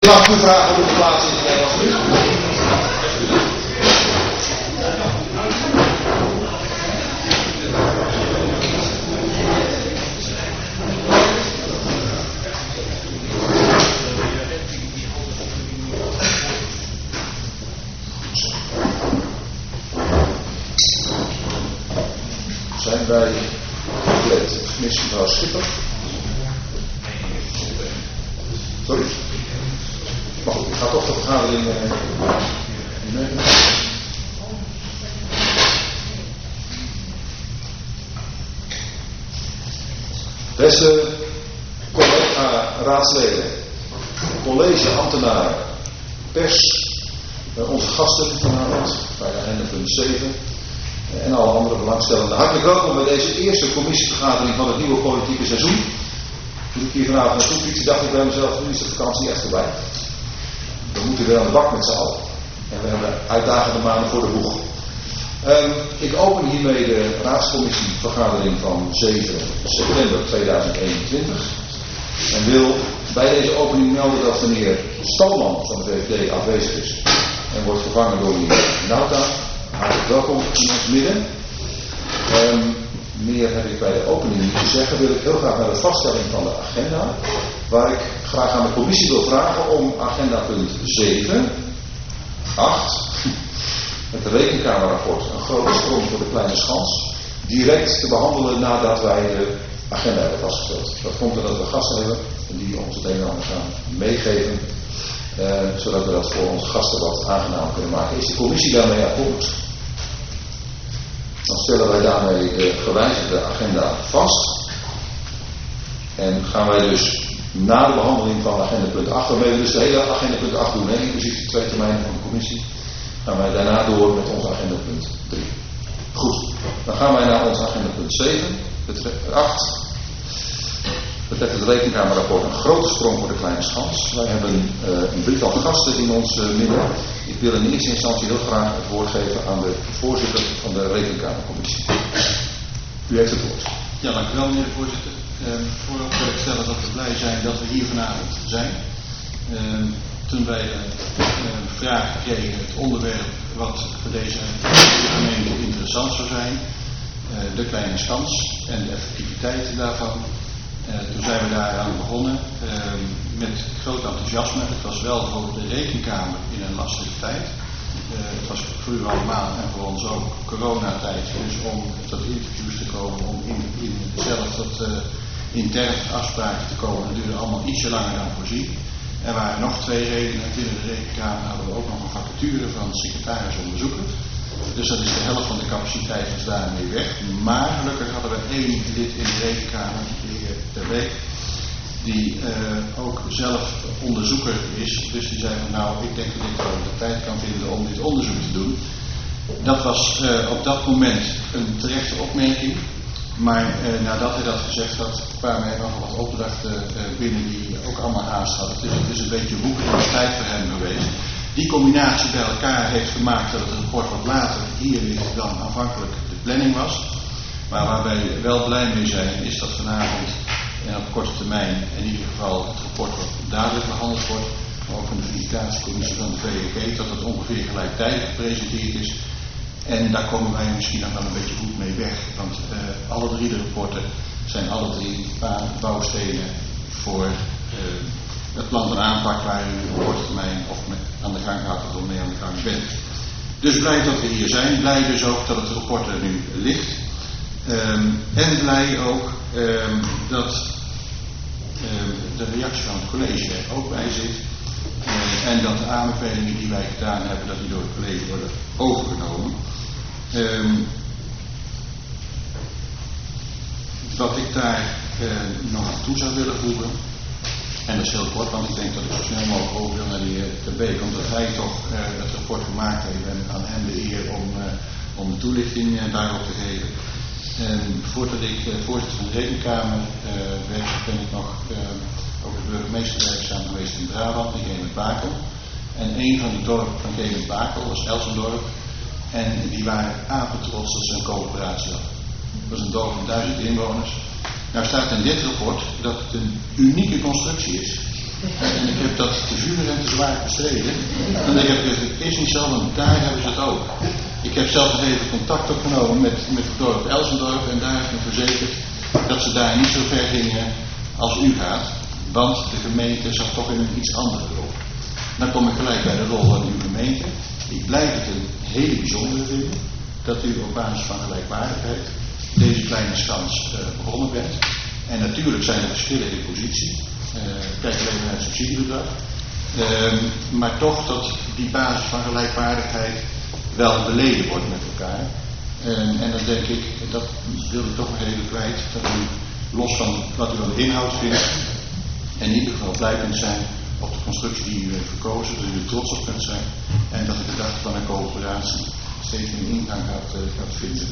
Mag ik u vragen om de plaats in te nemen, alsjeblieft? Zijn wij compleet? Mis mevrouw Schipper? Sorry? Maar goed, ik ga toch de vergadering nemen. Beste collega-raadsleden, college-ambtenaren, pers, onze gasten vanavond bij agenda punt 7 en alle andere belangstellenden. Hartelijk welkom bij deze eerste commissievergadering van het nieuwe politieke seizoen. Toen ik hier vanavond naartoe fietste, dacht ik bij mezelf, nu is de vakantie echt voorbij. We moeten weer aan de bak met z'n allen. En we hebben uitdagende maanden voor de boeg. Ik open hiermee de raadscommissievergadering van 7 september 2021. En wil bij deze opening melden dat meneer Stalman van de VVD afwezig is. En wordt vervangen door meneer Nauta. Hartelijk welkom in ons midden. Meer heb ik bij de opening niet te zeggen. Wil ik heel graag naar de vaststelling van de agenda. Waar ik graag aan de commissie wil vragen om agenda punt 7, 8, het rekenkamerrapport, een grote sprong voor de Kleine Schans, direct te behandelen nadat wij de agenda hebben vastgesteld. Dat komt omdat we gasten hebben die ons het een en ander gaan meegeven, zodat we dat voor onze gasten wat aangenaam kunnen maken. Is de commissie daarmee akkoord? Dan stellen wij daarmee de gewijzigde agenda vast. En gaan wij dus na de behandeling van agenda punt 8, waarmee we dus de hele agenda punt 8 doen, inclusief de 2 termijnen van de commissie, gaan wij daarna door met ons agenda punt 3. Goed, dan gaan wij naar ons agenda punt 7, 8. Betreft het rekenkamerrapport een grote sprong voor de Kleine Schans. Wij hebben een drietal gasten in ons midden. Ik wil in eerste instantie heel graag het woord geven aan de voorzitter van de Rekenkamercommissie. U heeft het woord. Ja, dank u wel meneer de voorzitter. Voorop wil ik stellen dat we blij zijn dat we hier vanavond zijn. Toen wij de vraag kregen, het onderwerp wat voor deze gemeente interessant zou zijn, de Kleine Schans en de effectiviteit daarvan. Toen zijn we daaraan begonnen met groot enthousiasme. Het was wel voor de Rekenkamer in een lastige tijd. Het was voor u allemaal en voor ons ook coronatijd. Dus om tot interviews te komen, om zelf tot interne afspraken te komen. Dat duurde allemaal ietsje langer dan voorzien. Er waren nog 2 redenen. Binnen de Rekenkamer hadden we ook nog een vacature van secretaris-onderzoeker. Dus dat is de helft van de capaciteit was daarmee weg. Maar gelukkig hadden we 1 lid in de Rekenkamer, de heer Ter Beek, die ook zelf onderzoeker is. Dus die zei van nou, ik denk dat ik wel de tijd kan vinden om dit onderzoek te doen. Dat was op dat moment een terechte opmerking. Maar nadat hij dat gezegd had, kwamen er nog wat opdrachten binnen die ook allemaal haast hadden. Dus het is een beetje woekerende tijd voor hem geweest. Die combinatie bij elkaar heeft gemaakt dat het rapport wat later hier ligt dan aanvankelijk de planning was. Maar waar wij wel blij mee zijn is dat vanavond en op korte termijn in ieder geval het rapport wat dadelijk behandeld wordt. Maar ook van de verificatiecommissie van de VEG, dat het ongeveer gelijktijdig gepresenteerd is. En daar komen wij misschien nog wel een beetje goed mee weg. Want alle 3 de rapporten zijn alle 3 bouwstenen voor het plan van aanpak waar u op korte termijn of aan de gang gaat of mee aan de gang bent. Dus blij dat we hier zijn. Blij dus ook dat het rapport er nu ligt. En blij ook dat de reactie van het college er ook bij zit. En dat de aanbevelingen die wij gedaan hebben, dat die door het college worden overgenomen. Wat ik daar nog aan toe zou willen voegen, en dat is heel kort, want ik denk dat ik zo snel mogelijk over wil naar de heer Ter Beek, omdat hij toch het rapport gemaakt heeft en aan hem de eer om de toelichting daarop te geven. Voordat ik voorzitter van de Rekenkamer werd, ben ik nog ook als burgemeester werkzaam geweest in Brabant, in Gemen-Bakel. En een van de dorpen van Gemen-Bakel was Elsendorp. En die waren apetrots dat ze een coöperatie hadden. Dat was een dorp van 1000 inwoners. Nou staat in dit rapport dat het een unieke constructie is. En ik heb dat te vuur en te zwaar bestreden. En ik heb gezegd, het is niet zo, want daar hebben ze het ook. Ik heb zelf nog even contact opgenomen met het dorp Elsendorp en daar heeft me verzekerd dat ze daar niet zo ver gingen als u gaat. Want de gemeente zat toch in een iets andere rol. Dan kom ik gelijk bij de rol van uw gemeente. Ik blijf het een hele bijzondere vinden dat u op basis van gelijkwaardigheid deze kleine schans begonnen bent. En natuurlijk zijn er verschillen in positie. Kijk alleen naar het subsidiebedrag. Maar toch dat die basis van gelijkwaardigheid wel beleden wordt met elkaar. En dan denk ik, dat wil ik toch nog even kwijt, dat u los van wat u aan de inhoud vindt, in ieder geval blij kunt zijn op de constructie die u heeft gekozen, dat u er trots op kunt zijn. En dat de gedachte van een coöperatie steeds meer ingang gaat vinden.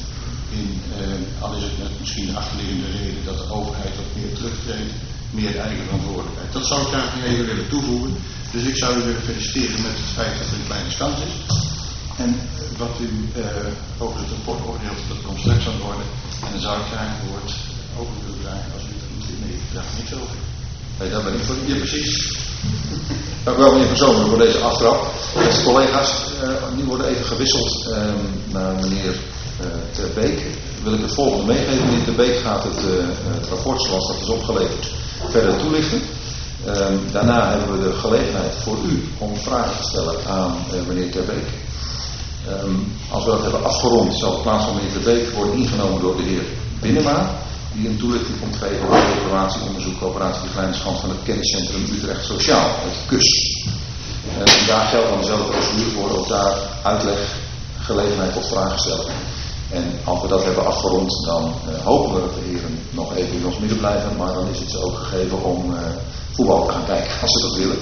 Al is het net misschien de achterliggende reden dat de overheid wat meer terugtreedt, meer eigen verantwoordelijkheid. Dat zou ik graag nog even willen toevoegen. Dus ik zou u willen feliciteren met het feit dat er een kleine schans is. En wat u over het rapport oordeelt, dat komt straks aan de orde. En dan zou ik graag het woord over willen dragen als u dat niet in heeft. Daar niks over. Nee, dat ben ik voor u. Ja, precies. Dank u wel, meneer Van Zomer, voor deze aftrap. Beste collega's, nu worden even gewisseld naar meneer Ter Beek. Wil ik het volgende meegeven. Meneer Ter Beek gaat het rapport zoals dat is opgeleverd verder toelichten. Daarna hebben we de gelegenheid voor u om vragen te stellen aan meneer Ter Beek. Als we dat hebben afgerond, zal de plaats van meneer Ter Beek worden ingenomen door de heer Binnenma, die een toelichting komt geven over het evaluatieonderzoek coöperatie de Kleine Schans van het kenniscentrum Utrecht Sociaal, het KUS. Daar geldt dan dezelfde procedure voor, ook daar uitleg, gelegenheid tot vragen stellen. En als we dat hebben afgerond, dan hopen we dat de heren nog even in ons midden blijven, maar dan is het ze ook gegeven om voetbal te gaan kijken, als ze dat willen.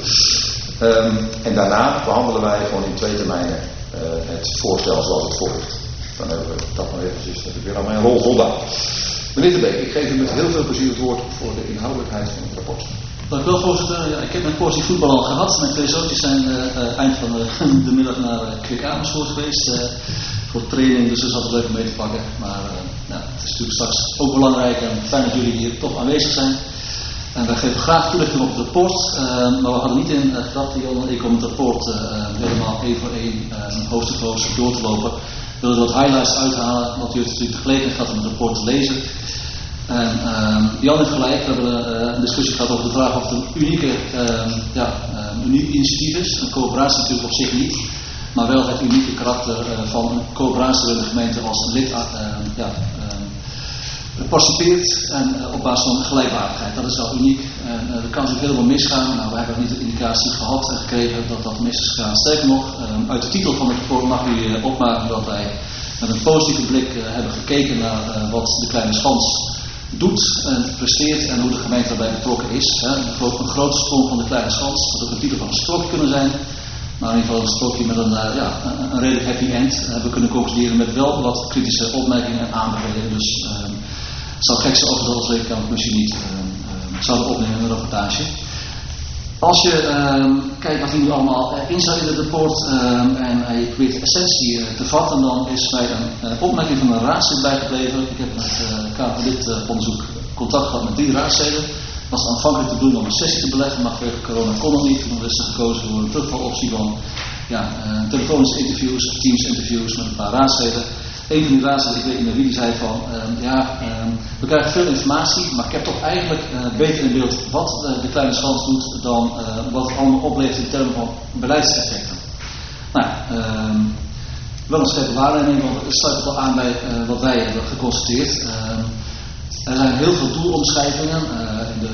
En daarna behandelen wij gewoon in 2 termijnen het voorstel zoals het volgt. Dan hebben we dat nog eventjes, heb ik weer aan mijn rol voldaan. Meneer De Beek, ik geef u met heel veel plezier het woord voor de inhoudelijkheid van het rapport. Dank u wel, voorzitter. Ja, ik heb mijn portie voetbal al gehad. Mijn 2 zoontjes zijn eind van de middag naar Kwik Amersfoort geweest voor training, dus dat is altijd leuk om mee te pakken. Maar het is natuurlijk straks ook belangrijk en fijn dat jullie hier toch aanwezig zijn. En wij geven graag toelichting op het rapport, maar we hadden niet in gedachten, Jan en ik, om het rapport helemaal 1 voor 1 hoofdstuk voor hoofdstuk door te lopen. We willen er wat highlights uithalen, want u heeft natuurlijk de gelegenheid gehad om het rapport te lezen. En Jan heeft gelijk, we hebben een discussie gehad over de vraag of het een uniek initiatief is. Een coöperatie natuurlijk op zich niet, maar wel het unieke karakter van een coöperatie in de gemeente als lid participeert en op basis van gelijkwaardigheid. Dat is wel uniek. En er kan natuurlijk helemaal misgaan. Nou, we hebben niet de indicatie gehad en gekregen dat dat mis is gegaan. Sterker nog, uit de titel van het rapport mag u opmaken dat wij met een positieve blik hebben gekeken naar wat de Kleine Schans doet en presteert en hoe de gemeente daarbij betrokken is. Een grote sprong van de Kleine Schans, dat ook een titel van een sprookje kunnen zijn. Maar in ieder geval een sprookje met een redelijk happy end. We kunnen concluderen met wel wat kritische opmerkingen en aanbevelingen. Dus het zou gek zijn als we dat als rekenkamp misschien niet zouden opnemen in een rapportage. Als je kijkt wat hier nu allemaal in staat in het rapport en je probeert de essentie te vatten, dan is bij een opmerking van een raadslid bijgebleven. Ik heb met dit onderzoek contact gehad met 3 raadsleden. Het was aanvankelijk de bedoeling om een sessie te beleggen, maar vanwege corona kon het niet. Toen is er gekozen voor een terugvaloptie van telefonische interviews, Teams interviews met een paar raadsleden. Een van die raadsleden, ik weet niet meer wie, die zei van, we krijgen veel informatie, maar ik heb toch eigenlijk beter in beeld wat de Kleine Schans doet dan wat het allemaal oplevert in termen van beleidseffecten. Nou, wel een scherpe waarneming, want het sluit wel aan bij wat wij hebben geconstateerd. Er zijn heel veel doelomschrijvingen in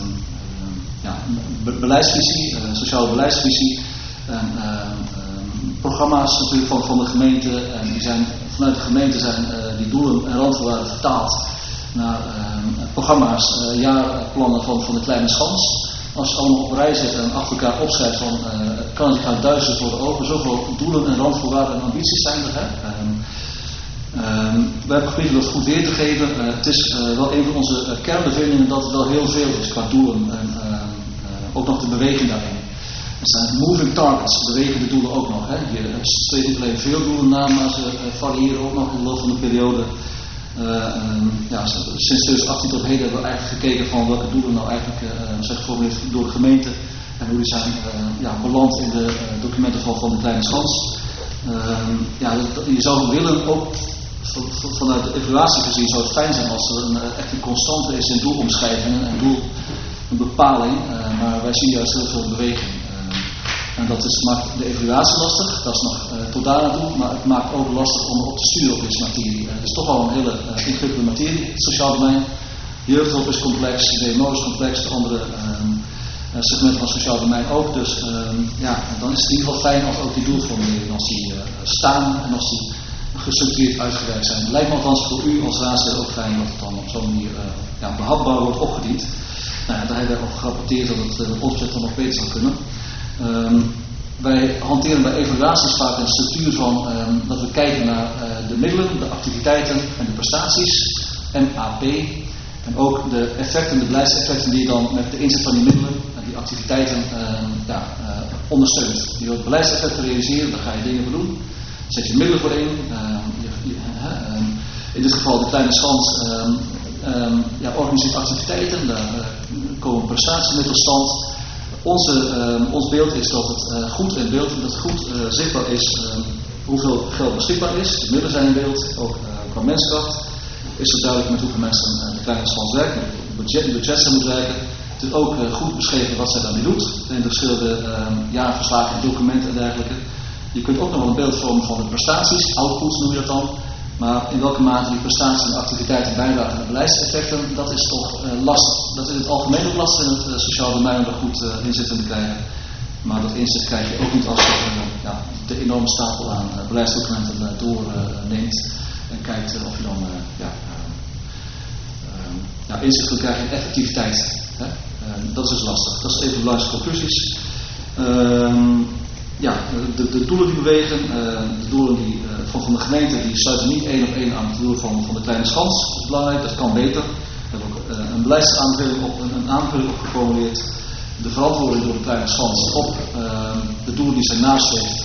de beleidsvisie, sociale beleidsvisie. Programma's natuurlijk van de gemeente. En die zijn, vanuit de gemeente zijn die doelen en randvoorwaarden vertaald naar programma's, jaarplannen van de Kleine Schans. Als je allemaal op een rij zet en achter elkaar opschrijft, dan kan het gaan duizelig voor de ogen. Zoveel doelen en randvoorwaarden en ambities zijn er. We hebben geprobeerd dat goed weer te geven. Het is wel een van onze kernbevindingen dat het wel heel veel is qua doelen en ook nog de beweging daarin. Er zijn moving targets, bewegende doelen ook nog. Je spreekt niet alleen veel doelen na, maar ze variëren ook nog in de loop van de periode. Sinds 2018 tot heden hebben we eigenlijk gekeken van welke doelen nou eigenlijk zijn geformuleerd door de gemeente en hoe die zijn beland in de documenten van de Kleine Schans. Je zou willen, ook vanuit de evaluatie gezien, zou het fijn zijn als er echt een constante is in doelomschrijvingen en doelbepaling, maar wij zien juist heel veel beweging. En dat maakt de evaluatie lastig, dat is nog tot daar aan toe, maar het maakt ook lastig om op te sturen op deze materie. Het is toch wel een hele ingewikkelde materie, het sociaal domein. Jeugdhulp is complex, DMO is complex, de andere segmenten van het sociaal domein ook. Dus dan is het in ieder geval fijn als ook die doelformuleringen, als die staan en als die gestructureerd uitgewerkt zijn. Het lijkt me althans voor u als raadslid ook fijn dat het dan op zo'n manier behapbaar wordt opgediend. Daar hebben we ook gerapporteerd dat het opzet dan nog beter zou kunnen. Wij hanteren bij evaluaties vaak een structuur van dat we kijken naar de middelen, de activiteiten en de prestaties, MAP, en ook de effecten, de beleidseffecten die je dan met de inzet van die middelen en die activiteiten ondersteunt. Je wilt beleidseffecten realiseren, daar ga je dingen voor doen, zet je middelen voor in. In dit geval de Kleine Schans organiseert activiteiten, daar komen prestaties mee tot stand. Ons beeld is dat het goed in beeld, dat het goed zichtbaar is hoeveel geld beschikbaar is. De middelen zijn in beeld, ook qua menskracht. Is het duidelijk met hoeveel mensen de Kleine Schans werkt, met het budget zij moet werken. Het is ook goed beschreven wat zij daarmee doet. In de verschillende jaarverslagen en documenten en dergelijke. Je kunt ook nog wel een beeld vormen van de prestaties, outputs noem je dat dan. Maar in welke mate die prestaties en activiteiten bijdragen aan de beleidseffecten, dat is toch lastig. Dat is in het algemeen ook lastig in het sociaal domein om er goed inzicht in te krijgen. Maar dat inzicht krijg je ook niet als je de enorme stapel aan beleidsdocumenten doorneemt en kijkt of je dan inzicht kunt krijgen in effectiviteit. Dat is dus lastig. Dat is even de belangrijkste conclusies. De doelen die bewegen, de doelen die, van de gemeente, die sluiten niet één op één aan het doel van de Kleine Schans. Dat is belangrijk, dat kan beter. We hebben ook een beleidsaanbeveling op geformuleerd. De verantwoording door de Kleine Schans op de doelen die zij nastreeft.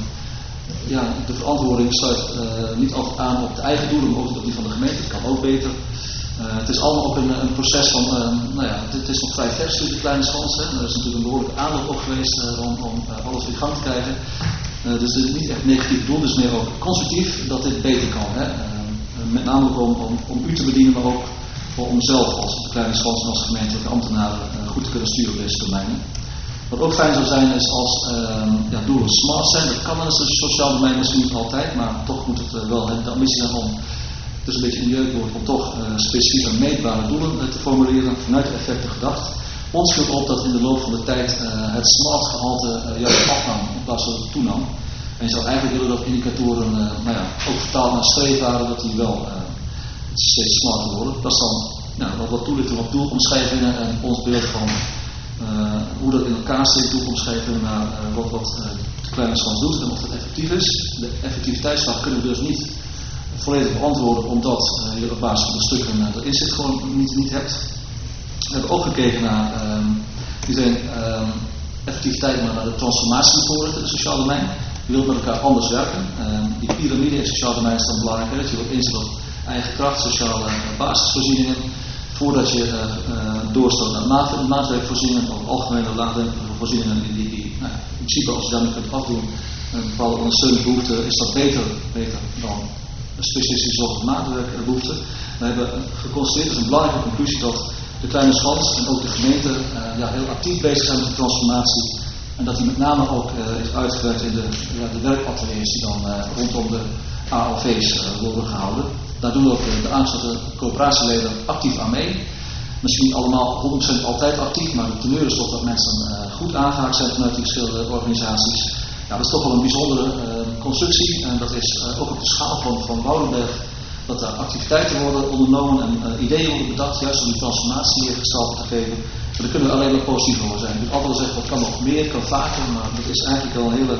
De verantwoording sluit niet altijd aan op de eigen doelen, maar ook op die van de gemeente. Dat kan ook beter. Het is allemaal ook een proces van, het is nog vrij vers, de Kleine Schans. Er is natuurlijk een behoorlijke aanloop op geweest om alles in gang te krijgen. Dus het is niet echt negatief doel, het is meer ook constructief dat dit beter kan. Met name om u te bedienen, maar ook om zelf als de Kleine Schans en als gemeentelijke ambtenaren goed te kunnen sturen op deze termijnen. Wat ook fijn zou zijn is als doelen smart zijn. Dat kan in het sociaal domein misschien niet altijd, maar toch moet het wel de ambitie zijn om, dus een beetje in de jeugdwoord, om toch specifieke en meetbare doelen te formuleren, vanuit de effecten gedacht. Ons viel op dat in de loop van de tijd het smart gehalte juist afnam in plaats van dat het toenam. En je zou eigenlijk willen dat indicatoren ook vertaald naar streefwaarden, dat die wel steeds smarter worden. Dat is dan wat toelichting op doelomschrijvingen en ons beeld van hoe dat in elkaar steekt, doelomschrijvingen naar wat de Kleine Schans doet en of dat effectief is. De effectiviteitsvraag kunnen we dus niet volledig beantwoorden, omdat je op basis van de stukken dat inzicht gewoon niet hebt. We hebben ook gekeken naar effectiviteit, maar naar de transformatiemethoden in het sociaal domein. Je wilt met elkaar anders werken. Die piramide in het sociaal domein is dan belangrijk. Dat je wilt inzetten op eigen kracht, sociale basisvoorzieningen, voordat je doorstoot naar maatwerkvoorzieningen of algemene laagdrempelige die in principe, als je daarmee kunt afdoen, een bepaalde ondersteunende behoefte, is dat beter dan een specialistische zorg- en maatwerkbehoefte. We hebben geconstateerd, dat is een belangrijke conclusie, dat de Kleine Schans en ook de gemeente heel actief bezig zijn met de transformatie. En dat die met name ook is uitgewerkt in de werkateliers die dan rondom de ALV's worden gehouden. Daar doen ook de aangesloten coöperatieleden actief aan mee. Misschien niet allemaal 100% altijd actief, maar de teneur is toch dat mensen goed aangehaakt zijn vanuit die verschillende organisaties. Dat is toch wel een bijzondere constructie en dat is ook op de schaal van Woudenberg, dat er activiteiten worden ondernomen en ideeën worden bedacht, juist om die transformatie gestalte te geven. Maar daar kunnen we alleen maar positief over zijn. Dus altijd zeggen, wat kan nog meer, kan vaker, maar dat is eigenlijk wel een hele,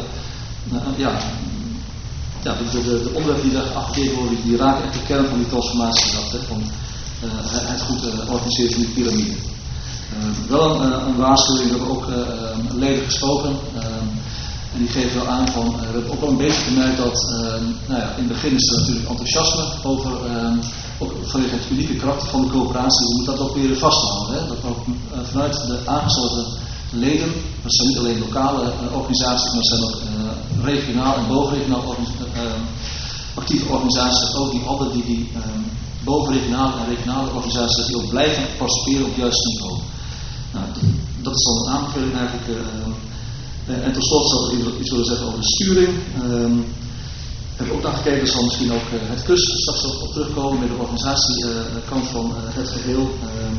de onderwerpen die daar geactiveerd worden, die raken echt de kern van die transformatie, van het goed organiseren van die piramide. Wel een waarschuwing, we hebben ook leden gesproken. En die geven wel aan van, we hebben ook wel een beetje gemerkt dat, in het begin is er natuurlijk enthousiasme over, ook vanwege het unieke karakter van de coöperatie. We moeten dat ook weer vasthouden. Hè? Dat ook vanuit de aangesloten leden, dat zijn niet alleen lokale organisaties, maar zijn ook regionaal en bovenregionaal actieve organisaties, ook die andere die bovenregionale en regionale organisaties, die ook blijven participeren op het juiste niveau. Nou, dat is dan een aanbeveling eigenlijk. En tot slot zal ik iets willen zeggen over de sturing. Hebben we ook naar gekeken, zal misschien ook het KUS straks op terugkomen met de organisatiekant van het geheel.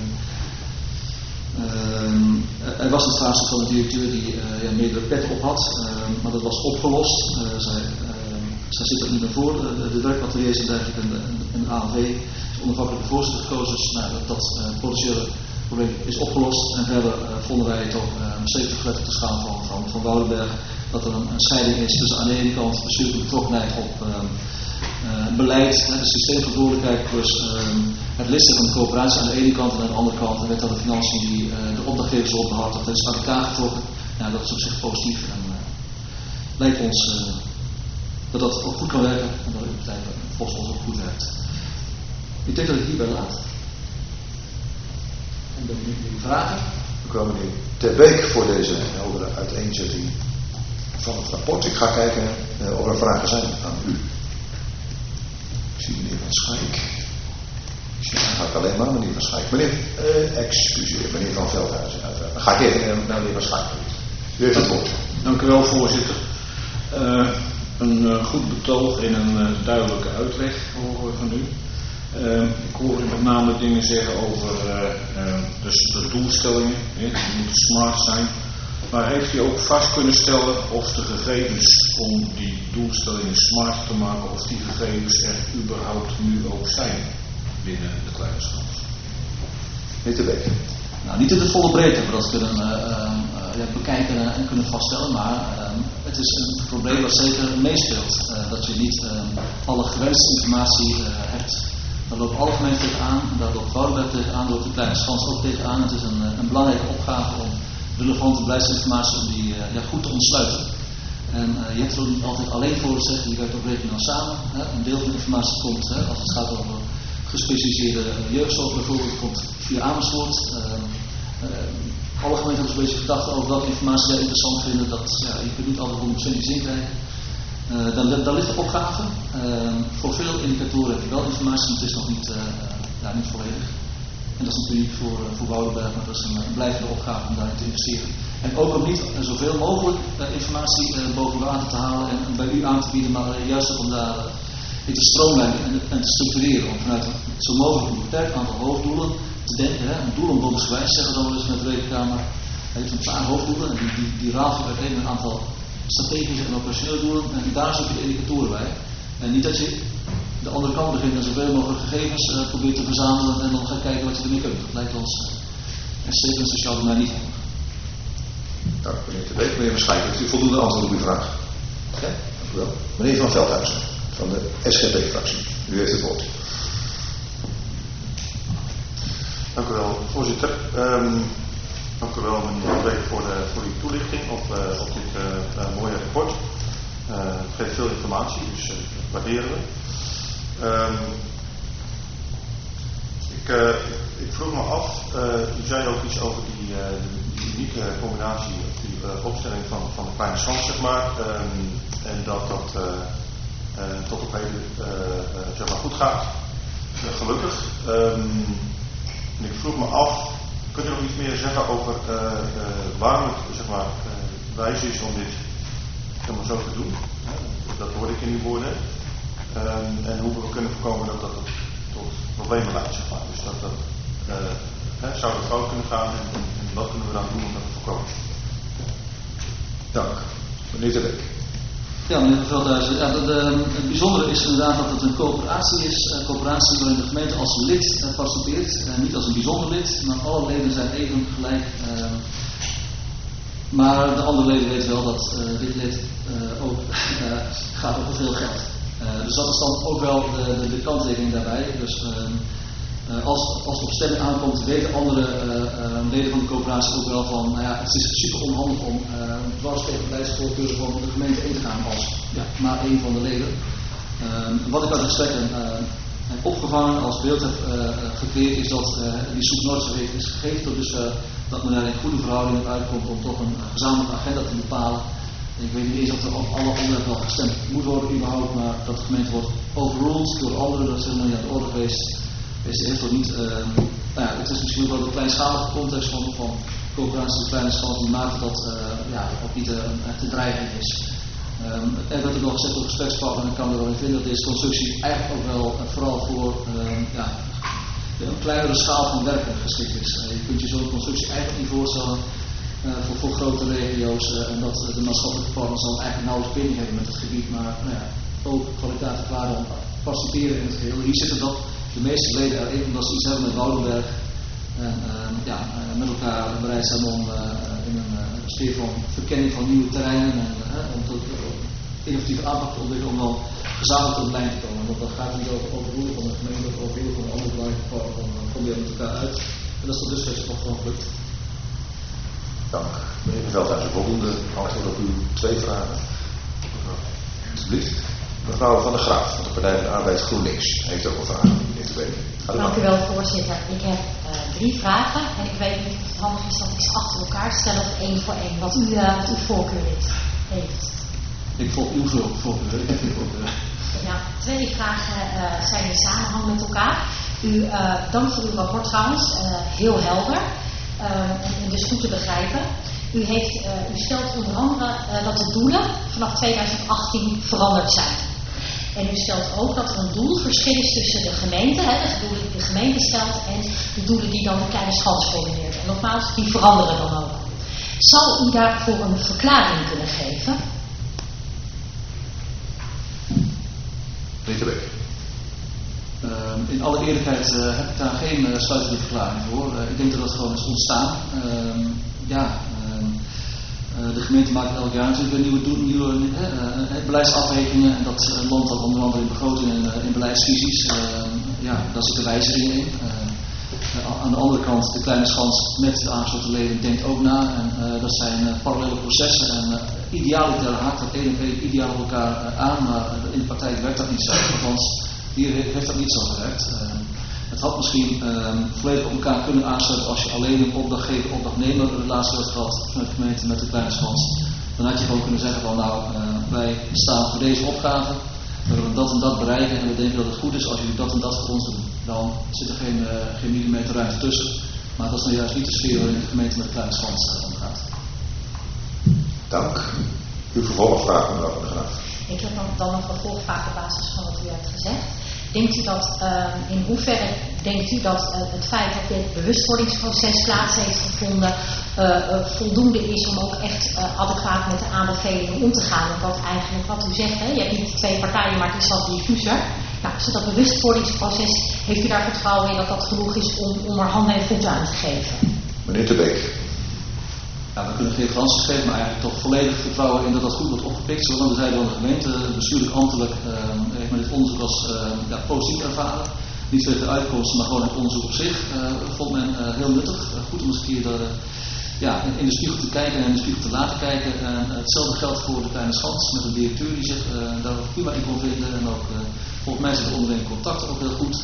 Er was het vraagstuk van de directeur die meerdere petten op had, maar dat was opgelost. Zij zit er niet meer voor, de werkateliers en dergelijke en de ANV is onafhankelijke voorzitter gekozen. Dus dat potentiële probleem is opgelost. En verder vonden wij het ook zeker gelet op de schaal van Woudenberg dat er een scheiding is tussen aan de ene kant bestuurlijke betrokkenheid op beleid, de systeemverantwoordelijkheid plus het listen van de coöperatie aan de ene kant en aan de andere kant de wet aan de financiën die de opdrachtgevers op behoudt. Dat is uit elkaar getrokken. Ja, dat is op zich positief en lijkt ons dat dat ook goed kan werken en dat de partij volgens ons ook goed werkt. Ik denk dat ik hierbij laat. En ben ik nu vragen. Dank u wel, meneer Ter Beek, voor deze heldere uiteenzetting van het rapport. Ik ga kijken of er vragen zijn aan u. Ik zie meneer Van Schaik. Dan ga ik alleen maar meneer Van Schaik. Meneer Van Veldhuizen uiteraard. Dan ga ik even naar meneer Van Schaik. U heeft het woord. Dank u wel, voorzitter. Een goed betoog en een duidelijke uitleg horen we van u. Ik hoor u met name dingen zeggen over de doelstellingen. Die moeten smart zijn. Maar heeft u ook vast kunnen stellen of de gegevens om die doelstellingen smart te maken, of die gegevens er überhaupt nu ook zijn binnen de kleine schaal? Meneer Ter Beek. Nou, niet in de volle breedte hebben we dat kunnen bekijken en kunnen vaststellen, maar het is een probleem dat zeker meespeelt. Dat je niet alle gewenste informatie hebt. Daar lopen alle gemeenten tegenaan, daar loopt Woudenberg tegenaan, daar loopt de Kleine Schans ook tegenaan. Het is een belangrijke opgave om relevante beleidsinformatie om die goed te ontsluiten. En je hebt er ook niet altijd alleen voor te zeggen, je werkt ook regionaal samen. Een deel van de informatie komt, als het gaat over gespecialiseerde jeugdzorg bijvoorbeeld, komt via Amersfoort. Alle gemeenten hebben zo'n beetje gedacht over welke informatie zij interessant vinden. Je kunt niet altijd 100% iets inkrijgen. Daar ligt de opgave. Voor veel indicatoren heb je wel informatie, maar het is nog niet volledig. En dat is natuurlijk voor Woudenberg, maar dat is een blijvende opgave om daarin te investeren. En ook om niet zoveel mogelijk informatie boven water te halen en bij u aan te bieden, maar juist om daar te stroomlijnen en te structureren. Om vanuit zo mogelijk een beperkt aantal hoofddoelen te denken. Een doel om bondsgewijs zeggen we dan wel eens met de Rekenkamer. Hij heeft een paar hoofddoelen en die raadt je uiteen een aantal strategische en operationele doelen. En daar zoek je de indicatoren bij. En niet dat je de andere kant begint en zoveel mogelijk gegevens probeert te verzamelen en dan gaat kijken wat je ermee kunt. Dat lijkt ons zeker een sociaal domein niet handig. Dank meneer Ter Beek. Meneer Van Schaik, heeft u voldoende antwoord op uw vraag? Ja, dank u wel. Meneer Van Veldhuizen van de SGP-fractie. U heeft het woord. Dank u wel, voorzitter. Dank u wel, meneer Ter Beek, voor die toelichting op dit mooie rapport. Het geeft veel informatie, dus dat waarderen we. Ik vroeg me af, u zei ook iets over die unieke combinatie, die opstelling van de Kleine Schans, zeg maar, en dat tot op heden zeg maar goed gaat, gelukkig. En ik vroeg me af, kunt u nog iets meer zeggen over waarom het zeg maar wijs is om dit helemaal zo te doen? Dat hoorde ik in uw woorden. En hoe we kunnen voorkomen dat dat tot problemen leidt, zeg maar. Dus zou dat fout kunnen gaan en wat kunnen we dan doen om dat te voorkomen? Dank. Meneer Ter Beek. Ja, meneer Veldhuizen. Ja, het bijzondere is inderdaad dat het een coöperatie is. Een coöperatie waarin de gemeente als lid participeert. Niet als een bijzonder lid, maar alle leden zijn even gelijk. Maar de andere leden weten wel dat dit lid ook gaat over veel geld. Dus dat is dan ook wel de kanttekening daarbij. Dus Als het op stemming aankomt, weten andere leden van de coöperatie ook wel van, nou ja, het is super onhandig om dwars tegen de beleidsvoorkeuren van de gemeente in te gaan als maar één van de leden. Wat ik uit de gesprekken heb opgevangen als beeld heb gecreëerd is dat die soep nooit zo heeft is gegeven tot dus dat men daar in goede verhouding uitkomt om toch een gezamenlijke agenda te bepalen. Ik weet niet eens of er op alle onderwerpen wel gestemd moet worden überhaupt, maar dat de gemeente wordt overruled door anderen, dat is helemaal niet aan de orde geweest. Heeft toch niet, het is misschien wel de kleinschalige context van coöperatie, de kleine schaal die maakt dat ook niet te dreigen is. Er werd ook al gezegd door gesprekspartner, en ik kan er wel in vinden dat deze constructie eigenlijk ook wel vooral voor een kleinere schaal van werken geschikt is. Je kunt je zo'n constructie eigenlijk niet voorstellen voor grote regio's en dat de maatschappelijke partners dan eigenlijk nauwelijks binding hebben met het gebied, maar ook kwaliteit klaar om participeren in het geheel. Hier zitten dat de meeste leden erin omdat ze iets hebben met Woudenberg en met elkaar bereid zijn om in een sfeer van verkenning van nieuwe terreinen en om tot innovatieve aanpak te ontwikkelen om dan gezamenlijk tot de lijn te komen. Want dat gaat niet over doelen van de gemeente of over doelen van de andere belangrijke partners, dan kom je met elkaar uit. En dat is tot dusver nog gewoon gelukt. Dank. Meneer Veldhuis, voldoende antwoord op uw 2 vragen. Alsjeblieft. Mevrouw van der Graaf van de Partij van de Arbeid GroenLinks heeft ook een vraag. Dank u wel, voorzitter. Ik heb 3 vragen en ik weet niet of het handig is dat ik ze achter elkaar stel of 1 voor 1. Wat uw voorkeur heeft. Ik volg uw voorkeur. Nou, 2 vragen zijn in samenhang met elkaar. Dank voor uw rapport trouwens, heel helder en dus goed te begrijpen. U stelt onder andere dat de doelen vanaf 2018 veranderd zijn. En u stelt ook dat er een doelverschil is tussen de gemeente, de doelen die de gemeente stelt, en de doelen die dan de kleine schans formuleert. En nogmaals, die veranderen dan ook. Zal u daarvoor een verklaring kunnen geven? Meneer Beek. In alle eerlijkheid heb ik daar geen sluitende verklaring voor. Ik denk dat dat gewoon is ontstaan. De gemeente maakt elk jaar natuurlijk nieuwe beleidsafwegingen en dat landt dan onder andere in begrotingen en in beleidsvisies. Daar zitten wijzigingen in. Aan de andere kant, de kleine schans met de aangesloten leden denkt ook na en dat zijn parallele processen en idealiter haakt dat één en één ideaal op elkaar aan, maar in de praktijk werkt dat niet zo. Althans, hier heeft dat niet zo gewerkt. Het had misschien volledig op elkaar kunnen aansluiten als je alleen een opdrachtgever-opdrachtnemer relatie had gehad vanuit de gemeente met de kleine schans. Dan had je gewoon kunnen zeggen van wij staan voor deze opgave, we willen dat en dat bereiken en we denken dat het goed is als jullie dat en dat voor ons doen. Dan zit er geen millimeter ruimte tussen. Maar dat is nou juist niet de sfeer waarin de gemeente met de kleine schans omgaat. Dank. Uw vervolgvraag, mevrouw van der Graaf. Ik heb dan een vervolgvraag op basis van wat u hebt gezegd. Denkt u dat, in hoeverre denkt u dat het feit dat dit bewustwordingsproces plaats heeft gevonden voldoende is om ook echt adequaat met de aanbevelingen om te gaan? Want dat eigenlijk wat u zegt, je hebt niet 2 partijen, maar het is wat diffuser. Nou, dus dat bewustwordingsproces, heeft u daar vertrouwen in dat dat genoeg is om er handen en voeten aan te geven? Meneer De Beek. Ja, we kunnen geen garanties geven, maar eigenlijk toch volledig vertrouwen in dat dat goed wordt opgepikt. Zowel aan de zijde van de gemeente, bestuurlijk ambtelijk heeft men dit onderzoek als positief ervaren. Niet zozeer de uitkomsten, maar gewoon het onderzoek op zich vond men heel nuttig. Goed om eens een keer in de spiegel te kijken en in de spiegel te laten kijken. Hetzelfde geldt voor de kleine schans met een directeur die zich daar prima in kon vinden. En ook volgens mij zijn de onderling contacten ook heel goed.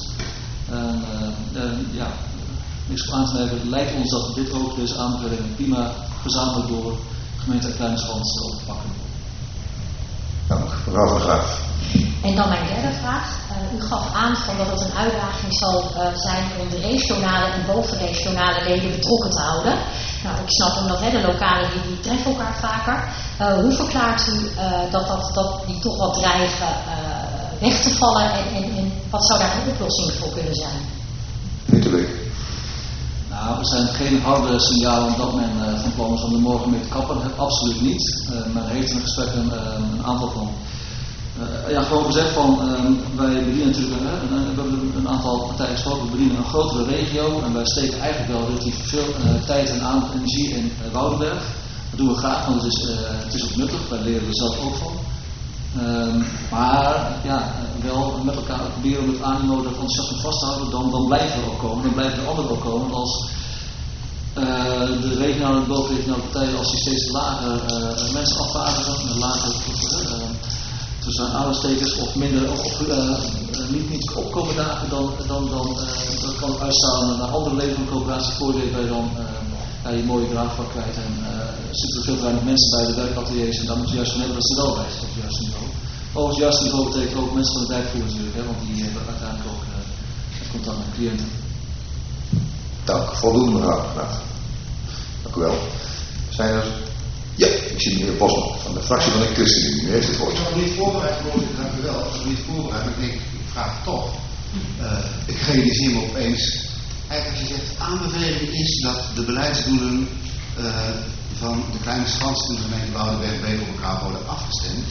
Niks aan te merken. Het lijkt ons dat deze aanbevelingen prima gezamenlijk door gemeente en kleine schans op te pakken. Dank. Mevrouw van der Graaf. En dan mijn derde vraag. U gaf aan van dat het een uitdaging zal zijn om de regionale en bovenregionale leden betrokken te houden. Nou, ik snap omdat de lokale die treffen elkaar vaker. Hoe verklaart u dat die toch wat dreigen weg te vallen en wat zou daar een oplossing voor kunnen zijn? Meneer De Beek. Nou, er zijn geen harde signalen dat men van plan is om er morgen mee te kappen. Absoluut niet. Men heeft in gesprekken een aantal van... gewoon gezegd van, wij bedienen natuurlijk, we hebben een aantal partijen gesproken, we bedienen een grotere regio en wij steken eigenlijk wel relatief veel tijd en aandacht en energie in Woudenberg. Dat doen we graag, want het is ook nuttig, wij leren er zelf ook van. Maar ja, wel met elkaar proberen om het animo dat enthousiasme vast te houden, dan blijven we ook komen. Dan blijven de anderen ook komen. Als de regionale en bovenregionale partijen, als die steeds lager mensen afvaardigen, lager tussen aanstekers of minder niet opkomen dagen, dan kan het uitstralen naar andere leden van de coöperatie voordelen waar je dan je mooie draagvlak kwijt en zitten er veel te weinig mensen bij de werkateliers en daar moet je juist van hebben dat ze wel bij zitten op het juiste niveau. Over het juiste niveau betekent ook mensen van de dijkvoer natuurlijk, want die hebben uiteindelijk ook contact met cliënten. Dank, voldoende mevrouw. Dank u wel. Zijn er... Ja, ik zie meneer Bosman van de fractie van de ChristenUnie. U heeft het woord. Ik was nog niet voorbereid, voorzitter. Dank u wel. Ik was nog niet voorbereid, maar ik denk, ik vraag het toch. Ik realiseer me opeens. Eigenlijk als je zegt, aanbeveling is dat de beleidsdoelen van de kleine schans in de gemeente Woudenberg-Beek op elkaar worden afgestemd.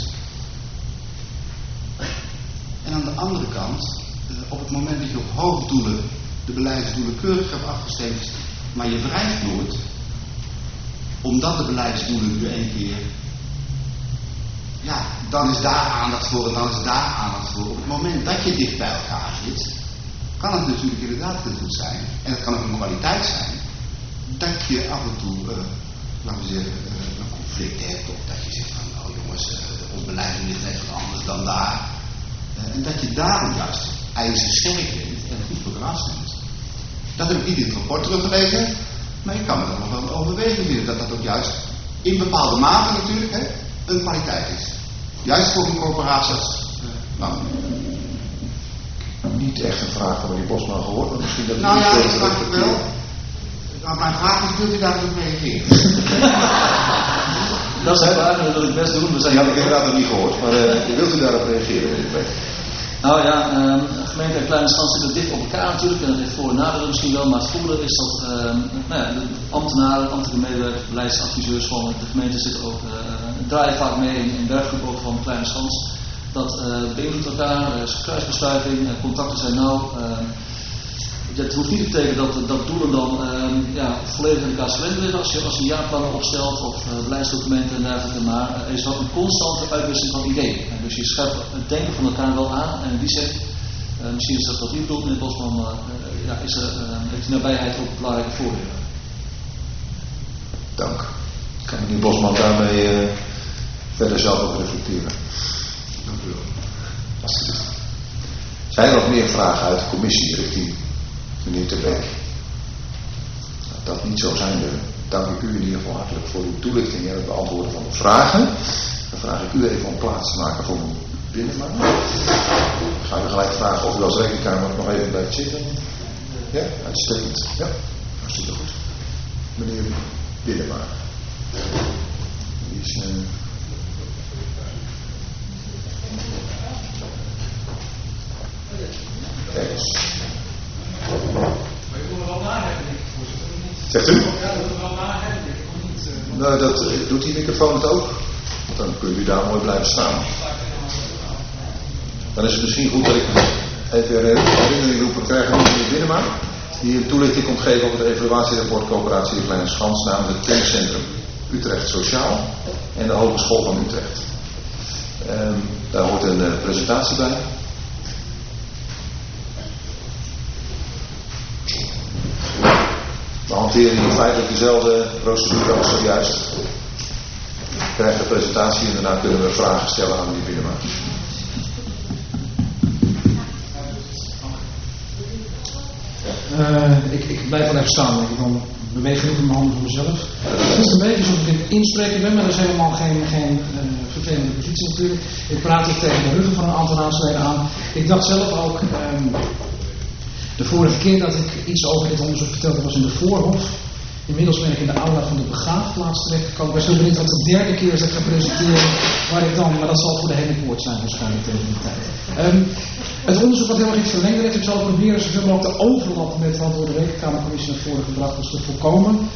En aan de andere kant, op het moment dat je op hoofddoelen de beleidsdoelen keurig hebt afgestemd, maar je wrijft nooit, omdat de beleidsdoelen nu één keer, ja, dan is daar aandacht voor en dan is daar aandacht voor. Op het moment dat je dicht bij elkaar zit, kan het natuurlijk inderdaad heel goed zijn, en het kan ook een kwaliteit zijn, dat je af en toe, laten we zeggen, een conflict hebt, of dat je zegt van, nou jongens, ons beleid ligt net wat anders dan daar. En dat je daarom juist ijzersterk bent en goed voor de afstemt. Dat heb ik niet in het rapport teruggelezen, maar ik kan me er nog wel overwegen vinden dat dat ook juist in bepaalde mate natuurlijk een kwaliteit is. Juist voor een corporatie als Niet echt een vraag van meneer Bosman gehoord, maar misschien dat u nou ja, ik vraag het wel. Nou, mijn vraag is, wilt u daar op reageren? Dat is een vraag, dat wil ik best doen. Die had ik inderdaad nog niet gehoord, maar wilt u daarop reageren? Nou ja, gemeente en kleine stand zitten dicht op elkaar natuurlijk en dat heeft voor- en nadelen misschien wel, maar het voordeel is dat de ambtenaren, ambtelijke medewerkers, beleidsadviseurs van de gemeente zitten ook, draaien vaak mee in werkgroepen ook van kleine schans. Dat beïnvloedt elkaar, er is kruisbestuiving, contacten zijn nauw. Het hoeft niet te betekenen dat doelen dan volledig in elkaar verlengd liggen als je jaarplannen opstelt of beleidsdocumenten en dergelijke, maar er is wel een constante uitwisseling van ideeën. En dus je scherpt het denken van elkaar wel aan en in die zin, misschien is dat wat u bedoelt meneer Bosman, maar heeft die nabijheid ook belangrijke voordelen. Dank. Kan meneer Bosman daarmee verder zelf ook reflecteren? Dank u wel. Alsjeblieft. Zijn er nog meer vragen uit de commissie richting meneer Ter Beek? Nou, dat niet zo zijn, dank ik u in ieder geval hartelijk voor uw toelichting en het beantwoorden van de vragen. Dan vraag ik u even om plaats te maken voor mijn binnenman. Ik ga u gelijk vragen of u als rekenkamer nog even blijft zitten. Ja, uitstekend. Ja, hartstikke goed. Meneer Binnenman. Die is... Kijk eens. Maar je moet er wel na hebben, denk ik, voorzitter. Zegt u? Ja, dat moet er wel na hebben, denk ik, of niet? Nou, dat doet die microfoon het ook. Want dan kunt u daar mooi blijven staan. Dan is het misschien goed dat ik even een herinnering roep. We krijgen nog meneer Binnenma, die een toelichting komt geven op het evaluatierapport Coöperatie de Kleine Schans, namelijk het kenniscentrum Utrecht Sociaal en de Hogeschool van Utrecht. Daar hoort een presentatie bij. We hanteren hier feitelijk dezelfde procedure als zojuist. We krijgen de presentatie en daarna kunnen we vragen stellen aan meneer Binnenma. Ik blijf wel even staan, denk ik. Dan beweeg genoeg in mijn handen voor mezelf. Het is een beetje alsof ik in het inspreken ben, maar dat is helemaal geen vervelende positie natuurlijk. Ik praat hier tegen de ruggen van een aantal raadsleden aan. Ik dacht zelf ook, de vorige keer dat ik iets over dit onderzoek vertelde was in de Voorhof. Inmiddels ben ik in de aula van de begraafplaats terechtgekomen. Ik ben zo benieuwd wat de derde keer is dat ik ga presenteren. Waar ik dan, maar dat zal voor de hele poort zijn waarschijnlijk tegen die tijd. Het onderzoek wat heel erg in het verlengde ligt. Ik zal proberen zoveel mogelijk de overlap met wat door de Rekenkamercommissie naar voren gebracht is te voorkomen.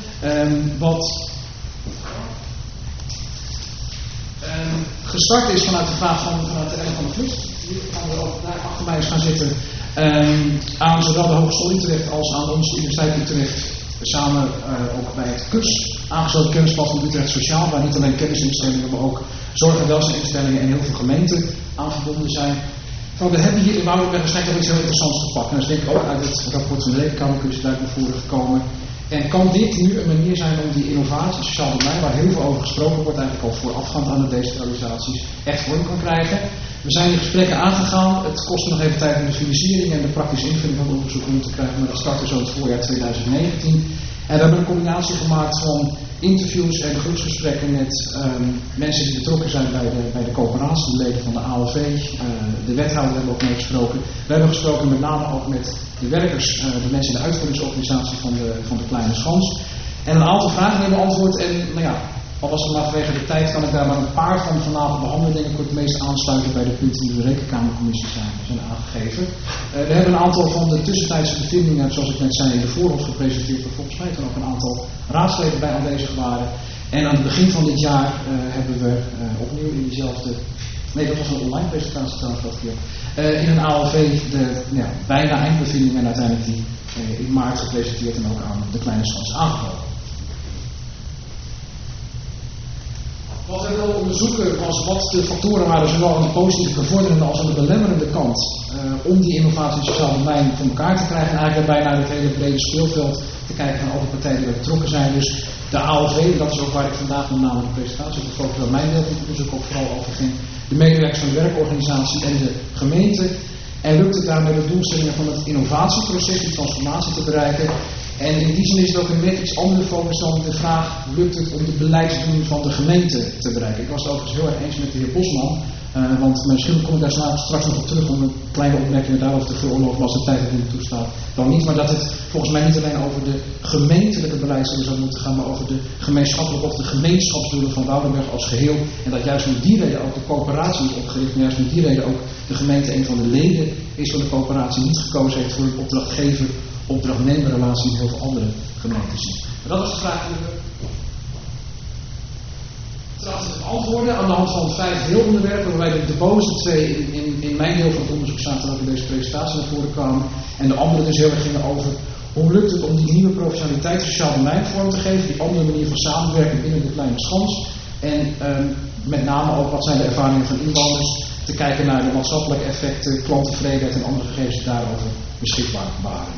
Gestart is vanuit de vraag vanuit de Ellen van der Vliet. Die gaan we ook daar achter mij eens gaan zitten. Aan zowel de Hogeschool Utrecht als aan onze Universiteit Utrecht samen ook bij het KUS, aangesloten kennisplatform Utrecht Sociaal, waar niet alleen kennisinstellingen, maar ook zorg- en welzijninstellingen en heel veel gemeenten aan verbonden zijn. Van, we hebben hier in Woudenberg waarschijnlijk nog iets heel interessants te pakken. En dat is denk ik ook uit het rapport van de Rekenkamercommissie duidelijk naar voren gekomen. En kan dit nu een manier zijn om die innovatie, sociaal domein, waar heel veel over gesproken wordt, eigenlijk al voorafgaand aan de decentralisaties, echt vorm kan krijgen. We zijn die gesprekken aangegaan. Het kostte nog even tijd om de financiering en de praktische invulling van het onderzoek om te krijgen, maar dat startte zo het voorjaar 2019. En we hebben een combinatie gemaakt van interviews en groepsgesprekken met mensen die betrokken zijn bij de coöperatie, de leden van de ALV, de wethouder hebben we ook mee gesproken. We hebben gesproken met name ook met de werkers, de mensen in de uitvoeringsorganisatie van de Kleine Schans. En een aantal vragen hebben beantwoord en nou ja, al was het maar vanwege de tijd kan ik daar maar een paar van vanavond behandelen. Denk ik het meest aansluiten bij de punten die de Rekenkamercommissie zijn aangegeven. We hebben een aantal van de tussentijdse bevindingen, zoals ik net zei, in de voorhof gepresenteerd, waar volgens mij toen ook een aantal raadsleden bij aanwezig waren. En aan het begin van dit jaar hebben we opnieuw in diezelfde, nee dat was een online presentatie trouwens dat keer, in een ALV de bijna eindbevindingen en uiteindelijk die in maart gepresenteerd en ook aan de Kleine Schans aangeboden. Wat we wilden onderzoeken was wat de factoren waren, zowel aan de positieve bevorderende als aan de belemmerende kant, om die innovatie en sociaal domein voor elkaar te krijgen. En eigenlijk daarbij naar het hele brede speelveld te kijken van alle partijen die bij betrokken zijn. Dus de ALV, dat is ook waar ik vandaag met name de presentatie op de focus van mijn deel van het onderzoek ook vooral over ging. De medewerkers van de werkorganisatie en de gemeente. En lukt het daarmee de doelstellingen van het innovatieproces, die transformatie te bereiken. En in die zin is het ook een net iets andere focus dan de vraag, lukt het om de beleidsdoelen van de gemeente te bereiken. Ik was het overigens heel erg eens met de heer Bosman, want misschien kom ik daar straks nog op terug om een kleine opmerking daarover te veroorloven als de tijd het niet toestaat. Dan niet, maar dat het volgens mij niet alleen over de gemeentelijke beleidsdoelen zou moeten gaan, maar over de gemeenschappelijke of de gemeenschapsdoelen van Woudenberg als geheel. En dat juist met die reden ook de coöperatie is opgericht, maar juist met die reden ook de gemeente een van de leden is van de coöperatie niet gekozen heeft voor een opdrachtgever-opdrachtnemerrelatie in heel veel andere gemeenten zien. Maar dat was de vraag die we trachten te beantwoorden aan de hand van 5 deelonderwerpen, waarbij de bovenste 2 in mijn deel van het onderzoek zaten dat in deze presentatie naar voren kwamen. En de andere dus heel erg gingen over hoe lukt het om die nieuwe professionaliteit sociaal domein vorm te geven, die andere manier van samenwerken binnen de Kleine Schans. En met name ook wat zijn de ervaringen van inwoners, te kijken naar de maatschappelijke effecten, klanttevredenheid en andere gegevens die daarover beschikbaar waren.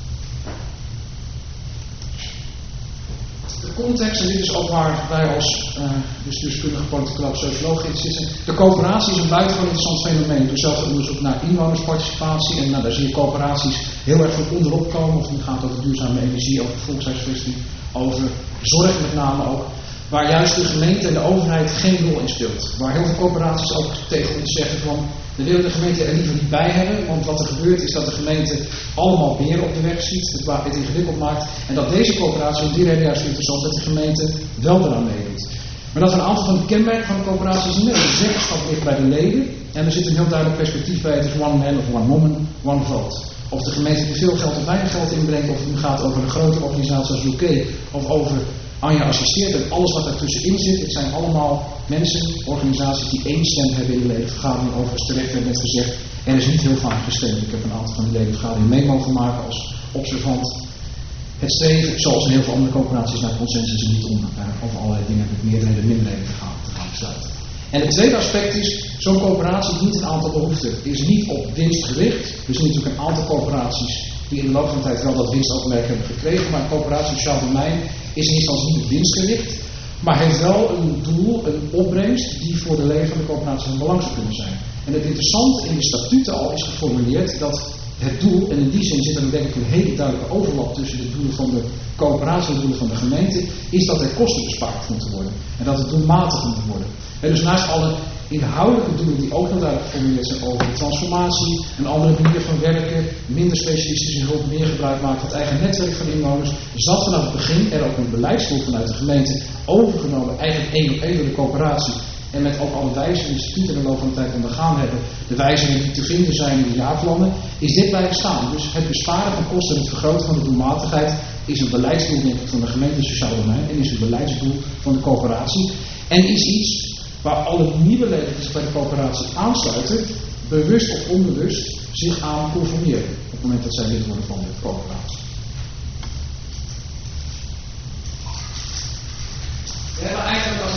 De context, en dit is ook waar wij als bestuurskundige politicoloog socioloog in zitten. De coöperatie is een buitengewoon interessant fenomeen. Ik doe zelf onderzoek naar inwonersparticipatie en daar zie je coöperaties heel erg van onderop komen. Of het gaat over duurzame energie, over volkshuisvesting, over zorg met name ook. Waar juist de gemeente en de overheid geen rol in speelt. Waar heel veel coöperaties ook tegen ons zeggen van, we willen de gemeente er liever niet bij hebben, want wat er gebeurt is dat de gemeente allemaal beren op de weg ziet, het ingewikkeld maakt. En dat deze coöperatie om die reden juist interessant dat de gemeente wel eraan meedoet. Maar dat een aantal van de kenmerken van de coöperatie is niet. De zeggenschap ligt bij de leden en er zit een heel duidelijk perspectief bij. Het is one man of one woman, one vote. Of de gemeente er veel geld of weinig geld inbrengt, of het nu gaat over een grote organisatie als UK, of over Anja assisteert en alles wat daartussenin zit. Het zijn allemaal mensen, organisaties die één stem hebben in de ledenvergadering. Overigens terecht werd net gezegd, er is niet heel vaak gestemd. Ik heb een aantal van die ledenvergaderingen mee mogen maken als observant. Het streven, zoals in heel veel andere coöperaties, naar consensus en niet om over allerlei dingen met meerderheden en minderheden te gaan besluiten. En het tweede aspect is, zo'n coöperatie dient een aantal behoeften. Is niet op winst gericht. We zien natuurlijk een aantal coöperaties die in de loop van de tijd wel dat winstoogmerk hebben gekregen, maar een coöperatie sociaal domein is in eerste instantie niet op winst gericht, maar heeft wel een doel, een opbrengst die voor de leden van de coöperatie van belang zou kunnen zijn. En het interessante in de statuten al is geformuleerd dat het doel, en in die zin zit er denk ik een hele duidelijke overlap tussen de doelen van de coöperatie en de doelen van de gemeente, is dat er kosten bespaard moeten worden. En dat het doelmatig moet worden. En dus naast alle inhoudelijke doelen die ook heel duidelijk geformuleerd zijn over de transformatie, een andere manier van werken, minder specialistische hulp, meer gebruik maken van het eigen netwerk van inwoners, zat vanaf het begin er ook een beleidsdoel vanuit de gemeente overgenomen, eigenlijk één op één door de coöperatie. En met ook alle wijzigingen die instituten in de loop van de tijd ondergaan hebben, de wijzigingen die te vinden zijn in de jaarplannen, is dit blijven staan. Dus het besparen van kosten en het vergroten van de doelmatigheid is een beleidsdoel denk ik van de gemeente sociaal domein en is een beleidsdoel van de coöperatie. En is iets waar alle nieuwe leden die zich bij de coöperatie aansluiten, bewust of onbewust zich aan conformeren op het moment dat zij lid worden van de coöperatie. We hebben eigenlijk als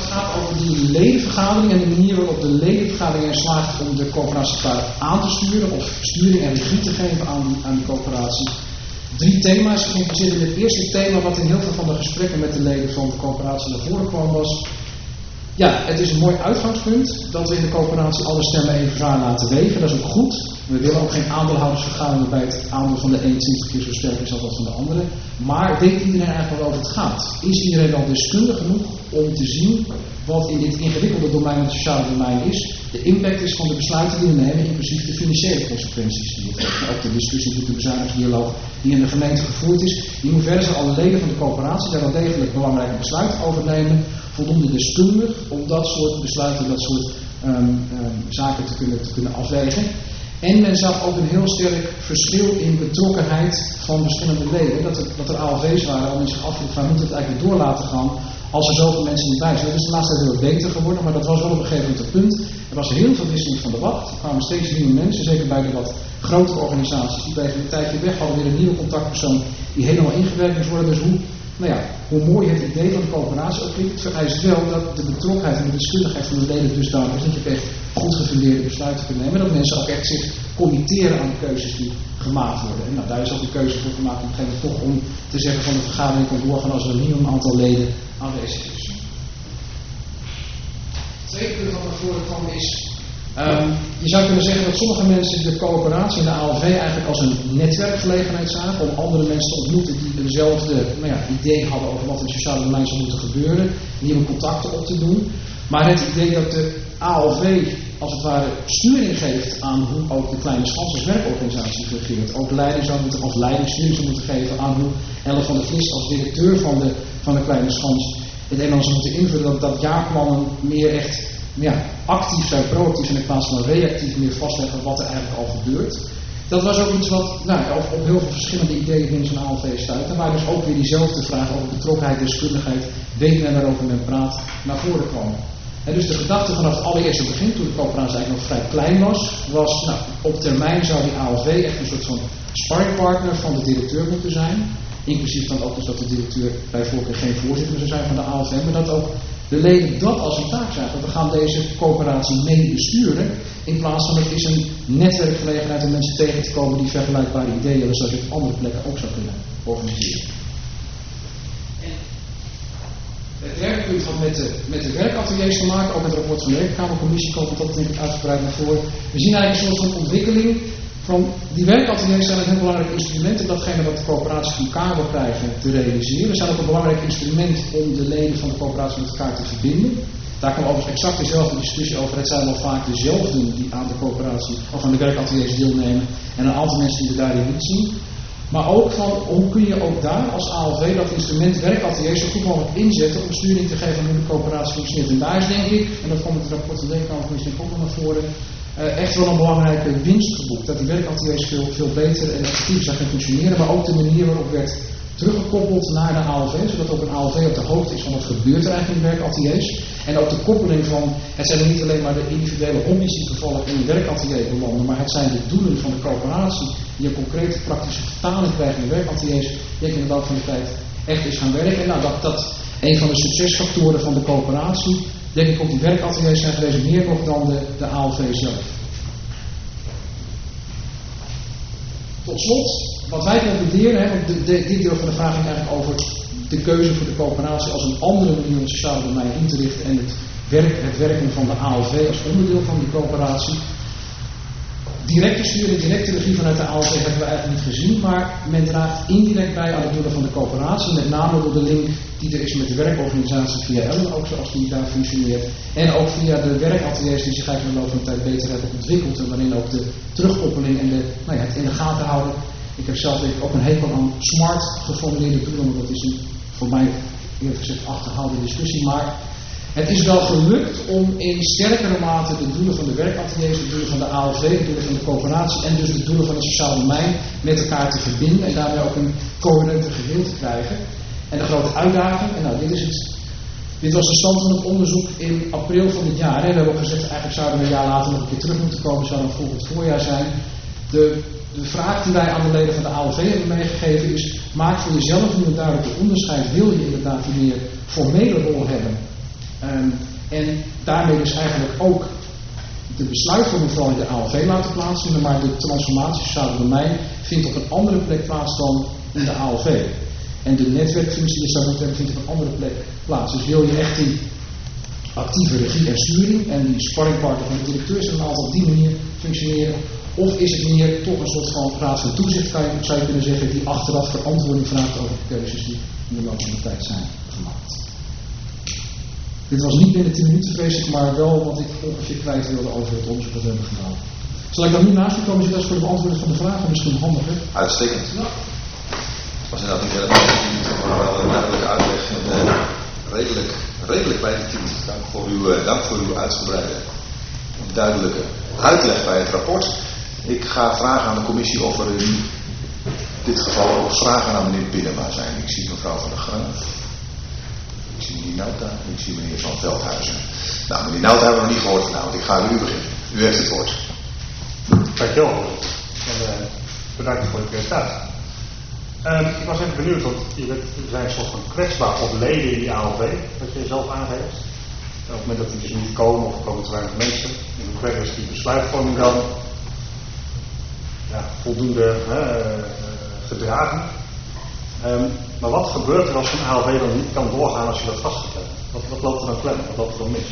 het gaat over die ledenvergadering en de manier waarop de ledenvergadering er slaagt om de coöperatiekaart aan te sturen of sturing en regie te geven aan die coöperatie. 3 thema's geïnteresseerd in het eerste thema, wat in heel veel van de gesprekken met de leden van de coöperatie naar voren kwam, was: ja, het is een mooi uitgangspunt dat we in de coöperatie alle stemmen even zwaar laten wegen. Dat is ook goed. We willen ook geen aandeelhoudersvergadering waarbij het aandeel van de een 20 keer zo sterk is als dat van de andere. Maar weet iedereen eigenlijk wel over het gaat? Is iedereen wel deskundig genoeg om te zien wat in dit ingewikkelde domein, het sociale domein is, de impact is van de besluiten die we nemen, inclusief de financiële consequenties die het heeft. Ook de discussie met de bezuinigingsdialoog die in de gemeente gevoerd is. In hoeverre zijn alle leden van de coöperatie daar wel degelijk belangrijke besluiten over nemen, voldoende deskundig om dat soort besluiten, dat soort zaken te kunnen afwegen. En men zag ook een heel sterk verschil in betrokkenheid van verschillende leden. Dat er ALV's waren al mensen zich afvroegen van, moeten we het eigenlijk door laten gaan als er zoveel mensen niet bij zijn. Dat is de laatste tijd heel beter geworden, maar dat was wel op een gegeven moment het punt. Er was heel veel wisseling van de wacht. Er kwamen steeds nieuwe mensen, zeker bij de wat grotere organisaties. Die bleven een tijdje weg, hadden weer een nieuwe contactpersoon die helemaal ingewerkt moest worden. Dus hoe mooi het idee van de coöperatie ook klinkt, het vereist wel dat de betrokkenheid en de deskundigheid van de leden dusdanig is dat je echt goed gefundeerde besluiten kunt nemen. Dat mensen ook echt zich committeren aan de keuzes die gemaakt worden. En daar is ook de keuze voor gemaakt op een gegeven moment toch om te zeggen van de vergadering kan doorgaan als er een minimum aantal leden aanwezig is. Het tweede punt wat naar voren kwam is, je zou kunnen zeggen dat sommige mensen de coöperatie en de ALV eigenlijk als een netwerkgelegenheid zagen om andere mensen te ontmoeten die dezelfde idee hadden over wat in het sociale domein zou moeten gebeuren, nieuwe contacten op te doen. Maar het idee dat de ALV als het ware sturing geeft aan hoe ook de Kleine Schans als werkorganisatie fungeert. Ook leiding zou moeten, als leiding sturing zou moeten geven aan hoe Elle van der Vlis als directeur van de Kleine Schans het een en ander zou moeten invullen. Dat jaarplannen meer echt actief zijn, proactief zijn in plaats van reactief meer vastleggen wat er eigenlijk al gebeurt. Dat was ook iets wat op heel veel verschillende ideeën binnen zo'n ALV stuitte. Maar dus ook weer diezelfde vraag over betrokkenheid, deskundigheid, weet men waarover men praat, naar voren kwam. En dus de gedachte vanaf het allereerste begin, toen de coöperatie eigenlijk nog vrij klein was op termijn zou die ALV echt een soort van sparringpartner van de directeur moeten zijn. Inclusief dan ook dus dat de directeur bij voorkeur geen voorzitter zou zijn van de ALV, maar dat ook de leden dat als een taak zagen. Dat we gaan deze coöperatie mee besturen, in plaats van het is een netwerkgelegenheid om mensen tegen te komen die vergelijkbare ideeën hebben, zoals je op andere plekken ook zou kunnen organiseren. Het derde punt had met de werkateliers te maken, ook met het rapport van de Rekenkamercommissie komt dat denk ik uitgebreid naar voren. We zien eigenlijk een soort van ontwikkeling van die werkateliers zijn een heel belangrijk instrument om datgene wat de coöperatie van elkaar wil krijgen te realiseren. Ze zijn ook een belangrijk instrument om de leden van de coöperatie met elkaar te verbinden. Daar kwam overigens exact dezelfde discussie over. Het zijn wel vaak dezelfden die aan de coöperatie of aan de werkateliers deelnemen en een aantal mensen die we daarin niet zien. Maar ook van hoe kun je ook daar als ALV dat instrument werkateliers zo goed mogelijk inzetten om sturing te geven aan hoe de coöperatie functioneert. En daar is denk ik, en dat komt in het rapport van de Rekenkamercommissie ook wel naar voren, echt wel een belangrijke winst geboekt. Dat die werkateliers veel beter en effectiever zijn gaan functioneren, maar ook de manier waarop werd teruggekoppeld naar de ALV, zodat ook een ALV op de hoogte is van wat gebeurt er eigenlijk in de werkateliers. En ook de koppeling van, het zijn niet alleen maar de individuele hobby's die toevallig in een werkatelier belanden, maar het zijn de doelen van de coöperatie die een concrete praktische vertaling krijgen in de werkateliers, die in de loop van de tijd echt is gaan werken. En dat een van de succesfactoren van de coöperatie, denk ik ook die werkateliers zijn geweest, meer nog dan de ALV zelf. Tot slot, wat wij concluderen, want dit deel van de vraag ging eigenlijk over de keuze voor de coöperatie als een andere manier om het sociale domein in te richten en het werken van de ALV als onderdeel van die coöperatie. Directe sturing, directe regie vanuit de ALV hebben we eigenlijk niet gezien, maar men draagt indirect bij aan de doelen van de coöperatie, met name door de link die er is met de werkorganisatie via Ellen, ook zoals die daar functioneert, en ook via de werkateliers die zich eigenlijk in de loop van de tijd beter hebben ontwikkeld en waarin ook de terugkoppeling en het in de gaten houden. Ik heb zelf denk ik ook een hekel aan smart geformuleerde doelen, want dat is een voor mij eerlijk gezegd achterhaalde discussie, maar het is wel gelukt om in sterkere mate de doelen van de werkateliers, de doelen van de ALV, de doelen van de coöperatie en dus de doelen van het sociale domein met elkaar te verbinden en daarmee ook een coherente geheel te krijgen. En de grote uitdaging, en dit was de stand van het onderzoek in april van dit jaar. We hebben ook gezegd, eigenlijk zouden we een jaar later nog een keer terug moeten komen, zou dan volgend voorjaar zijn. De vraag die wij aan de leden van de ALV hebben meegegeven is, maak voor jezelf nu een duidelijk onderscheid. Wil je inderdaad die meer formele rol hebben En daarmee dus eigenlijk ook de besluitvorming vooral in de ALV laten plaatsvinden, maar de transformatie sociale domein vindt op een andere plek plaats dan in de ALV. En de netwerkfunctie die je zou moeten hebben, vindt op een andere plek plaats. Dus wil je echt die actieve regie en sturing en die sparringpartner van de directeur zullen altijd op die manier functioneren? Of is het meer toch een soort van raad van toezicht, zou je kunnen zeggen, die achteraf verantwoording vraagt over de keuzes die in de loop van de tijd zijn gemaakt? Dit was niet binnen 10 minuten vrees ik, maar wel wat ik ongeveer kwijt wilde over het onderzoek dat we hebben gedaan. Zal ik dan nu naast u komen zitten voor de beantwoording van de vragen? Misschien handiger. Uitstekend. Ja. Het was inderdaad niet helemaal 10 minuten, maar wel een duidelijke uitleg en redelijk bij de 10 minuten. Dank voor uw uitgebreide en duidelijke uitleg bij het rapport. Ik ga vragen aan de commissie of er in dit geval ook vragen aan meneer Binnenma zijn. Ik zie mevrouw van der Graaf. Ik zie meneer Nauta en ik zie meneer Van Veldhuizen. Nou, meneer Nauta hebben we nog niet gehoord vanavond. Ik ga met u beginnen. U heeft het woord. Dankjewel. En bedankt voor de presentatie. Ik was even benieuwd, want we zijn een soort van kwetsbaar op leden in die ALV, wat je zelf aangeeft. Op het moment dat die dus niet komen of er komen te weinig mensen, in hoeverre is die besluitvorming dan voldoende gedragen. Maar wat gebeurt er als een ALV dan niet kan doorgaan als je dat vastgezet hebt? Wat loopt er dan klem? Wat loopt er dan mis?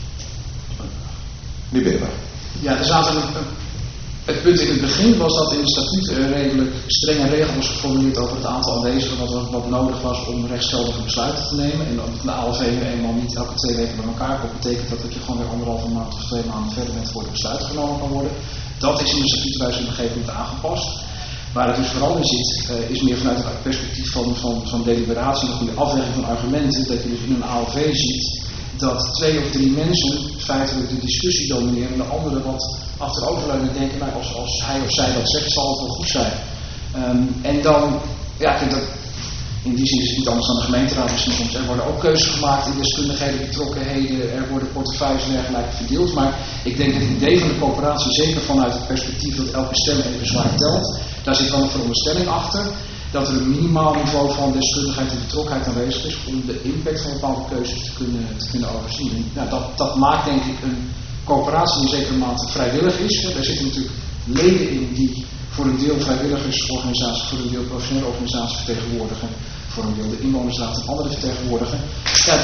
Nu binnen maar. Ja, er zaten het punt in het begin was dat in de statuten redelijk strenge regels was geformuleerd over het aantal aanwezigen wat nodig was om rechtsgeldige besluiten te nemen. En omdat de ALV nu eenmaal niet elke 2 weken bij elkaar komt, betekent dat je gewoon weer 1,5 maand of 2 maanden verder bent voor de besluiten genomen kan worden. Dat is in de statutenwijziging op een gegeven moment aangepast. Waar het dus vooral in zit, is meer vanuit het perspectief van deliberatie en een goede afweging van argumenten. Dat je dus in een ALV ziet dat 2 of 3 mensen feitelijk de discussie domineren en de anderen wat achteroverleunen denken, nou, als hij of zij dat zegt, zal het wel goed zijn. En dan, ja, ik denk dat in die zin is het niet anders dan de gemeenteraad misschien soms. Er worden ook keuzes gemaakt in deskundigheden, betrokkenheden, er worden portefeuilles en dergelijke verdeeld. Maar ik denk dat het idee van de coöperatie, zeker vanuit het perspectief dat elke stem even zwaar telt, daar zit wel een veronderstelling achter dat er een minimaal niveau van deskundigheid en betrokkenheid aanwezig is om de impact van bepaalde keuzes te kunnen overzien. En, nou, dat maakt denk ik een coöperatie in zekere mate vrijwillig is. Er zitten natuurlijk leden in die voor een deel vrijwilligersorganisaties, voor een deel professionele organisaties vertegenwoordigen, voor een deel de inwonersraad en andere vertegenwoordigen. Ja,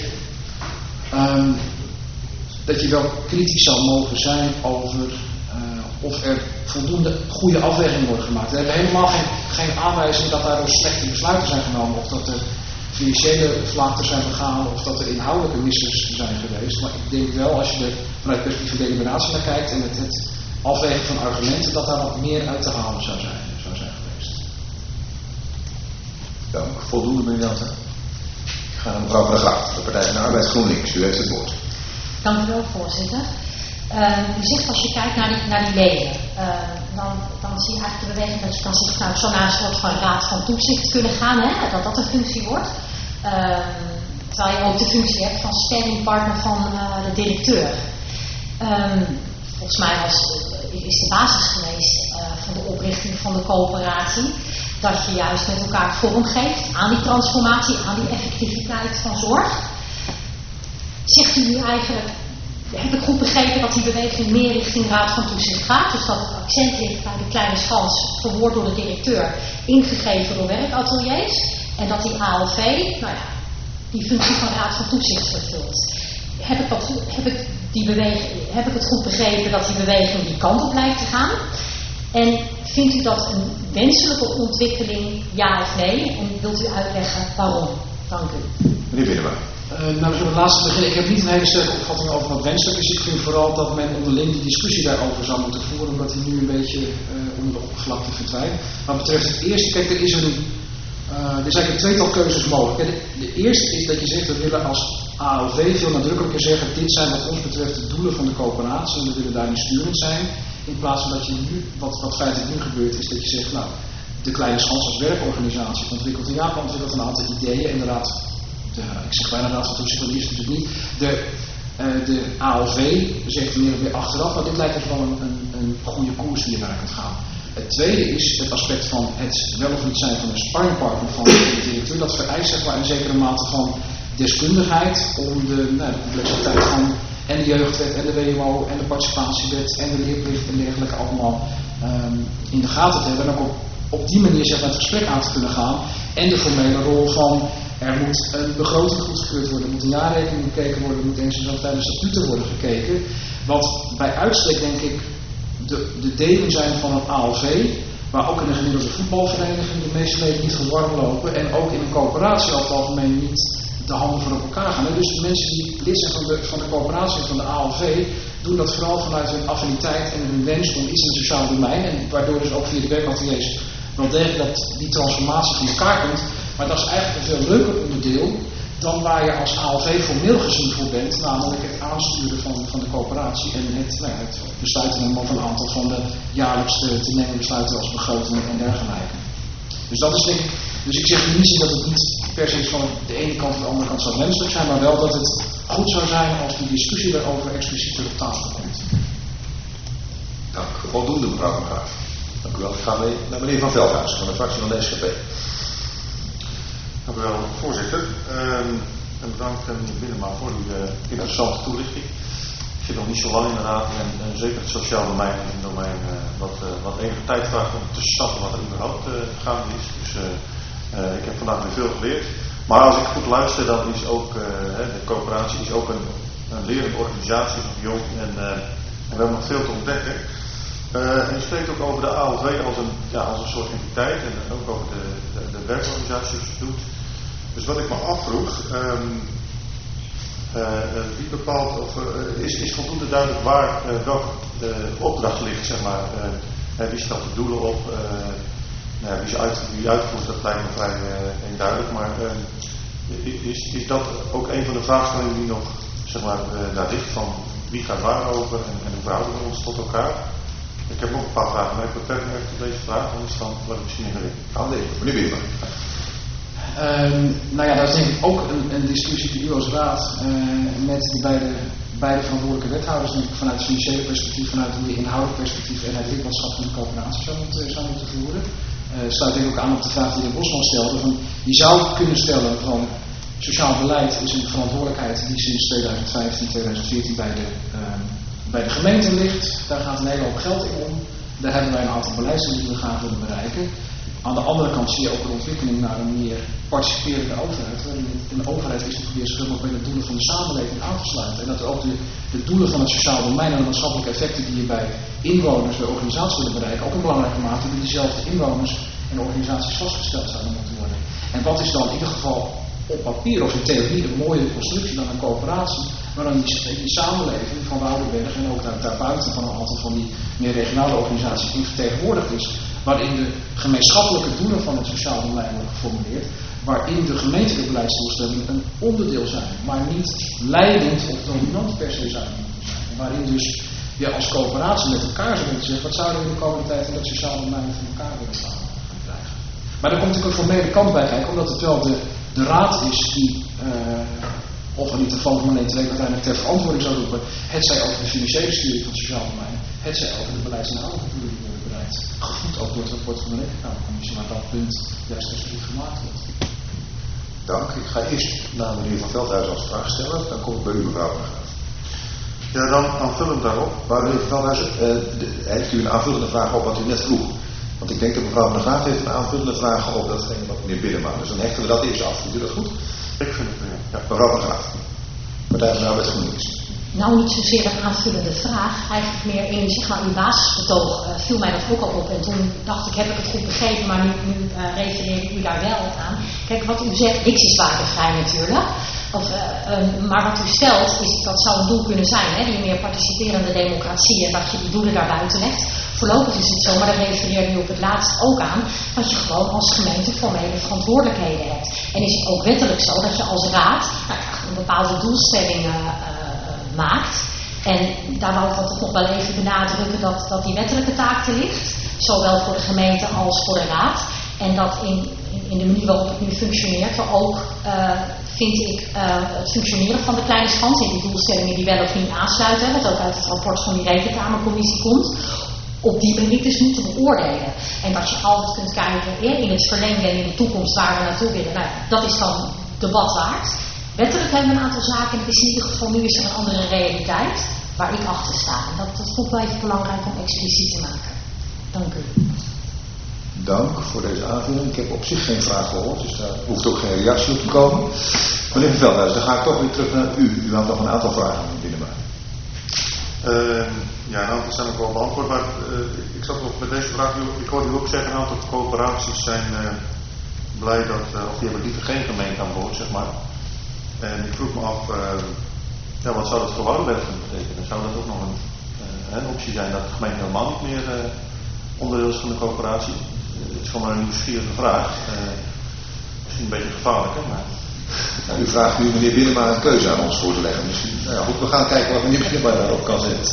dat je wel kritisch zou mogen zijn over of er voldoende goede afwegingen worden gemaakt. We hebben helemaal geen aanwijzing dat daardoor slechte besluiten zijn genomen, of dat er financiële vlakten zijn begaan, of dat er inhoudelijke missers zijn geweest. Maar ik denk wel, als je er vanuit het perspectief van deliberatie naar kijkt en het afwegen van argumenten, dat daar wat meer uit te halen zou zijn geweest. Dank. Voldoende, meneer Nauta. Ik ga naar mevrouw van der Graaf, de Partij van de Arbeid GroenLinks. U heeft het woord. Dank u wel, voorzitter. U zegt als je kijkt naar die leden, dan zie je eigenlijk de beweging dat je kan zeggen, nou, zo naar een soort van raad van toezicht kunnen gaan, hè, dat een functie wordt. Terwijl je ook de functie hebt van sparringpartner van de directeur. Volgens mij is de basis geweest van de oprichting van de coöperatie dat je juist met elkaar vorm geeft aan die transformatie, aan die effectiviteit van zorg. Zegt u nu eigenlijk, heb ik goed begrepen dat die beweging meer richting raad van toezicht gaat, dus dat het accent ligt bij de kleine schans, verwoord door de directeur, ingegeven door werkateliers, en dat die ALV, nou ja, die functie van raad van toezicht vervult. Heb ik het goed begrepen dat die beweging die kant op lijkt te gaan? En vindt u dat een wenselijke ontwikkeling, ja of nee? En wilt u uitleggen waarom? Dank u. Meneer Binnenma. Nou, dus op het laatste beginnen. Ik heb niet een hele sterke opvatting over wat wenselijk is. Ik vind vooral dat men onderling die discussie daarover zou moeten voeren, omdat die nu een beetje onder de oppervlakte verdwijnt. Wat betreft het eerste, kijk, er zijn eigenlijk een tweetal keuzes mogelijk. De eerste is dat je zegt, we willen als ALV veel nadrukkelijker zeggen, dit zijn wat ons betreft de doelen van de coöperatie en we willen daarin sturend zijn. In plaats van dat je nu, wat feitelijk nu gebeurt, is dat je zegt, nou, de kleine schans als werkorganisatie ontwikkelt een aantal ideeën en de raad. Ik zeg bijna raad van toezicht, dat is natuurlijk niet. De ALV zegt meer of meer achteraf, maar dit lijkt ons wel een goede koers die je naar kunt gaan. Het tweede is het aspect van het wel of niet zijn van een sparringpartner van de directeur. Dat vereist zeg maar een zekere mate van deskundigheid om de complexiteit van en de jeugdwet en de WMO en de participatiewet en de leerplicht en dergelijke allemaal in de gaten te hebben. En ook op die manier zeg maar, het gesprek aan te kunnen gaan. En de formele rol van er moet een begroting goedgekeurd worden, er moet een jaarrekening bekeken worden, er moet eens en zo tijdens de statuten worden gekeken. Wat bij uitstek denk ik de delen zijn van een ALV, waar ook in een gemiddelde voetbalvereniging de meeste leden niet warm lopen en ook in een coöperatie over het algemeen niet de handen voor op elkaar gaan. Dus de mensen die lid zijn van de coöperatie van de ALV doen dat vooral vanuit hun affiniteit en hun wens om iets in het sociaal domein en waardoor dus ook via de werkateliers wel degelijk dat die transformatie van elkaar komt. Maar dat is eigenlijk een veel leuker onderdeel dan waar je als ALV formeel gezien voor bent, namelijk het aansturen van de coöperatie en het besluiten nemen van een aantal van de jaarlijks te nemen besluiten als begroting en dergelijke. Dus dat is denk ik, dus ik zeg niet dat het niet per se van de ene kant of de andere kant zou wenselijk zijn, maar wel dat het goed zou zijn als die discussie daarover expliciet op tafel komt. Dank. Voldoende, mevrouw Van Graaf. Dank u wel. Ik ga naar meneer Van Veldhuis van de fractie van de SGP. Dank u wel, voorzitter. En bedankt meneer Binnenma voor uw interessante toelichting. Ik zit nog niet zo lang in de raad en zeker het sociaal domein is een domein wat enige tijd vraagt om te snappen wat er überhaupt gaande is. Dus ik heb vandaag weer veel geleerd. Maar als ik goed luister, dan is ook de coöperatie is ook een lerende organisatie, is nog jong en we hebben nog veel te ontdekken. En je spreekt ook over de ALV als een soort entiteit en ook over de werkorganisatie die het doet. Dus wat ik me afvroeg, wie bepaalt, of is voldoende duidelijk waar welke opdracht ligt, zeg maar. Wie stelt de doelen op, wie uitvoert, dat lijkt me vrij eenduidelijk. Maar is dat ook een van de vraagstellingen die nog, zeg maar, daar ligt van wie gaat waar over en hoe verhouden we ons tot elkaar? Ik heb nog een paar vragen, maar ik beperk me even tot deze vraag, anders dan word ik misschien ingewikkeld. Meneer Binnenma. Dat is denk ik ook een discussie die u als raad met de beide verantwoordelijke wethouders vanuit het financiële perspectief, vanuit het inhoudelijk perspectief en het lidmaatschap van de coöperatie zou moeten voeren. Sluit denk ik ook aan op de vraag die de heer Bosman stelde. Van, je zou kunnen stellen van sociaal beleid is een verantwoordelijkheid die sinds 2015, 2014 bij de gemeente ligt. Daar gaat een hele hoop geld in om. Daar hebben wij een aantal beleidsdoelen die we graag willen bereiken. Aan de andere kant zie je ook een ontwikkeling naar een meer participerende overheid. Waarin een overheid is die probeert zoveel mogelijk bij de doelen van de samenleving aan te sluiten. En dat ook de doelen van het sociaal domein en de maatschappelijke effecten die je bij inwoners, bij organisaties willen bereiken, ook in belangrijke mate door diezelfde inwoners en organisaties vastgesteld zouden moeten worden. En wat is dan in ieder geval op papier of in theorie een mooie constructie dan een coöperatie, maar dan die samenleving van Woudenberg en ook daarbuiten van een aantal van die meer regionale organisaties die vertegenwoordigd is, waarin de gemeenschappelijke doelen van het sociaal domein worden geformuleerd, waarin de gemeentelijke beleidsdoelstellingen een onderdeel zijn, maar niet leidend of dominant per se zouden moeten zijn. En waarin dus je als coöperatie met elkaar zou moeten zeggen, wat zouden we in de komende tijd in dat sociaal domein van elkaar willen gaan krijgen. Maar daar komt natuurlijk een formele kant bij kijken, omdat het wel de raad is die, of in ieder geval van 1, 2 uiteindelijk ter verantwoording zou roepen, het zij over de financiële sturing van het sociaal domein, het zij over de beleidsinhoudelijke doelen die worden bereikt. Gevoed ook door het rapport van de Rekenkamercommissie, waar dat punt juist specifiek gemaakt wordt. Dank. Ik ga eerst naar meneer Van Veldhuis als vraagsteller, dan kom ik bij u, mevrouw Van Graaf. Ja, dan aanvullend daarop. Maar meneer Van Veldhuis, heeft u een aanvullende vraag op wat u net vroeg? Want ik denk dat mevrouw Van Graaf heeft een aanvullende vraag op datgene wat meneer Binnenma. Dus dan hechten we dat eerst af. Vindt u dat goed? Ik vind het weer. Ja. Mevrouw Van Graaf, Partij van de Arbeid GroenLinks. Nou, niet zozeer een aanvullende vraag. Eigenlijk meer in uw basisbetoog viel mij dat ook al op. En toen dacht ik, heb ik het goed begrepen, maar nu refereerde u daar wel aan. Kijk, wat u zegt, niks is waardevrij natuurlijk. Maar wat u stelt, dat zou een doel kunnen zijn, hè? Die meer participerende democratie en dat je die doelen daar buiten legt. Voorlopig is het zo, maar dat refereerde u op het laatst ook aan, dat je gewoon als gemeente formele verantwoordelijkheden hebt. En is het ook wettelijk zo dat je als raad een bepaalde doelstelling maakt. En daar wou ik dan toch nog wel even benadrukken dat die wettelijke taak er ligt. Zowel voor de gemeente als voor de raad. En dat in de manier waarop het nu functioneert er ook, vind ik, het functioneren van de kleine schans en die doelstellingen die wel of niet aansluiten, wat ook uit het rapport van die Rekenkamercommissie komt, op die merites moeten beoordelen. En dat je altijd kunt kijken in het verlengde en in de toekomst waar we naartoe willen. Nou, dat is dan debat waard. Wettelijk hebben we een aantal zaken en het is in ieder geval nu is er een andere realiteit waar ik achter sta. En dat vond ik wel even belangrijk om expliciet te maken. Dank u. Dank voor deze aanvulling. Ik heb op zich geen vraag gehoord, dus daar hoeft ook geen reactie op te komen. Meneer Van Veldhuis, dan ga ik toch weer terug naar u. U had nog een aantal vragen binnenbrengen. Ja, een aantal zijn ook wel beantwoord, maar ik zat nog met deze vraag. Ik hoorde u ook zeggen, een aantal coöperaties zijn blij dat, of die hebben liever geen gemeente aan boord, zeg maar. En ik vroeg me af, wat zou dat voor Woudenberg betekenen? Zou dat ook nog een optie zijn dat de gemeente helemaal niet meer onderdeel is van de coöperatie? Het is gewoon maar een nieuwsgierige vraag. Misschien een beetje gevaarlijk, hè? Maar... Nou, u vraagt nu meneer Binnenma een keuze aan ons voor te leggen. Misschien, nou ja, goed, we gaan kijken wat meneer Binnenma daarop kan zetten.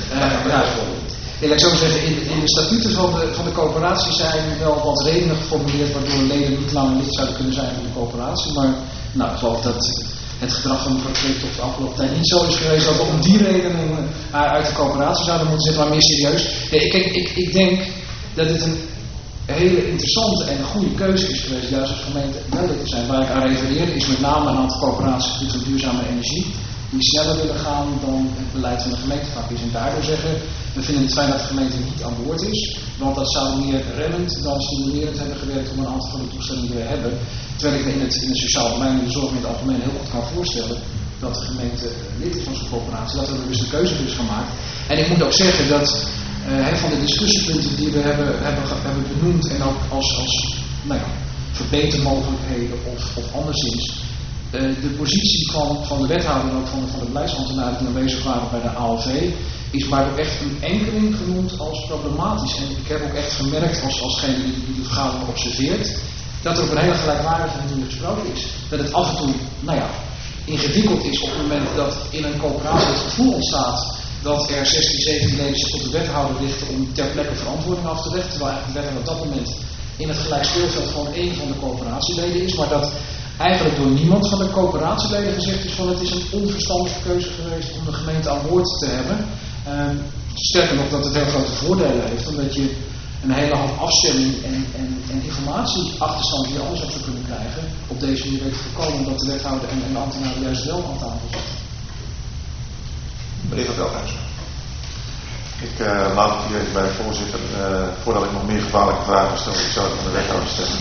Ik zou zeggen, in de statuten van de coöperatie zijn wel wat redenen geformuleerd waardoor leden niet langer lid zouden kunnen zijn van de coöperatie. Maar nou, ik geloof dat het gedrag van mevrouw Kreektoft de afgelopen tijd niet zo is geweest dat we om die redenen uit de coöperatie zouden moeten zitten, maar meer serieus. Nee, ik denk dat dit een hele interessante en goede keuze is geweest, juist als gemeente wel lid te zijn. Waar ik aan refereerde is met name een aantal coöperaties op gebied van duurzame energie, die sneller willen gaan dan het beleid van de gemeente vaak is. En daardoor zeggen, we vinden het fijn dat de gemeente niet aan boord is, want dat zou meer remmend dan stimulerend hebben gewerkt om een aantal van de toestemmingen die we hebben. Terwijl ik me in het sociaal domein en de zorg in het algemeen heel goed kan voorstellen dat de gemeente lid is van zo'n coöperatie, dat we dus de keuze dus gemaakt. En ik moet ook zeggen dat van de discussiepunten die we hebben benoemd en ook als verbetermogelijkheden of anderszins, de positie van de wethouder en ook van de beleidsambtenaren die aanwezig waren bij de ALV is maar ook echt een enkeling genoemd als problematisch. En ik heb ook echt gemerkt alsgene die de vergadering observeert, dat er op een hele gelijkwaardige manier gesproken is. Dat het af en toe, ingewikkeld is op het moment dat in een coöperatie het gevoel ontstaat dat er 16, 17 leden zich tot de wethouder richten om ter plekke verantwoording af te leggen, terwijl eigenlijk de wethouder op dat moment in het gelijk speelveld gewoon één van de coöperatieleden is, maar dat eigenlijk door niemand van de coöperatieleden gezegd is van het is een onverstandige keuze geweest om de gemeente aan boord te hebben. Sterker nog dat het heel grote voordelen heeft, omdat je een hele hoop afstemming en informatieachterstand die je anders ook zou kunnen krijgen, op deze manier weet voorkomen omdat de wethouder en de ambtenaren juist wel aan tafel zitten. Meneer Van Veldhuis. Ik laat het hier even bij de voorzitter. Voordat ik nog meer gevaarlijke vragen stel, ik zou het aan de wethouder stellen.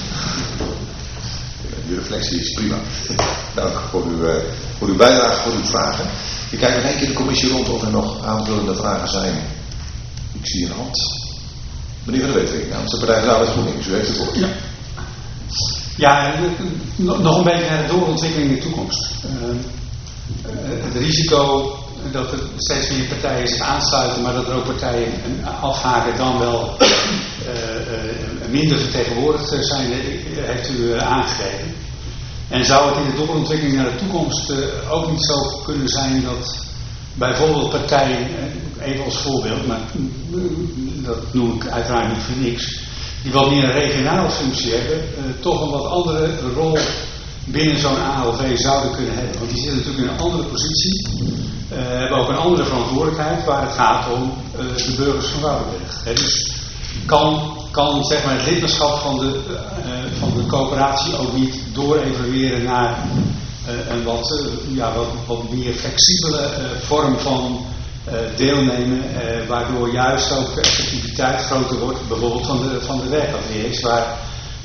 Uw reflectie is prima. Dank voor uw bijdrage, voor uw vragen. Ik kijk nog één keer de commissie rond of er nog aanvullende vragen zijn. Ik zie een hand. Meneer Van der Wetering, namens de Partij van de Arbeid GroenLinks, u heeft het woord. Ja, nog een beetje naar de doorontwikkeling in de toekomst. Het risico dat er steeds meer partijen zich aansluiten, maar dat er ook partijen afhaken dan wel minder vertegenwoordigd zijn, heeft u aangegeven. En zou het in de doorontwikkeling naar de toekomst ook niet zo kunnen zijn dat bijvoorbeeld partijen, even als voorbeeld, maar dat noem ik uiteraard niet voor niks, die wat meer een regionale functie hebben, toch een wat andere rol binnen zo'n ALV zouden kunnen hebben. Want die zitten natuurlijk in een andere positie, hebben ook een andere verantwoordelijkheid waar het gaat om de burgers van Woudenberg. Dus kan zeg maar, het lidmaatschap van de coöperatie ook niet doorevalueren naar een wat meer flexibele vorm van deelnemen, waardoor juist ook de effectiviteit groter wordt, bijvoorbeeld van de werkateliers, waar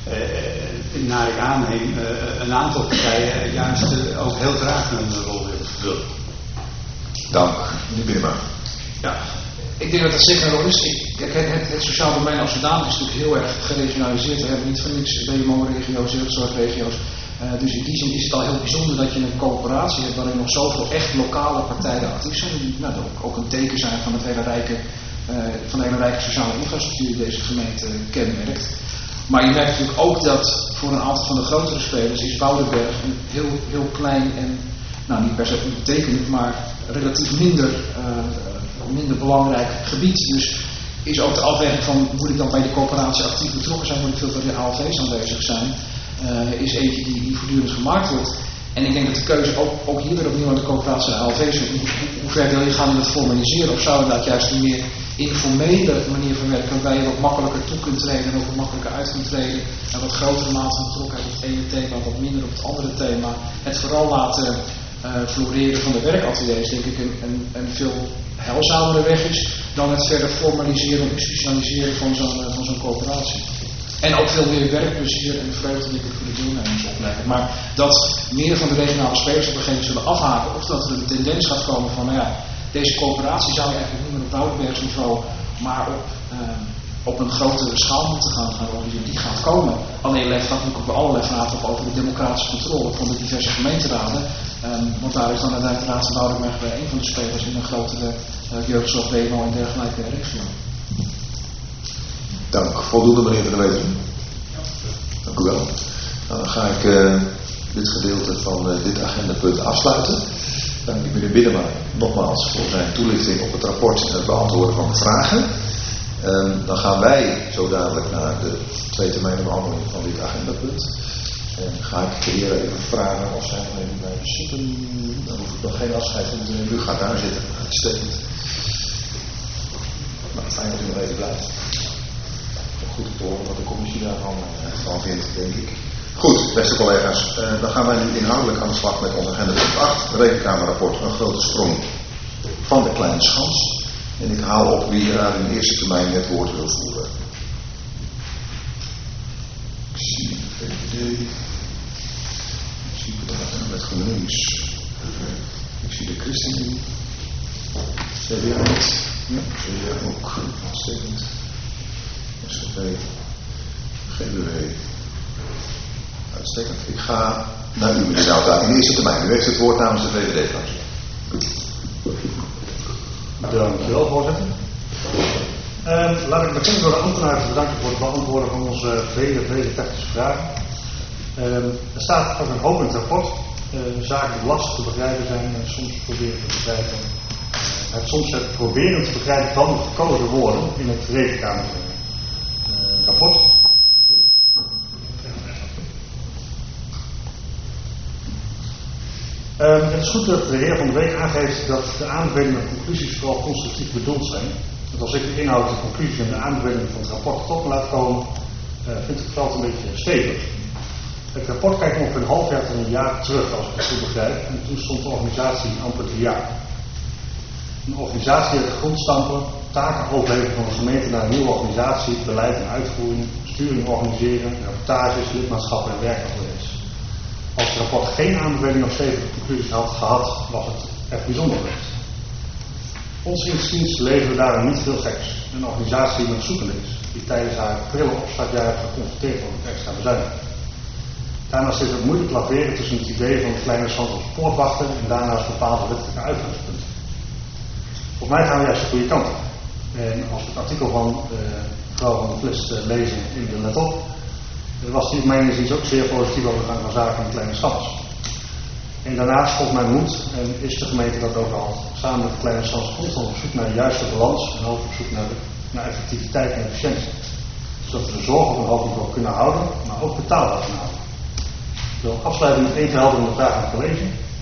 naar ik aanneem een aantal partijen juist ook heel graag een rol willen vervullen. Dank, meneer Binnenma. Ja, ik denk dat dat zeker een rol is. Het sociaal domein als zodanig is natuurlijk heel erg geregionaliseerd. We hebben niet voor niks BMO-regio's, jeugdzorgregio's. Dus in die zin is het al heel bijzonder dat je een coöperatie hebt waarin nog zoveel echt lokale partijen actief zijn. Die ook een teken zijn van de hele rijke sociale infrastructuur die deze gemeente kenmerkt. Maar je merkt natuurlijk ook dat voor een aantal van de grotere spelers is Woudenberg een heel klein en, niet per se onbetekenend, maar relatief minder belangrijk gebied. Dus is ook de afweging van moet ik dan bij de coöperatie actief betrokken zijn, moet ik veel van de ALV's aanwezig zijn, is eentje die voortdurend gemaakt wordt. En ik denk dat de keuze ook hier weer opnieuw aan de coöperatie en de ALV's, hoe ver wil je gaan in het formaliseren, of zou dat juist meer informele manier van werken, waarbij je wat makkelijker toe kunt treden en ook wat makkelijker uit kunt treden. En wat grotere mate van betrokkenheid op het ene thema, wat minder op het andere thema. Het vooral laten floreren van de werkateliers, denk ik, een veel heilzamere weg is dan het verder formaliseren en institutionaliseren van zo'n coöperatie. En ook veel meer werkplezier en vreugde die ik voor de deelnemers oplevert. Maar dat meer van de regionale spelers op een gegeven moment zullen afhaken, of dat er een tendens gaat komen van, nou ja, deze coöperatie zou je eigenlijk niet meer op Woudenbergsniveau, maar op een grotere schaal moeten gaan organiseren. Die gaat komen. Alleen gaat natuurlijk ook bij allerlei vragen op over de democratische controle van de diverse gemeenteraden. Want daar is dan uiteindelijk de Raad van Woudenberg bij een van de spelers in een grotere jeugdzorg, WMO en dergelijke regio. Dank. Voldoende, meneer Van der Wetering? Dank u wel. Nou, dan ga ik dit gedeelte van dit agendapunt afsluiten. Dank ik meneer Binnenma nogmaals voor zijn toelichting op het rapport en het beantwoorden van de vragen. Dan gaan wij zo dadelijk naar de 2 termijnen behandeling van dit agendapunt. En ga ik de heren even vragen of zij nog even blijven zitten. Dan hoef ik nog geen afscheid van te nemen. U gaat daar zitten. Uitstekend. Nou, fijn dat u nog even blijft. Goed te horen wat de commissie daarvan vindt, denk ik. Goed, beste collega's. Dan gaan wij nu inhoudelijk aan de slag met ons agenda punt 8. Rekenkamerrapport, een grote sprong van de Kleine Schans. En ik haal op wie er in de eerste termijn het woord wil voeren. Ik zie de VVD. Ik zie de met GroenLinks. Ik zie de ChristenUnie. CDA niet. Ja, CDA ook. Uitstekend. SVP. GBW. Uitstekend. Ik ga naar u, meneer Nauta, in de eerste termijn. U heeft het woord namens de VVD-fractie. Dankjewel, voorzitter. Laat ik beginnen door de ambtenaren te bedanken voor het beantwoorden van onze vele technische vragen. Er staat ook een hoop in het rapport. Zaken die lastig te begrijpen zijn en soms proberen te begrijpen. Soms het proberen te begrijpen kan gekozen worden in het Rekenkamerrapport. Het is goed dat de heer Van der Week aangeeft dat de aanbevelingen en conclusies vooral constructief bedoeld zijn. Want als ik de inhoud, de conclusie en de aanbevelingen van het rapport tot me laat komen, vind ik het veld een beetje stevig. Het rapport kijkt ongeveer een half jaar tot een jaar terug, als ik het goed begrijp. En toen stond de organisatie amper 3 jaar. Een organisatie uit de grond stampen, taken overleveren van de gemeente naar een nieuwe organisatie, beleid en uitvoering, sturing organiseren, rapportages, lidmaatschappen en werkateliers. Als het rapport geen aanbeveling of stevige conclusies had gehad, was het echt bijzonder geweest. Onze instincts leveren daarom niet veel geks. Een organisatie die nog zoekend is, die tijdens haar prille opstartjaren geconfronteerd wordt met extra bezuinigingen. Daarnaast is het moeilijk laveren tussen het idee van de Kleine Schans als poortwachter en daarnaast bepaalde wettelijke uitgangspunten. Volgens mij gaan we juist de goede kant op. En als we het artikel van mevrouw Van der Vlist lezen in de Let Op, was die mijn inziens ook zeer positief over de gang van zaken in de Kleine Schans. En daarnaast volgens mij moet en is de gemeente dat ook al samen met de Kleine Schans constant op zoek naar de juiste balans en ook op zoek naar effectiviteit en efficiëntie. Zodat we de zorg op een hoog niveau kunnen houden, maar ook betaalbaar kunnen houden. Ik wil afsluiten met één verhelderende vraag aan het college.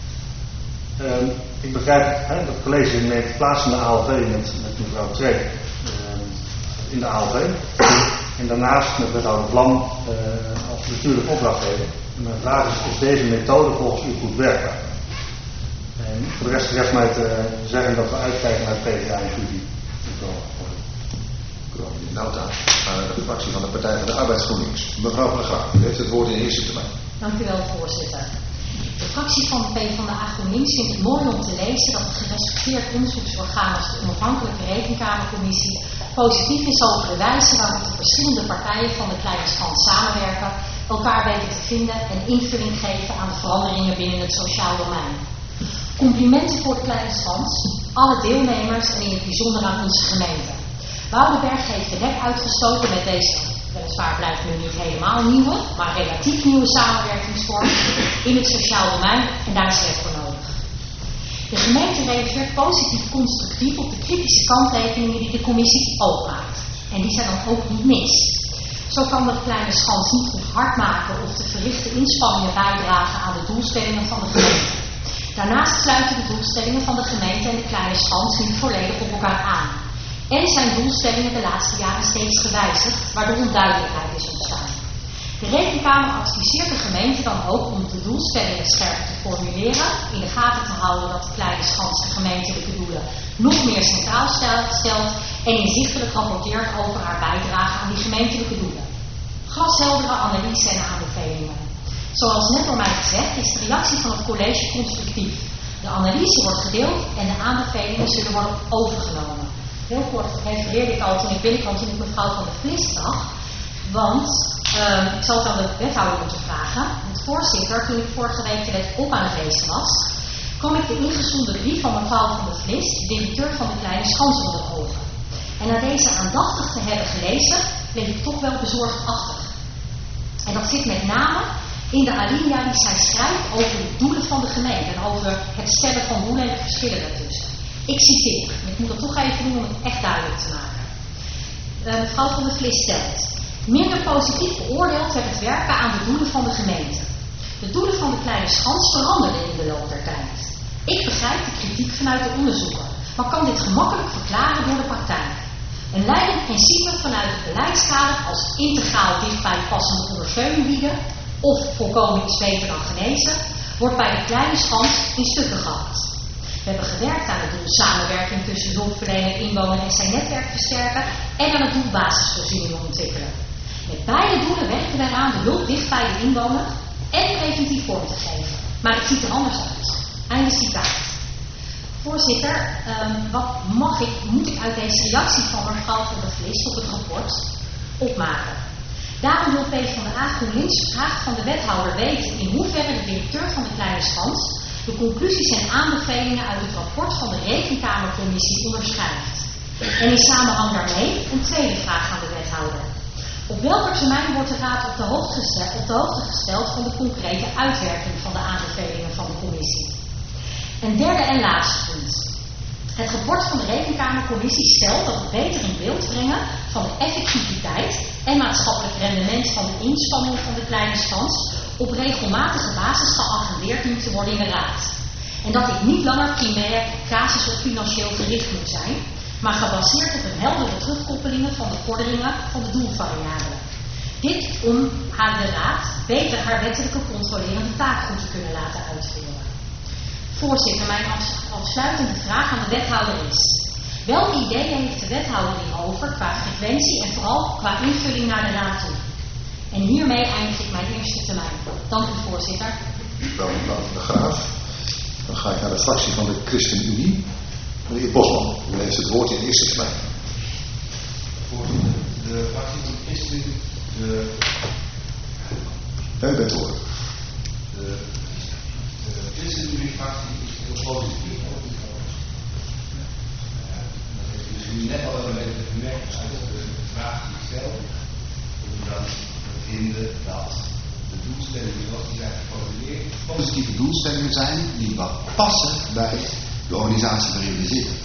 Ik begrijp dat het college neemt plaats in de ALV met mevrouw Tree in de ALV. En daarnaast met wethouder Vlam als bestuurlijk opdrachtgever. En mijn vraag is deze methode volgens u goed werkbaar? En voor de rest mij te zeggen dat we uitkijken naar het PvdA en fusie. Meneer Nauta, de fractie van de Partij van de Arbeid GroenLinks. Mevrouw Van der Graaf, u heeft het woord in de eerste termijn. Dank u wel, voorzitter. De fractie van de PvdA GroenLinks vindt het mooi om te lezen dat het gerespecteerd onderzoeksorgaan als de onafhankelijke Rekenkamercommissie positief is over de wijze waarop de verschillende partijen van de Kleine Schans samenwerken, elkaar weten te vinden en invulling geven aan de veranderingen binnen het sociaal domein. Complimenten voor de Kleine Schans, alle deelnemers en in het bijzonder aan onze gemeente. Woudenberg heeft de nek uitgestoken met deze, weliswaar blijft nu niet helemaal nieuwe, maar relatief nieuwe samenwerkingsvorm in het sociaal domein en daar is recht voor nodig. De gemeente reageert positief constructief op de kritische kanttekeningen die de commissie ook maakt. En die zijn dan ook niet mis. Zo kan de Kleine Schans niet goed hard maken of de verrichte inspanningen bijdragen aan de doelstellingen van de gemeente. Daarnaast sluiten de doelstellingen van de gemeente en de Kleine Schans niet volledig op elkaar aan. En zijn doelstellingen de laatste jaren steeds gewijzigd, waardoor onduidelijkheid is ontstaan. De Rekenkamer adviseert de gemeente dan ook om de doelstellingen scherp te formuleren, in de gaten te houden dat de Kleine Schans de gemeentelijke doelen nog meer centraal stelt en inzichtelijk rapporteert over haar bijdrage aan die gemeentelijke doelen. Glasheldere analyse en aanbevelingen. Zoals net door mij gezegd is de reactie van het college constructief. De analyse wordt gedeeld en de aanbevelingen zullen worden overgenomen. Heel kort refereerde ik al toen ik binnenkwam toen ik mevrouw Van der Vlis zag. Want ik zal het aan de wethouder moeten vragen. Het voorzitter, toen ik vorige week de wet op aan het lezen was, kwam ik de ingezonden brief van mevrouw Van der Vlis, de directeur van de Kleine Schans, onder de ogen. En na deze aandachtig te hebben gelezen, bleef ik toch wel bezorgd achter. En dat zit met name in de alinea die zij schrijft over de doelen van de gemeente en over het stellen van doelen en de verschillen daartussen. Ik citeer, en ik moet dat toch even doen om het echt duidelijk te maken. Mevrouw Van der Vlis stelt: minder positief beoordeeld werd het werken aan de doelen van de gemeente. De doelen van de Kleine Schans veranderden in de loop der tijd. Ik begrijp de kritiek vanuit de onderzoeker, maar kan dit gemakkelijk verklaren door de praktijk. Een leidend principe vanuit het beleidskader als integraal dichtbij passende ondersteuning bieden of voorkomen is beter dan genezen, wordt bij de Kleine Schans in stukken gehakt. We hebben gewerkt aan het doel samenwerking tussen hulpverlener, inwoner en zijn netwerk versterken en aan het doel basisvoorzieningen ontwikkelen. Met beide doelen werken we eraan de hulp dicht bij de inwoner en preventief vorm te geven. Maar het ziet er anders uit. Einde citaat. Voorzitter, wat moet ik uit deze reactie van mevrouw Van der Vlis op het rapport opmaken? Daarom wil PvdA GroenLinks graag van de wethouder weten in hoeverre de directeur van de Kleine Schans de conclusies en aanbevelingen uit het rapport van de Rekenkamercommissie onderschrijft. En in samenhang daarmee een tweede vraag aan de wethouder. Op welke termijn wordt de Raad op de hoogte gesteld van de concrete uitwerking van de aanbevelingen van de commissie? Een derde en laatste punt. Het rapport van de Rekenkamercommissie stelt dat het beter in beeld brengen van de effectiviteit en maatschappelijk rendement van de inspanning van de Kleine Schans op regelmatige basis geagendeerd dient te worden in de Raad. En dat dit niet langer primair casus of financieel gericht moet zijn, maar gebaseerd op een heldere terugkoppelingen van de vorderingen van de doelvariabelen. Dit om aan de Raad beter haar wettelijke controlerende taak goed te kunnen laten uitvoeren. Voorzitter, mijn afsluitende vraag aan de wethouder is: welke ideeën heeft de wethouder hierover qua frequentie en vooral qua invulling naar de Raad toe? En hiermee eindig ik mijn eerste termijn. Dank u, voorzitter. Dank u, de Graaf. Dan ga ik naar de fractie van de ChristenUnie. Meneer Bosman, u heeft het woord in de eerste termijn. Voorzitter, de fractie van de ChristenUnie. U bent hoor. De ChristenUnie-fractie is heel positief. Dat heeft u misschien net al een beetje gemerkt uit de vraag die ik stel. Dan vinden dat de doelstellingen zoals die zijn geformuleerd positieve doelstellingen zijn die wat passen bij de organisatie waarin we zitten.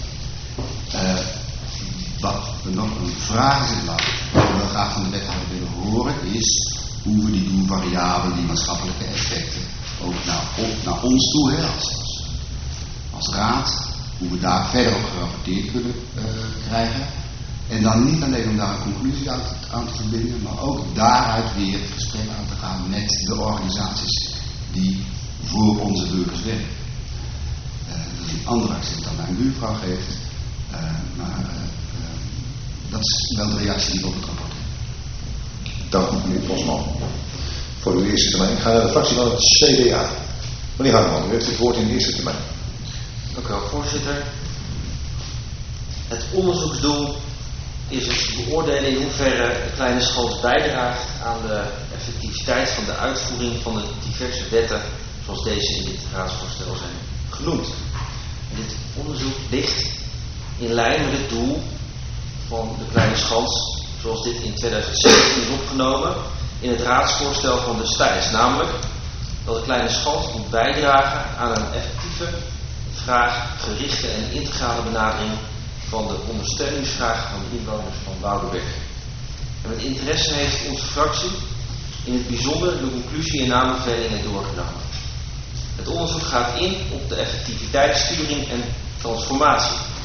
Wat we nog een vraag is, wat we graag van de wethouder willen horen, is hoe we die doelvariabelen, die maatschappelijke effecten, ook naar ons toe, als raad, hoe we daar verder op gerapporteerd kunnen krijgen. En dan niet alleen om daar een conclusie aan te verbinden, maar ook daaruit weer het gesprek aan te gaan met de organisaties die voor onze burgers werken. Dat is een ander accent dan mijn buurvrouw geeft, maar dat is wel de reactie die we op het rapport hebben. Dank u, meneer Bosman, voor uw eerste termijn. Ik ga naar de fractie van het CDA. Meneer Hartman, u heeft het woord in de eerste termijn. Dank u wel, voorzitter. Het onderzoeksdoel is het beoordelen in hoeverre de Kleine Schans bijdraagt aan de effectiviteit van de uitvoering van de diverse wetten zoals deze in dit raadsvoorstel zijn genoemd. En dit onderzoek ligt in lijn met het doel van de Kleine Schans zoals dit in 2017 is opgenomen in het raadsvoorstel van destijds, namelijk dat de Kleine Schans moet bijdragen aan een effectieve, vraaggerichte en integrale benadering van de ondersteuningsvragen van de inwoners van Woudenberg. En met interesse heeft onze fractie in het bijzonder de conclusie en aanbevelingen doorgenomen. Het onderzoek gaat in op de effectiviteitssturing en transformatie.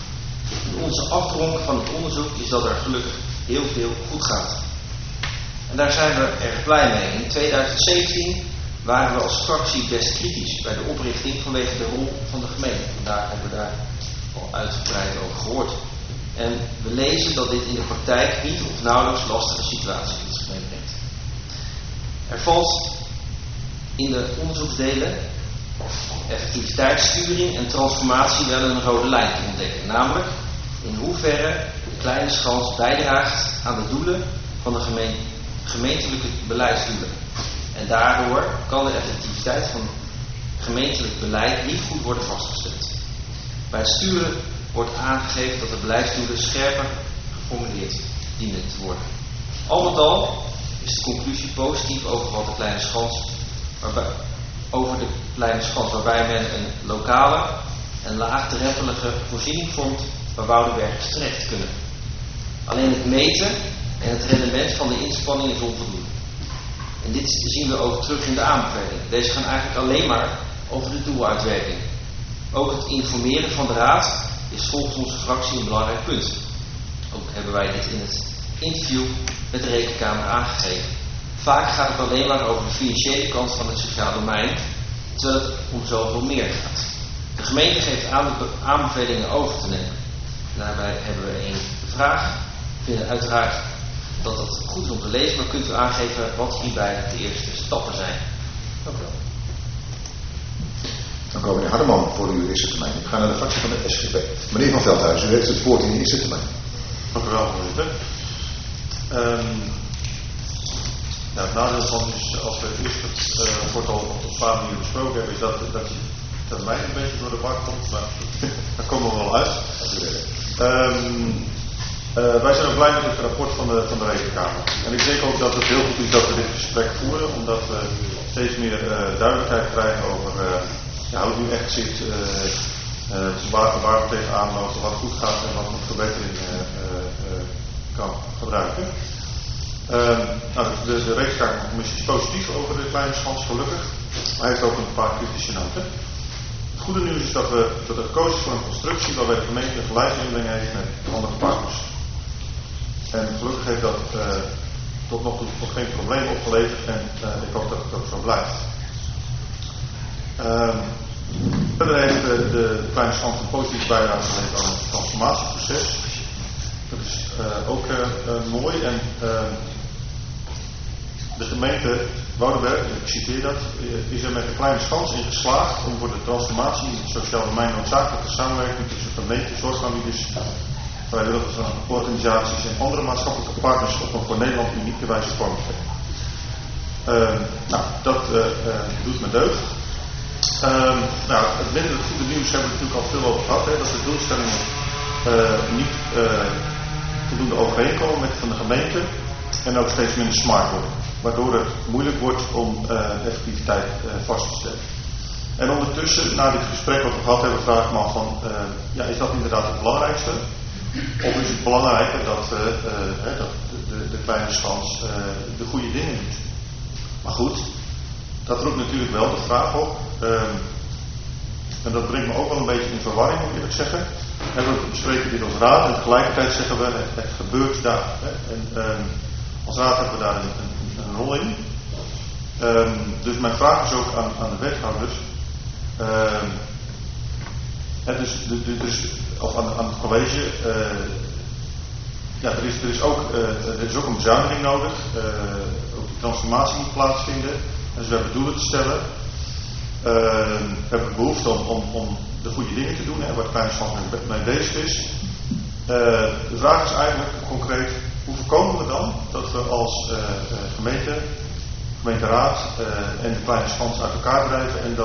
Onze afdronk van het onderzoek is dat er gelukkig heel veel goed gaat. En daar zijn we erg blij mee. In 2017 waren we als fractie best kritisch bij de oprichting vanwege de rol van de gemeente. Vandaag hebben we daar al uitgebreid over gehoord. En we lezen dat dit in de praktijk niet of nauwelijks lastige situaties met zich meebrengt. Er valt in de onderzoeksdelen effectiviteitssturing en transformatie wel een rode lijn te ontdekken. Namelijk in hoeverre de Kleine Schans bijdraagt aan de doelen van de gemeentelijke beleidsdoelen. En daardoor kan de effectiviteit van gemeentelijk beleid niet goed worden vastgesteld. Bij het sturen wordt aangegeven dat de beleidsdoelen scherper geformuleerd dienen te worden. Al met al is de conclusie positief over de Kleine Schans, waarbij men een lokale en laagdrempelige voorziening vond waar woudewerkers terecht kunnen. Alleen het meten en het rendement van de inspanning is onvoldoende. En dit zien we ook terug in de aanbevelingen. Deze gaan eigenlijk alleen maar over de doeluitwerking. Ook het informeren van de raad is volgens onze fractie een belangrijk punt. Ook hebben wij dit in het interview met de Rekenkamer aangegeven. Vaak gaat het alleen maar over de financiële kant van het sociaal domein, terwijl het om zoveel meer gaat. De gemeente geeft aan de aanbevelingen over te nemen. Daarbij hebben we één vraag. We vinden uiteraard dat het goed is om te lezen, maar kunt u aangeven wat hierbij de eerste stappen zijn? Dank u wel. Dan komen meneer Hardeman voor uw eerste termijn. Ik ga naar de fractie van de SGP. Meneer Van Veldhuizen, u heeft het woord in de eerste termijn. Dank u wel, voorzitter. Het nadeel van is, als we eerst het wordt al op de paar manieren besproken hebben, is dat je termijn een beetje door de war komt, maar daar komen we wel uit. Wij zijn ook blij met het rapport van de Rekenkamer. En ik denk ook dat het heel goed is dat we dit gesprek voeren, omdat we steeds meer duidelijkheid krijgen over hoe het nu echt zit, waar we tegenaan lopen, wat goed gaat en wat nog verbetering kan gebruiken. De Rekenkamercommissie is positief over de Kleine Schans, gelukkig. Maar hij heeft ook een paar kritische noten. Het goede nieuws is dat er gekozen is voor een constructie waarbij de gemeente een gelijksindeling heeft met andere partners. En gelukkig heeft dat tot nog toe nog geen probleem opgeleverd en ik hoop dat het ook zo blijft. Verder heeft de Kleine Schans een positieve bijdrage geleverd aan het transformatieproces. Dat is ook mooi en de gemeente Woudenberg, ik citeer dat, is er met de Kleine Schans in geslaagd om voor de transformatie in het sociaal domein noodzakelijke samenwerking tussen gemeenten, zorgaanbieders, vrijwilligersorganisaties en andere maatschappelijke partners op een voor Nederland unieke wijze vorm te geven. Dat doet me deugd. Het minder goede nieuws hebben we natuurlijk al veel over gehad, dat de doelstellingen niet voldoende overeenkomen met van de gemeente en ook steeds minder smart worden. Waardoor het moeilijk wordt om de effectiviteit vast te stellen. En ondertussen, na dit gesprek wat we gehad hebben, vraag ik me af van, is dat inderdaad het belangrijkste? Of is het belangrijker dat de Kleine Schans de goede dingen doet? Maar goed, dat roept natuurlijk wel de vraag op. En dat brengt me ook wel een beetje in verwarring, moet ik eerlijk zeggen. En we bespreken dit als raad en tegelijkertijd zeggen we, het gebeurt daar. En als raad hebben we daar een rol in. Dus mijn vraag is ook aan de wethouders. Of aan het college. Er is ook een bezuiniging nodig. Ook die transformatie moet plaatsvinden. Dus we hebben doelen te stellen. We hebben behoefte om de goede dingen te doen, waar de Kleine Schans mee bezig is. De vraag is eigenlijk concreet, hoe voorkomen we dan dat we als gemeenteraad en de Kleine Schans uit elkaar drijven en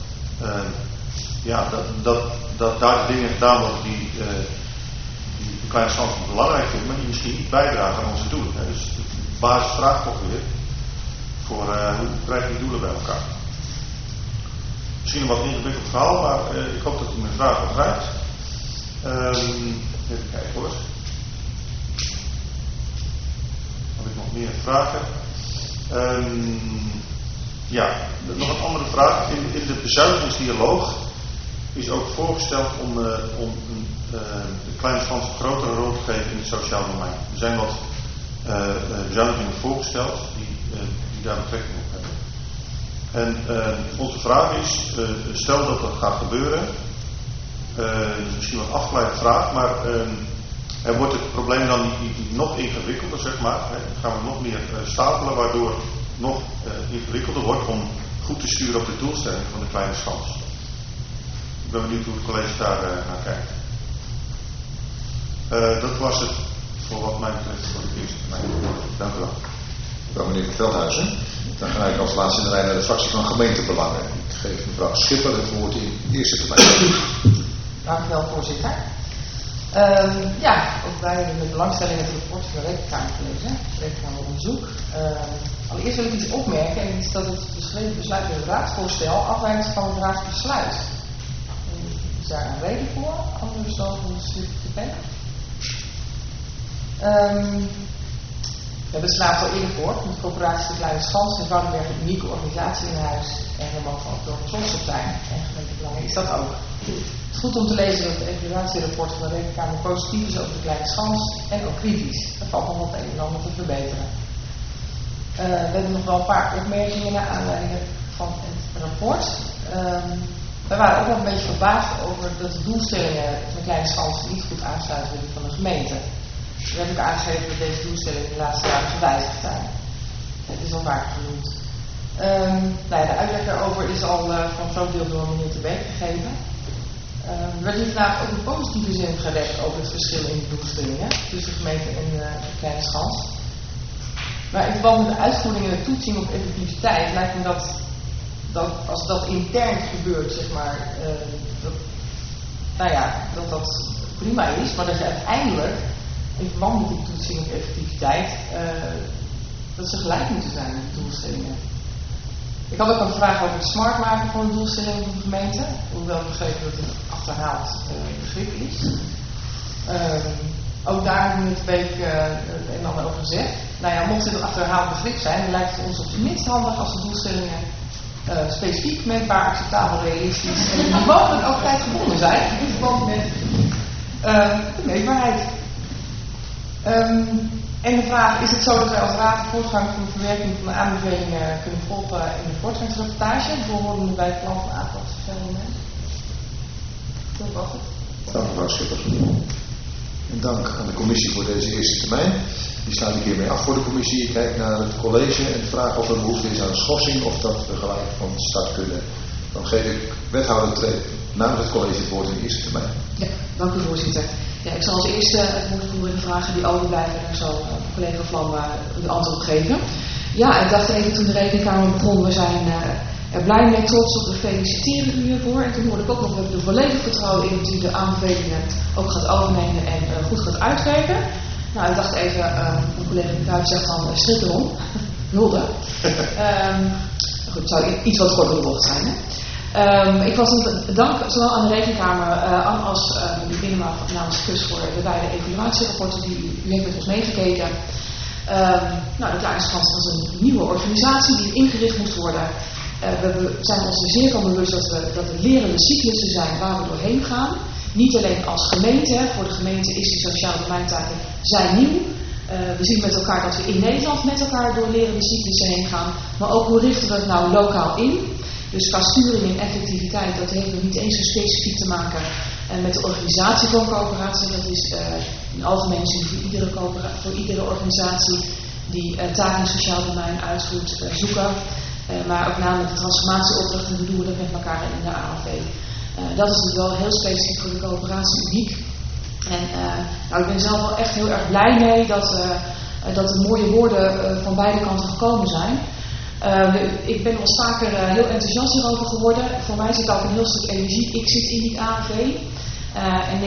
dat daar de dingen gedaan worden die de Kleine Schans belangrijk vinden, maar die misschien niet bijdragen aan onze doelen. Dus de basisvraag toch weer voor hoe krijgen we die doelen bij elkaar. Misschien een wat ingewikkeld verhaal, maar ik hoop dat u mijn vraag begrijpt. Even kijken hoor. Heb ik nog meer vragen? Nog een andere vraag. In de bezuinigingsdialoog is ook voorgesteld om de kleine schans een grotere rol te geven in het sociaal domein. Er zijn wat bezuinigingen voorgesteld die daar betrekking op hebben. En onze vraag is, stel dat dat gaat gebeuren, dat is misschien wat afgeleide vraag, maar wordt het probleem dan niet nog ingewikkelder, zeg maar? Gaan we nog meer stapelen, waardoor het nog ingewikkelder wordt om goed te sturen op de doelstelling van de kleine schans? Ik ben benieuwd hoe het college daar naar kijkt. Dat was het voor wat mij betreft voor de eerste termijn. Dank u wel. Mevrouw meneer Veldhuizen. Dan ga ik als laatste in de rij naar de fractie van gemeentebelangen. Ik geef mevrouw Schipper het woord in de eerste termijn. Dank u wel, voorzitter. Ook wij hebben met belangstelling het rapport van de Rekenkamer gelezen, het Rekenkameronderzoek. Allereerst wil ik iets opmerken, en is dat het beschreven besluit in het raadsvoorstel afwijkt van het raadsbesluit. Is daar een reden voor, anders dan een stuk te pennen? We hebben het slaat al eerder voor, met de coöperatie de Kleine Schans en Woudenberg een unieke organisatie in huis en we mogen ook door trots op zijn. En gemeentebelangen is dat ook. Het is goed om te lezen dat het evaluatierapport van de Rekenkamer positief is over de Kleine Schans en ook kritisch. Er valt nog wat een en ander te verbeteren. We hebben nog wel een paar opmerkingen naar aanleiding van het rapport. Wij waren ook wel een beetje verbaasd over dat de doelstellingen van de Kleine Schans niet goed aansluiten bij die van de gemeente. Er werd ook aangegeven dat deze doelstellingen de laatste jaren gewijzigd zijn. Het is al vaak genoemd. De uitleg daarover is al voor een groot deel door meneer Te Beek gegeven. Er werd hier vandaag ook een positieve zin gerecht over het verschil in de doelstellingen tussen de gemeente en de Kleine Schans. Maar in verband met de uitvoering en de toetsing op effectiviteit lijkt me dat als dat intern gebeurt, zeg maar, dat prima is, maar dat je uiteindelijk in verband met die toetsing op effectiviteit, dat ze gelijk moeten zijn met de doelstellingen. Ik had ook een vraag over het smart maken van de doelstellingen van de gemeente, hoewel ik begreep dat het een achterhaald begrip is. Ook daar heeft meneer Te Beek het een en ander over gezegd. Mocht dit een achterhaald begrip zijn, dan lijkt het ons op zijn minst handig als de doelstellingen specifiek, meetbaar, acceptabel, realistisch en mogelijk ook tijdgebonden zijn in verband met de meetbaarheid. En de vraag, is het zo dat wij als raad de voortgang van de verwerking van de aanbevelingen kunnen volgen in de voortgangsrapportage, bijvoorbeeld bij het plan van aanpassingsveranderingen? Dat was het. Dank mevrouw Schipper. En dank aan de commissie voor deze eerste termijn. Die sluit ik hiermee af voor de commissie. Ik kijk naar het college en vraag of er behoefte is aan een schorsing of dat we gelijk van start kunnen. Dan geef ik wethouder Treep namens het college het woord in de eerste termijn. Ja, dank u voorzitter. Ja, ik zal als eerste het woord voeren in de vragen die overblijven en zo collega Vlam de antwoord op geven. Ja, ik dacht even toen de Rekenkamer begon, we zijn er blij mee, trots op, we feliciteren u hiervoor. En toen hoorde ik ook nog, we hebben er volledig vertrouwen in dat u de aanbevelingen ook gaat overnemen en goed gaat uitwerken. Nou, ik dacht even, mijn collega Kruijf zegt dan, schrik erom, hulde. Goed, het zou iets wat korter bocht zijn, hè. Ik was dank zowel aan de Rekenkamer als de Binnenmaat namens KUS voor de beide evaluatierapporten die u heeft met ons meegekeken. De Kleine Schans was een nieuwe organisatie die ingericht moest worden. We zijn ons er zeer van bewust dat er lerende cyclussen zijn waar we doorheen gaan. Niet alleen als gemeente, voor de gemeente is die sociale domeintaken zijn nieuw. We zien met elkaar dat we in Nederland met elkaar door lerende cyclussen heen gaan. Maar ook hoe richten we het nou lokaal in? Dus qua sturing en effectiviteit, dat heeft niet eens zo specifiek te maken met de organisatie van coöperatie. Dat is in algemene zin voor iedere organisatie die taken in sociaal domein uitvoert zoeken. Maar ook namelijk de transformatieopdrachten, hoe doen we dat met elkaar in de AAV. Dat is natuurlijk wel heel specifiek voor de coöperatie uniek. En ik ben zelf wel echt heel erg blij mee dat er mooie woorden van beide kanten gekomen zijn. Ik ben wel vaker heel enthousiast hierover geworden. Voor mij zit ook een heel stuk energie. Ik zit in die AAV. En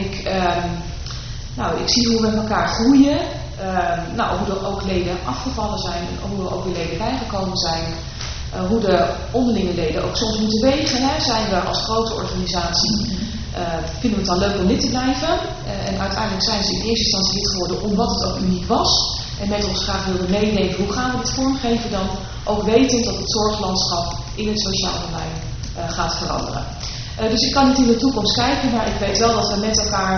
ik zie hoe we met elkaar groeien. Hoe er ook leden afgevallen zijn. En hoe er ook weer leden bijgekomen zijn. Hoe de onderlinge leden ook soms moeten wegen. Hè. Zijn we als grote organisatie, vinden we het dan leuk om lid te blijven. En uiteindelijk zijn ze in eerste instantie lid geworden omdat het ook uniek was. En met ons graag wilden meedenken, hoe gaan we dit vormgeven dan? Ook wetend dat het zorglandschap in het sociaal domein gaat veranderen. Dus ik kan niet in de toekomst kijken, maar ik weet wel dat we met elkaar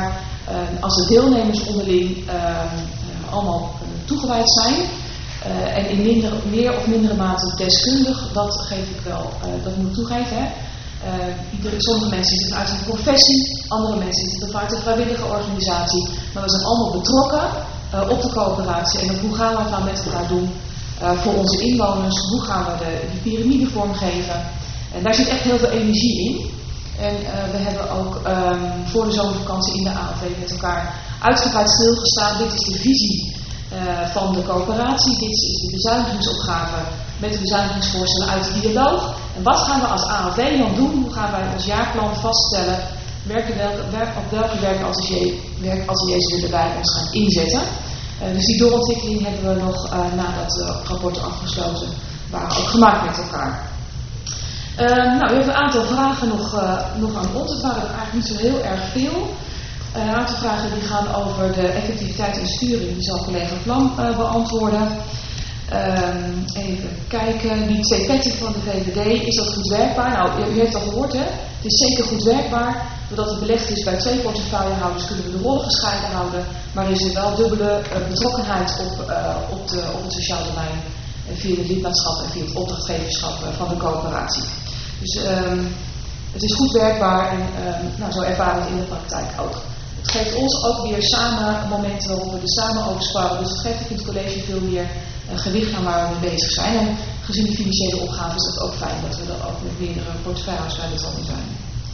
Als de deelnemers onderling allemaal toegewijd zijn en in meer of mindere mate deskundig, dat geef ik wel, dat moet ik toegeven. Hè. Sommige mensen zitten uit een professie, andere mensen zitten uit een vrijwillige organisatie, maar we zijn allemaal betrokken op de coöperatie en op hoe gaan we het nou met elkaar doen voor onze inwoners, hoe gaan we die piramide vormgeven. En daar zit echt heel veel energie in. En we hebben ook voor de zomervakantie in de AOV met elkaar uitgebreid stilgestaan. Dit is de visie van de coöperatie, dit is de bezuinigingsopgave met de bezuinigingsvoorstellen uit de dialoog. En wat gaan we als AOV dan doen? Hoe gaan wij ons jaarplan vaststellen? Op welke werkateliers willen wij ons gaan inzetten? Dus die doorontwikkeling hebben we nog nadat de rapporten afgesloten waren ook gemaakt met elkaar. We hebben een aantal vragen nog aan ons. Het waren er eigenlijk niet zo heel erg veel. Een aantal vragen die gaan over de effectiviteit en sturing. Die zal collega Vlam beantwoorden. Even kijken. Die 2 petten van de VVD, is dat goed werkbaar? Nou, u heeft al gehoord, hè? Het is zeker goed werkbaar. Doordat het belegd is bij 2 portefeuillehouders kunnen we de rollen gescheiden houden. Maar is er wel dubbele betrokkenheid op het sociaal domein. Via het lidmaatschap en via het opdrachtgeverschap van de coöperatie. Dus het is goed werkbaar en zo ervaren we het in de praktijk ook. Het geeft ons ook weer samen momenten waarop we er samen over sparren. Dus het geeft ook in het college veel meer gewicht aan waar we mee bezig zijn. En gezien de financiële opgave is het ook fijn dat we er ook met meerdere portefeuilles bij betrokken zijn.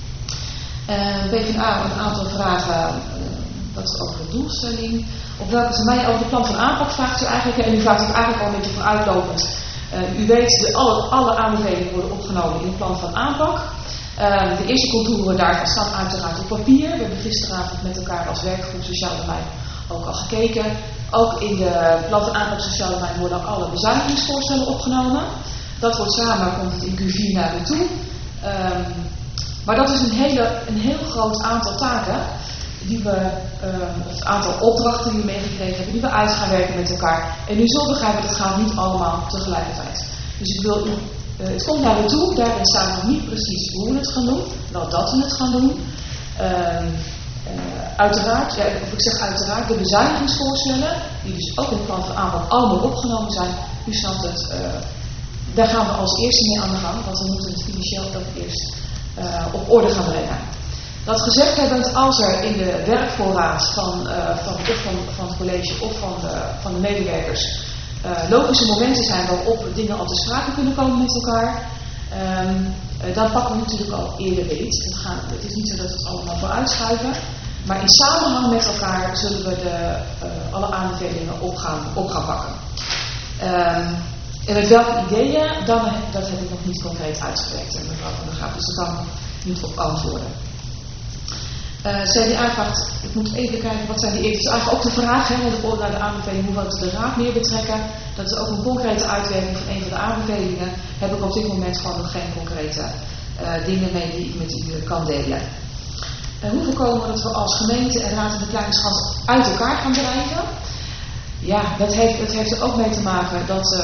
PvdA een aantal vragen, dat is over de doelstelling. Op welke termijn over het plan van aanpak vraagt u eigenlijk? En u vraagt het eigenlijk al een beetje vooruitlopend. U weet, alle aanbevelingen worden opgenomen in het plan van aanpak. De eerste contouren daarvan staan uiteraard op papier. We hebben gisteravond met elkaar als werkgroep Sociaal Domein ook al gekeken. Ook in de plan van aanpak Sociaal Domein worden alle bezuinigingsvoorstellen opgenomen. Dat wordt samen, komt het in Q4 naar u toe. Maar dat is een heel groot aantal taken die we, of het aantal opdrachten die we meegekregen hebben, die we uit gaan werken met elkaar. En u zult begrijpen, dat gaat niet allemaal tegelijkertijd. Dus ik wil u, het komt naar u toe, daarin staat nog niet precies hoe we het gaan doen, wel dat we het gaan doen. Uiteraard, de bezuinigingsvoorstellen, die dus ook in het plan van aanpak allemaal opgenomen zijn, u snapt het, daar gaan we als eerste mee aan de gang, want we moeten het financieel ook eerst op orde gaan brengen. Dat gezegd hebbend, als er in de werkvoorraad van het college of van de medewerkers logische momenten zijn waarop dingen al te sprake kunnen komen met elkaar, dan pakken we natuurlijk al eerder beet. Het is niet zo dat we het allemaal vooruit schuiven, maar in samenhang met elkaar zullen we alle aanbevelingen op gaan pakken. En met welke ideeën, dat heb ik nog niet concreet uitgewerkt, mevrouw Van der Graaf, dus daar kan ik niet op antwoorden. CDA vraagt, ik moet even kijken, wat zijn die eerste? Het is eigenlijk ook de vraag, naar de aanbeveling, hoe we de raad meer betrekken. Dat is ook een concrete uitwerking van een van de aanbevelingen. Heb ik op dit moment gewoon nog geen concrete dingen mee die ik met u kan delen. Hoe voorkomen we dat we als gemeente en raad en de kleine schans uit elkaar gaan drijven? Ja, dat heeft er ook mee te maken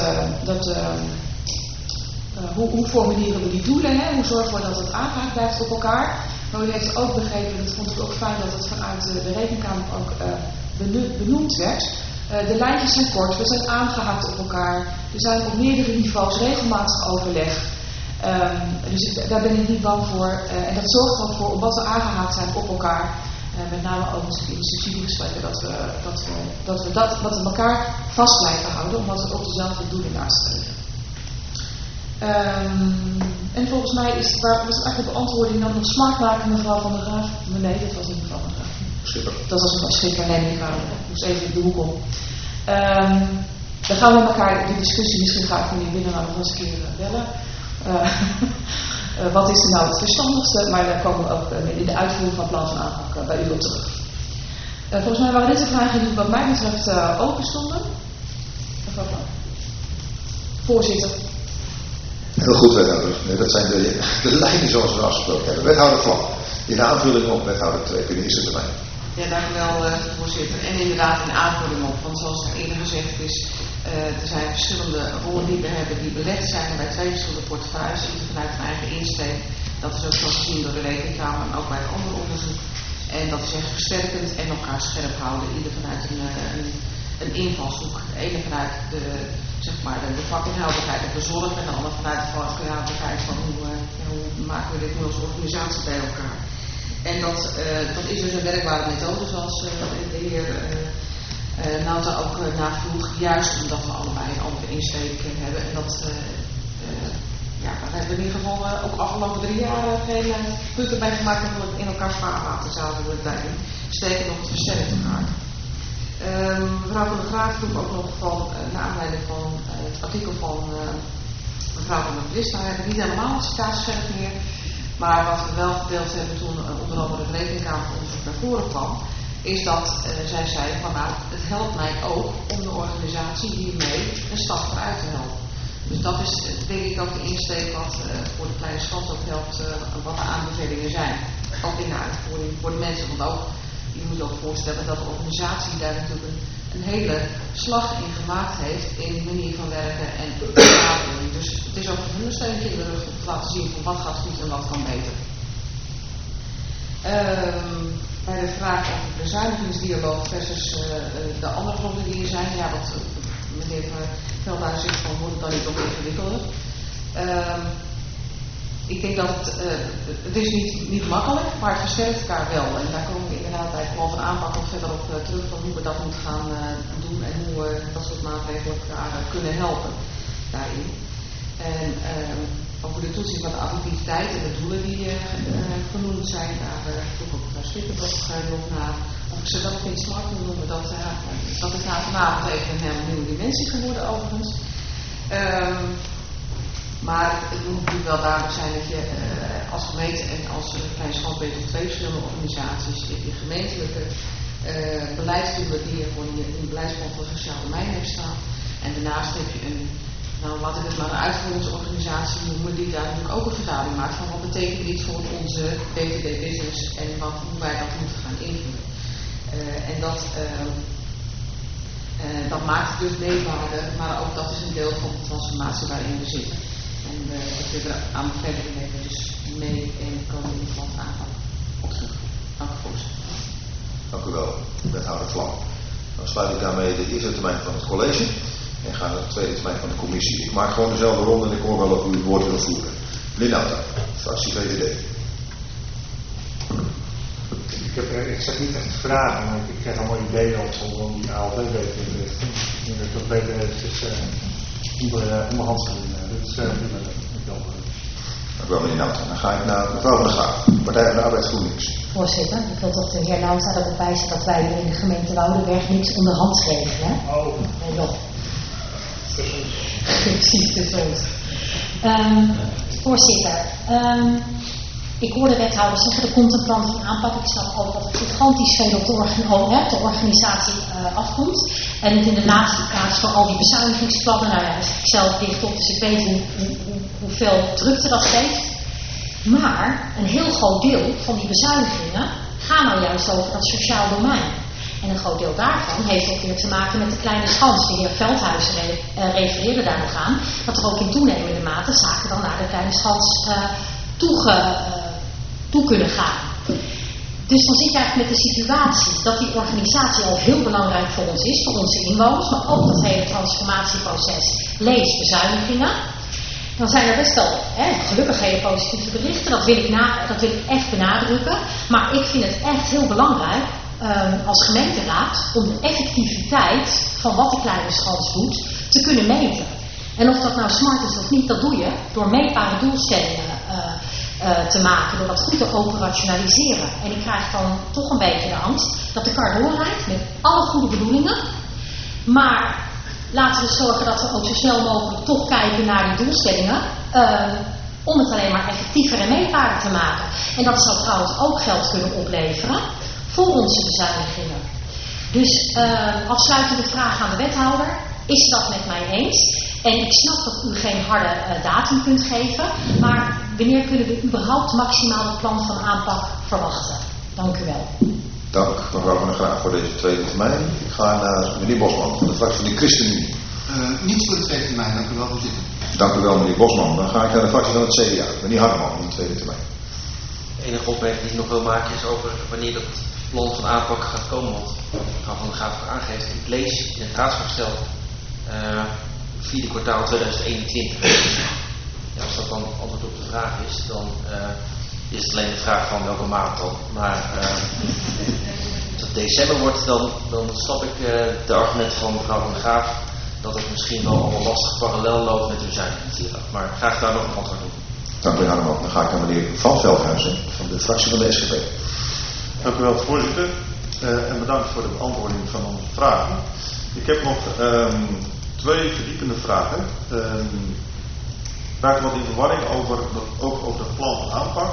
hoe formuleren we die doelen, hè? Hoe zorgen we dat het aangehaakt blijft op elkaar. Maar u heeft ook begrepen, dat vond ik ook fijn dat het vanuit de Rekenkamer ook benoemd werd. De lijntjes zijn kort, we zijn aangehaakt op elkaar. Er zijn op meerdere niveaus regelmatig overleg. Dus daar ben ik niet bang voor. En dat zorgt er ook voor, omdat we aangehaakt zijn op elkaar. Met name ook in de subsidiegesprekken, dat we elkaar vast blijven houden, omdat we ook dezelfde doelen nastreven. En volgens mij was het eigenlijk de beantwoording dan nog smart maken, mevrouw Van der Graaf. Nee, dat was niet mevrouw Van der Graaf. Schipper. Dat was mevrouw Schipper, nee, ik moest even de hoek om. Dan gaan we met elkaar die discussie, misschien ga ik meneer Binnenhout nog eens een keer bellen. Wat is er nou het verstandigste, maar daar komen we ook in de uitvoering van het plan van aanpak bij u op terug. Volgens mij waren dit de vragen die wat mij betreft open stonden. Mevrouw Vlam. Voorzitter. Heel goed, wethouder. Nee, dat zijn de lijnen zoals we afgesproken hebben. Wethouder Vlam. In de aanvulling op wethouder 2 kun je eerst het termijn. Ja, dank u wel, voorzitter. En inderdaad in aanvulling op, want zoals er eerder gezegd is, er zijn verschillende rollen die we hebben die belegd zijn bij 2 verschillende portefeuilles, vanuit een eigen insteek. Dat is ook zo gezien door de Rekenkamer en ook bij het andere onderzoek. En dat is echt versterkend en elkaar scherp houden. Ieder vanuit een invalshoek. De ene vanuit de vakinhoudelijkheid of de zorg en de andere vanuit de vakinhoudelijkheid van hoe maken we dit nu als organisatie bij elkaar. En dat is dus een werkbare methode zoals de heer Nauta ook navroeg, juist omdat we allebei een andere insteek hebben. En daar hebben we in ieder geval ook afgelopen 3 jaar geen punten bij gemaakt dat we in elkaars vaarwater zouden blijven. Sterker nog, het versterkt elkaar. Mevrouw van der Graaf vroeg ook nog naar aanleiding van het artikel van mevrouw van der Vlis. Nou, we hebben niet helemaal het citaatscherp meer. Maar wat we wel gedeeld hebben toen onder andere het rekenkameronderzoek naar voren kwam, is dat zij zei van nou, het helpt mij ook om de organisatie hiermee een stap vooruit te helpen. Dus dat is denk ik ook de insteek wat voor de Kleine Schans ook helpt, wat de aanbevelingen zijn. Ook in de uitvoering voor de mensen, want ook, je moet je ook voorstellen dat de organisatie daar natuurlijk een hele slag in gemaakt heeft in de manier van werken en benadering. Dus het is ook een ondersteuning in de rug om te laten zien van wat gaat goed en wat kan beter. Bij de vraag over de bezuinigingsdialoog versus de andere gronden die er zijn, ja, wat meneer Veldhuis zegt van wordt het dan niet ook ingewikkelder. Ik denk dat het is niet makkelijk, maar het versterkt elkaar wel. En daar komen we inderdaad bij het plan van aanpak nog verder op terug van hoe we dat moeten gaan doen en hoe we dat soort maatregelen elkaar kunnen helpen daarin. En over de toetsing van de activiteit en de doelen die genoemd zijn, daar vroeg ook Schipper nog naar. Of ik ze dat ook in smart moet noemen, dat is na vanavond even een hele nieuwe dimensie geworden overigens. Maar het moet natuurlijk wel duidelijk zijn dat je als gemeente en als Kleine Schans bent op 2 verschillende organisaties, je hebt je gemeentelijke beleidsdoelen die je voor in het beleidsplan voor het sociaal domein hebt staan. En daarnaast heb je laat ik het maar een uitvoeringsorganisatie noemen, die daar natuurlijk ook een vertaling maakt van wat betekent dit voor onze BTD business en hoe wij dat moeten gaan invullen. En dat maakt het dus meetbaarder, maar ook dat is een deel van de transformatie waarin we zitten. En dat we er aan verder nemen dus mee en komen in het land aanpak op terug. Dank u voorzitter. Dank u wel, wethouder Vlam. Dan sluit ik daarmee de eerste termijn van het college en ga naar de tweede termijn van de commissie. Ik maak gewoon dezelfde ronde en ik hoor wel of u het woord wil voeren. Meneer Nauta, fractie VVD. Ik zeg niet echt vragen, maar ik krijg allemaal ideeën op om die ALV beter in te richten. Ik denk dat dat beter is onder handschoenen. Dit is wel. Dank u wel, meneer Nauta. Dan ga ik naar mevrouw van der Graaf, Partij van de Arbeid GroenLinks. Voorzitter, ik wil toch de heer Nauta erop wijzen dat wij in de gemeente Woudenberg niks onderhands regelen. Oh. Nee, nog. Precies, tussen ons. Voorzitter, ik hoor de wethouder zeggen, er komt een plan van aanpak. Ik snap ook dat er gigantisch veel op de organisatie afkomt. En het in de laatste plaats voor al die bezuinigingsplannen. Nou ja, dus ik zelf dicht op, dus ik weet hoeveel drukte dat geeft. Maar een heel groot deel van die bezuinigingen gaan nou juist over dat sociaal domein. En een groot deel daarvan heeft ook weer te maken met de Kleine Schans. De heer Veldhuis refereerde daar nog aan. Dat er ook in toenemende mate zaken dan naar de Kleine Schans toe kunnen gaan. Dus dan zit je eigenlijk met de situatie dat die organisatie al heel belangrijk voor ons is, voor onze inwoners, maar ook dat hele transformatieproces, lees bezuinigingen. Dan zijn er best wel gelukkig hele positieve berichten, dat wil ik echt benadrukken. Maar ik vind het echt heel belangrijk als gemeenteraad om de effectiviteit van wat de Kleine Schans doet te kunnen meten. En of dat nou smart is of niet, dat doe je door meetbare doelstellingen te maken, door dat goed te operationaliseren. En ik krijg dan toch een beetje de angst dat de kar doorrijdt met alle goede bedoelingen. Maar laten we zorgen dat we ook zo snel mogelijk toch kijken naar die doelstellingen. Om het alleen maar effectiever en meetbaarder te maken. En dat zou trouwens ook geld kunnen opleveren voor onze bezuinigingen. Dus afsluitende vraag aan de wethouder. Is ze dat met mij eens? En ik snap dat u geen harde datum kunt geven. Maar wanneer kunnen we überhaupt maximaal het plan van aanpak verwachten? Dank u wel. Dank mevrouw van der Graaf voor deze tweede termijn. Ik ga naar meneer Bosman van de fractie van de ChristenUnie. Niets voor de tweede termijn, dank u wel voorzitter. Dank u wel meneer Bosman. Dan ga ik naar de fractie van het CDA. Meneer Hardeman in de tweede termijn. enige opmerking die ik nog wil maken is over wanneer dat plan van aanpak gaat komen. Want mevrouw Van der Graaf ook aangeeft, ik lees in het raadsvoorstel vierde kwartaal 2021. Ja, als dat dan antwoord op de vraag is, dan is het alleen de vraag van welke maand dan. Maar als het december wordt, dan snap ik de argumenten van mevrouw Van der Graaf dat het misschien wel allemaal lastig parallel loopt met uw bezuinigingshieraf. Maar graag daar nog een antwoord op. Dank u Harman. Dan ga ik naar meneer Van Veldhuizen van de fractie van de SGP. Dank u wel, voorzitter. En bedankt voor de beantwoording van onze vragen. Ik heb nog 2 verdiepende vragen. Ik raak wat in verwarring ook over het plan van aanpak.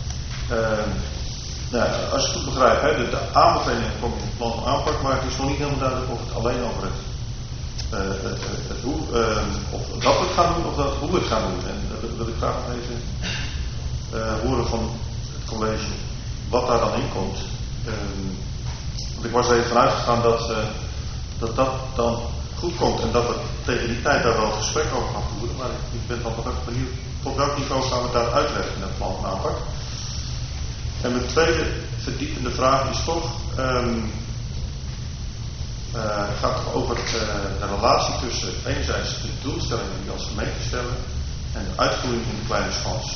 Als ik het goed begrijp, de aanbevelingen komen in het plan van aanpak, maar het is nog niet helemaal duidelijk of het alleen over het hoe, of dat we het gaan doen of hoe we het gaan doen. En dat wil ik graag nog even horen van het college wat daar dan in komt. Want ik was er even vanuit gegaan dat dan goed komt en dat we tegen die tijd daar wel een gesprek over gaan voeren. Maar ik ben dan nog even benieuwd tot welk niveau gaan we daar uitwerken in het plan van aanpak. En mijn tweede verdiepende vraag is toch, het gaat toch over de relatie tussen enerzijds de doelstellingen die we als gemeente stellen en de uitvoering in de kleine schans.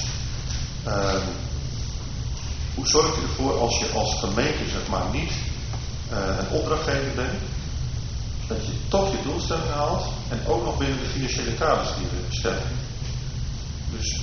Hoe zorgt u ervoor als je als gemeente zeg maar niet een opdrachtgever bent, dat je toch je doelstellingen haalt en ook nog binnen de financiële kaders die we stellen. Dus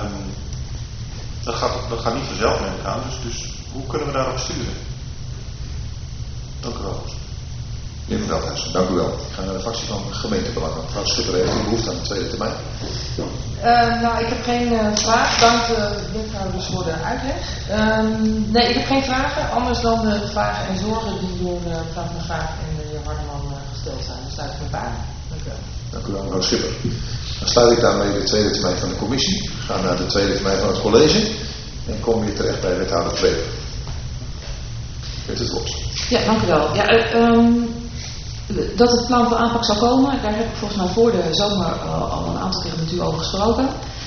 dat gaat niet vanzelf neem ik aan, dus hoe kunnen we daarop sturen? Dank u wel. Meneer Van Veldhuizen, dank u wel. Ik ga naar de fractie van gemeentebelangen. Mevrouw Schipper, heeft u behoefte aan de tweede termijn? Ik heb geen vraag. Dank de wethouders voor de uitleg. Nee, ik heb geen vragen. Anders dan de vragen en zorgen die door mevrouw Van der Graaf en de heer Hardeman gesteld zijn. Daar sluit ik me bij aan. Dank u wel. Dank u wel, mevrouw Schipper. Dan sluit ik daarmee de tweede termijn van de commissie. We gaan naar de tweede termijn van het college. En kom je terecht bij wethouder Tweede. Met het woord. Ja, dank u wel. Ja, dat het plan van aanpak zou komen, daar heb ik volgens mij voor de zomer al een aantal keer met u over gesproken.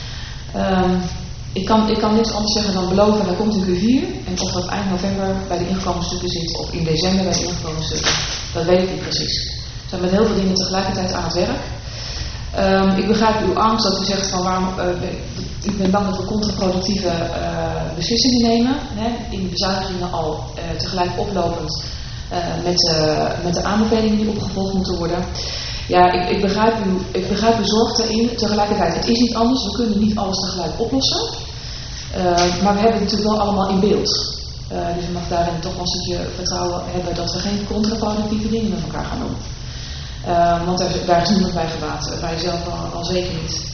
Ik kan niks anders zeggen dan beloven, hij komt in Q4. En of dat eind november bij de ingekomen stukken zit of in december bij de ingekomen stukken, dat weet ik niet precies. We zijn met heel veel dingen tegelijkertijd aan het werk. Ik begrijp uw angst dat u zegt van waarom ik ben bang dat we contraproductieve beslissingen nemen. In de bezuinigingen al tegelijk oplopend met de aanbevelingen die opgevolgd moeten worden. Ja, ik begrijp uw zorg daarin. Tegelijkertijd, het is niet anders. We kunnen niet alles tegelijk oplossen. Maar we hebben het natuurlijk wel allemaal in beeld. Dus we mag daarin toch wel een stukje vertrouwen hebben dat we geen contraproductieve dingen met elkaar gaan doen. Want daar is niemand bij gebaat. Wij zelf al zeker niet.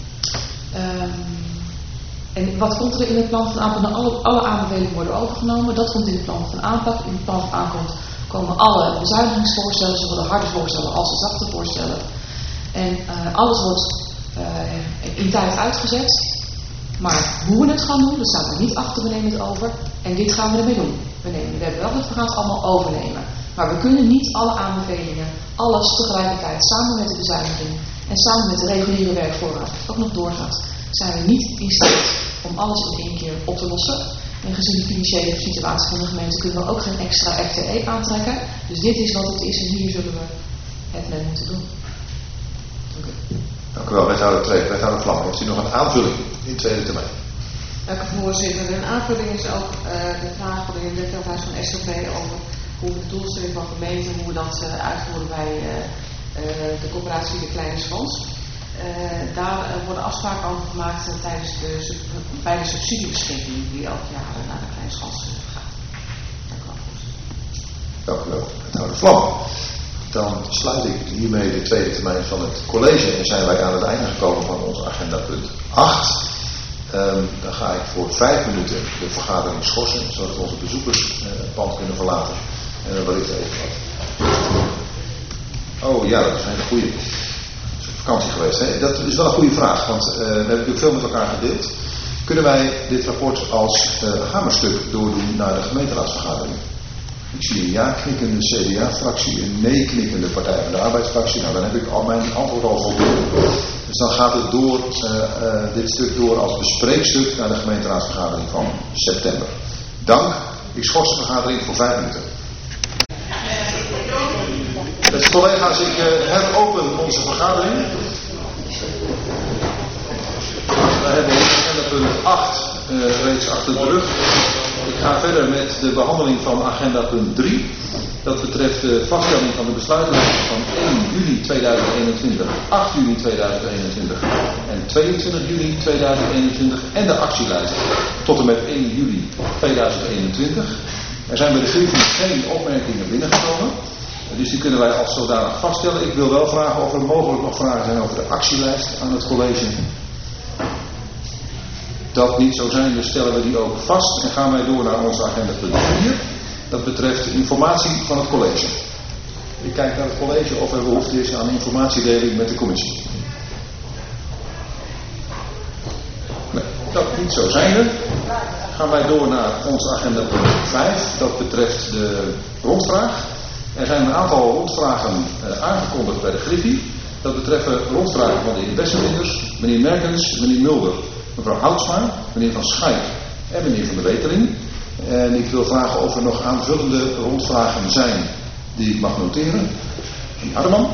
En wat komt er in het plan van aanpak? Alle aanbevelingen worden overgenomen. Dat komt in het plan van aanpak. In het plan van aanpak komen alle bezuinigingsvoorstellen, zowel de harde voorstellen als de zachte voorstellen. En alles wordt in tijd uitgezet. Maar hoe we het gaan doen, dat staat er niet achter, we nemen het over. En dit gaan we ermee doen. We hebben wel dat we gaan het allemaal overnemen. Maar we kunnen niet alle aanbevelingen, alles tegelijkertijd, samen met de bezuiniging en samen met de reguliere werkvoorraad, ook nog doorgaat, zijn we niet in staat om alles in één keer op te lossen. En gezien de financiële situatie van de gemeente kunnen we ook geen extra FTE aantrekken. Dus dit is wat het is en hier zullen we het mee moeten doen. Dank u. Dank u wel, wethouder Tweede. Wethouder Vlam, heeft u nog een aanvulling in tweede termijn? Dank u, voorzitter. Een aanvulling is ook de vraag van de heer Wethoudhuis van SGP over hoe we de doelstelling van gemeente, hoe we dat uitvoeren bij de coöperatie De Kleine Schans. Daar worden afspraken over gemaakt bij de subsidiebeschikking die elk jaar naar de Kleine Schans gaat. Dank u wel, voorzitter. Dank u wel, wethouder Vlam. Dan sluit ik hiermee de tweede termijn van het college en zijn wij aan het einde gekomen van ons agenda punt 8. Dan ga ik voor 5 minuten de vergadering schorsen, zodat onze bezoekers het pand kunnen verlaten. En dan wellicht even wat. Oh ja, dat is een hele goede. Vakantie geweest. Hè? Dat is wel een goede vraag, want we hebben natuurlijk veel met elkaar gedeeld. Kunnen wij dit rapport als hamerstuk doordoen naar de gemeenteraadsvergadering? Ik zie een ja-knikkende CDA-fractie, een nee-knikkende Partij van de Arbeidsfractie. Nou, dan heb ik al mijn antwoord al voldoende. Dus dan gaat het door, dit stuk door als bespreekstuk naar de gemeenteraadsvergadering van september. Dank. Ik schors de vergadering voor 5 minuten. Beste collega's, ik heropen onze vergadering. We hebben agenda punt 8 reeds achter de rug. Ik ga verder met de behandeling van agenda punt 3. Dat betreft de vaststelling van de besluitlijst van 1 juli 2021, 8 juni 2021 en 22 juli 2021 en de actielijst tot en met 1 juli 2021. Er zijn bij de griffie geen opmerkingen binnengekomen, dus die kunnen wij als zodanig vaststellen. Ik wil wel vragen of er mogelijk nog vragen zijn over de actielijst aan het college. Dat niet zo zijn, dus stellen we die ook vast en gaan wij door naar onze agenda punt 4. Dat betreft de informatie van het college. Ik kijk naar het college of er behoefte is aan informatiedeling met de commissie. Nee, dat niet zo zijnde. Gaan wij door naar onze agenda punt 5. Dat betreft de rondvraag. Er zijn een aantal rondvragen aangekondigd bij de griffie. Dat betreffen rondvragen van de heer Besselinders, meneer Merkens, meneer Mulder, mevrouw Houtsma, meneer Van Schaik en meneer Van der Weteling. En ik wil vragen of er nog aanvullende rondvragen zijn die ik mag noteren. Meneer Hardeman.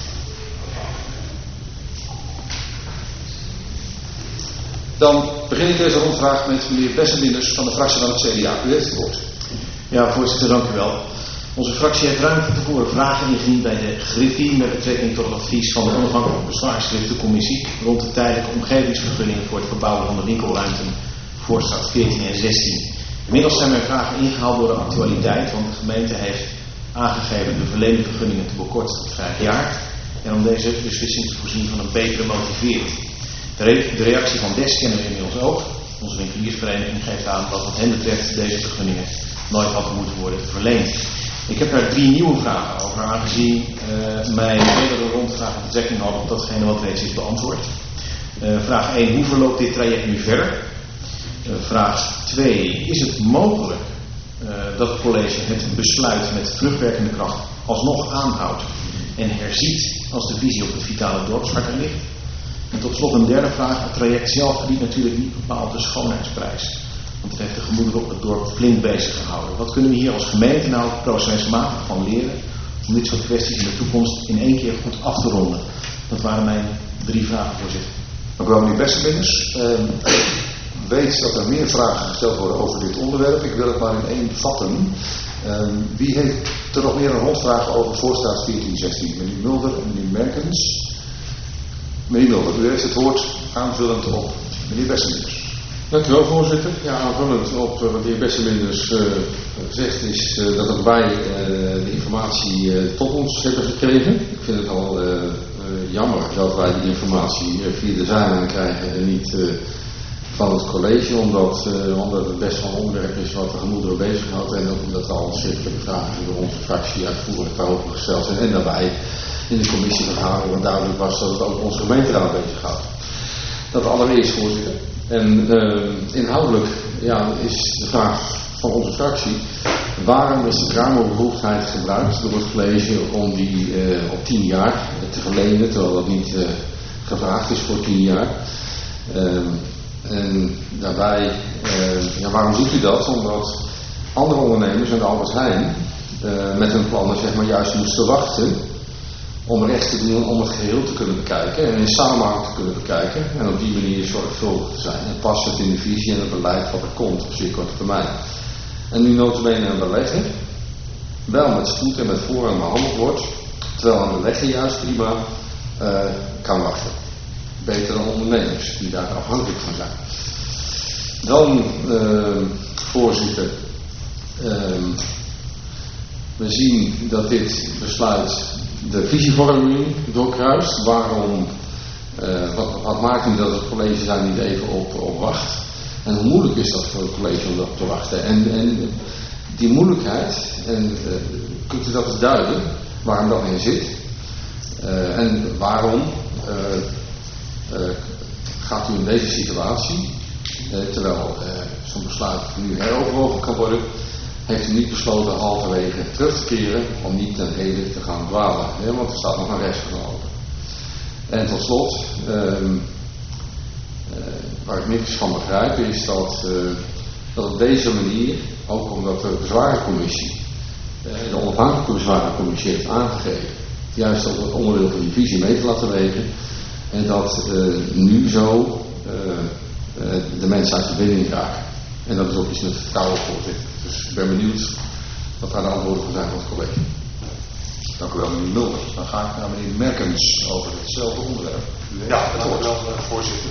Dan begin ik deze rondvraag met meneer Besselinders van de fractie van het CDA. U heeft het woord. Ja, voorzitter, dank u wel. Onze fractie heeft ruim van tevoren vragen ingediend bij de griffie met betrekking tot het advies van de onafhankelijke bezwaarschriftencommissie rond de tijdelijke omgevingsvergunningen voor het verbouwen van de winkelruimten Voorstraat 14 en 16. Inmiddels zijn mijn vragen ingehaald door de actualiteit, want de gemeente heeft aangegeven de verleende vergunningen te bekorten tot 5 jaar en om deze beslissing te voorzien van een betere motivering. De reactie van DES kennen we inmiddels ook. Onze winkeliersvereniging geeft aan dat wat hen betreft deze vergunningen nooit hadden moeten worden verleend. Ik heb daar 3 nieuwe vragen over, aangezien mijn eerdere rondvragen betrekking hadden op datgene wat reeds is beantwoord. Vraag 1, hoe verloopt dit traject nu verder? Vraag 2, is het mogelijk dat het college het besluit met terugwerkende kracht alsnog aanhoudt en herziet als de visie op het vitale dorpshart er ligt? En tot slot een derde vraag, het traject zelf verdient natuurlijk niet bepaald de schoonheidsprijs. Want het heeft de gemoederen op het dorp flink bezig gehouden. Wat kunnen we hier als gemeente nou procesmatig van leren om dit soort kwesties in de toekomst in 1 keer goed af te ronden? Dat waren mijn 3 vragen, voorzitter. Dank u wel, meneer Besselinders. Ik weet dat er meer vragen gesteld worden over dit onderwerp. Ik wil het maar in 1 vatten. Wie heeft er nog meer een rondvraag over Voorstraat 14-16? Meneer Mulder en meneer Merkens. Meneer Mulder, u heeft het woord aanvullend op meneer Besselinders. Dank u wel, voorzitter. Ja, aanvullend op wat de heer Besselinders zegt, is dat ook wij de informatie tot ons hebben gekregen. Ik vind het al jammer dat wij die informatie via de zijlijn krijgen en niet van het college, omdat het best wel een onderwerp is wat de gemoederen bezighoudt en ook omdat al schriftelijke vragen door onze fractie uitvoerig daarover gesteld zijn en daarbij in de commissievergadering duidelijk was dat het ook onze gemeenteraad bezighoudt. Dat allereerst, voorzitter. En inhoudelijk is de vraag van onze fractie: waarom is de Kamerbevoegdheid gebruikt door het college om die op 10 jaar te verlenen, terwijl dat niet gevraagd is voor 10 jaar? En daarbij, waarom doet u dat? Omdat andere ondernemers en de Albert Heijn met hun plannen zeg maar juist moesten wachten om recht te doen om het geheel te kunnen bekijken en in samenhang te kunnen bekijken en op die manier zorgvuldig te zijn en passend in de visie en het beleid wat er komt op zeer korte termijn. En nu notabene een belegger wel met spoed en met voorrang behandeld wordt, terwijl een belegger juist prima kan wachten. Beter dan ondernemers die daar afhankelijk van zijn. Dan, voorzitter, we zien dat dit besluit de visievorming doorkruist. Waarom, wat maakt nu dat het college daar niet even op wacht? En hoe moeilijk is dat voor het college om daarop te wachten? En die moeilijkheid, kunt u dat eens duiden, waarom dat in zit? En waarom gaat u in deze situatie, terwijl zo'n besluit nu heroverwogen kan worden, heeft u niet besloten halverwege terug te keren om niet ten hele te gaan dwalen, want er staat nog een rechtsgang open. En tot slot, waar ik niks van begrijp, is dat op deze manier, ook omdat de bezwarencommissie, de onafhankelijke bezwarencommissie heeft aangegeven, juist ook het onderdeel van die visie mee te laten wegen, en dat nu zo de mensen uit verbinding raken. En dat is ook iets met vertrouwen, voorzitter. Dus ik ben benieuwd wat daar de antwoorden van zijn van het college. Dank u wel, meneer Mulder. Dan ga ik naar meneer Merkens over hetzelfde onderwerp. Ja, dank u wel, voorzitter.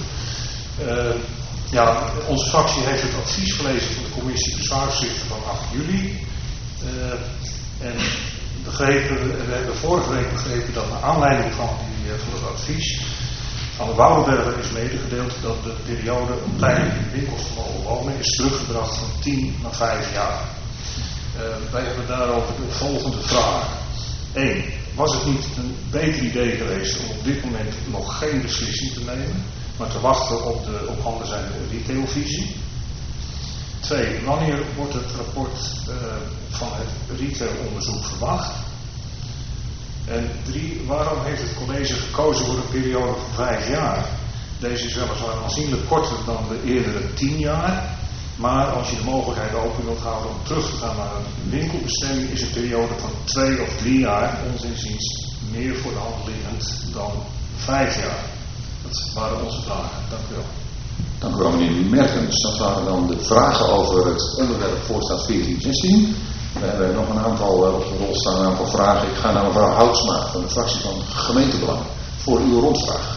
Onze fractie heeft het advies gelezen van de commissie bezwaarschriften van 8 juli. En we hebben vorige week begrepen dat naar aanleiding van het advies van de Woudenberger is medegedeeld dat de periode om tijdelijk in winkels te mogen wonen is teruggebracht van 10 naar 5 jaar. Wij hebben daarover de volgende vraag. 1. Was het niet een beter idee geweest om op dit moment nog geen beslissing te nemen, maar te wachten op de op handen zijnde retailvisie? 2. Wanneer wordt het rapport van het retailonderzoek verwacht? En 3. Waarom heeft het college gekozen voor een periode van 5 jaar? Deze is weliswaar aanzienlijk korter dan de eerdere 10 jaar. Maar als je de mogelijkheid open wilt houden om terug te gaan naar een winkelbestemming, is een periode van 2 of 3 jaar ons inziens meer voor de hand liggend dan 5 jaar. Dat waren onze vragen. Dank u wel. Dank u wel, meneer Merkens. Dat waren dan de vragen over het onderwerp voorstaat 1416. We hebben nog een aantal op de rol staan, een aantal vragen. Ik ga naar mevrouw Houtsma van de fractie van Gemeentebelang voor uw rondvraag.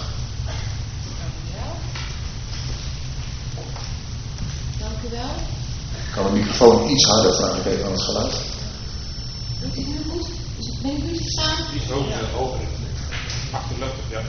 Dank u wel. Ik kan de microfoon iets harder, vraag ik even aan het geluid. Doet u nu goed? Ben ik goed verstaan? Iets hoger. Achterluchtig, ja.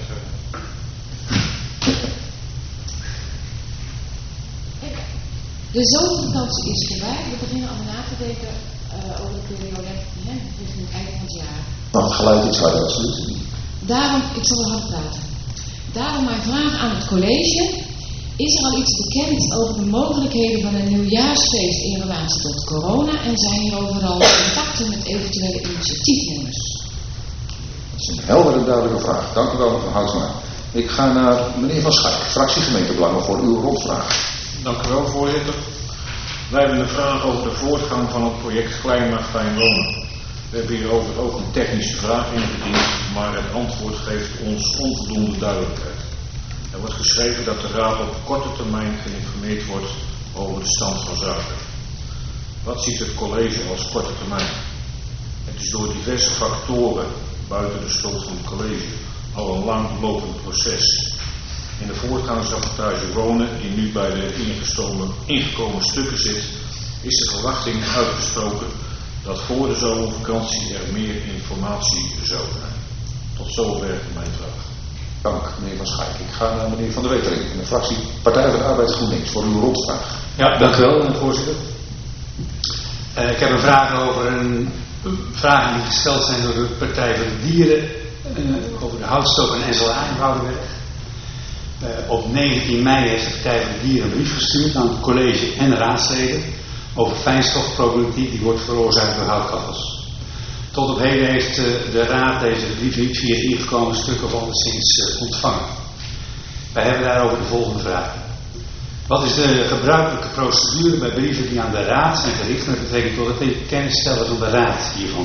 De zomervakantie is voorbij. We beginnen al na te denken over de periode richting het einde van het jaar. Mag het geluid iets harder, alsjeblieft? Daarom, ik zal wel hard praten. Daarom mijn vraag aan het college. Is er al iets bekend over de mogelijkheden van een nieuwjaarsfeest in relatie tot corona en zijn hier overal contacten met eventuele initiatiefnemers? Dat is een heldere en duidelijke vraag. Dank u wel, mevrouw Houtsma. Ik ga naar meneer Van Schaik, fractie Gemeentebelangen, voor uw rondvraag. Dank u wel, voorzitter. Wij hebben een vraag over de voortgang van het project Klein maar Fijn Wonen. We hebben hierover ook een technische vraag ingediend, maar het antwoord geeft ons onvoldoende duidelijkheid. Er wordt geschreven dat de Raad op korte termijn geïnformeerd wordt over de stand van zaken. Wat ziet het college als korte termijn? Het is door diverse factoren buiten de schuld van het college al een langlopend proces. In de voortgangsrapportage wonen, die nu bij de ingekomen stukken zit, is de verwachting uitgesproken dat voor de zomervakantie er meer informatie zou zijn. Tot zover mijn vraag. Dank, meneer Van Schaik. Ik ga naar meneer Van der Wetering van de fractie Partij van de Arbeid GroenLinks voor uw rondvraag. Ja, dank u wel, voorzitter. Ik heb een vraag over vragen die gesteld zijn door de Partij van de Dieren over de houtstook en SLA in Woudenberg. Op 19 mei heeft de Partij van de Dieren een brief gestuurd aan het college en de raadsleden over fijnstofproblematiek die wordt veroorzaakt door houtkachels. Tot op heden heeft de raad deze brief niet via het ingekomen stuk of anderszins ontvangen. Wij hebben daarover de volgende vraag. Wat is de gebruikelijke procedure bij brieven die aan de raad zijn gericht met betrekking tot het in kennis stellen van de raad hiervan?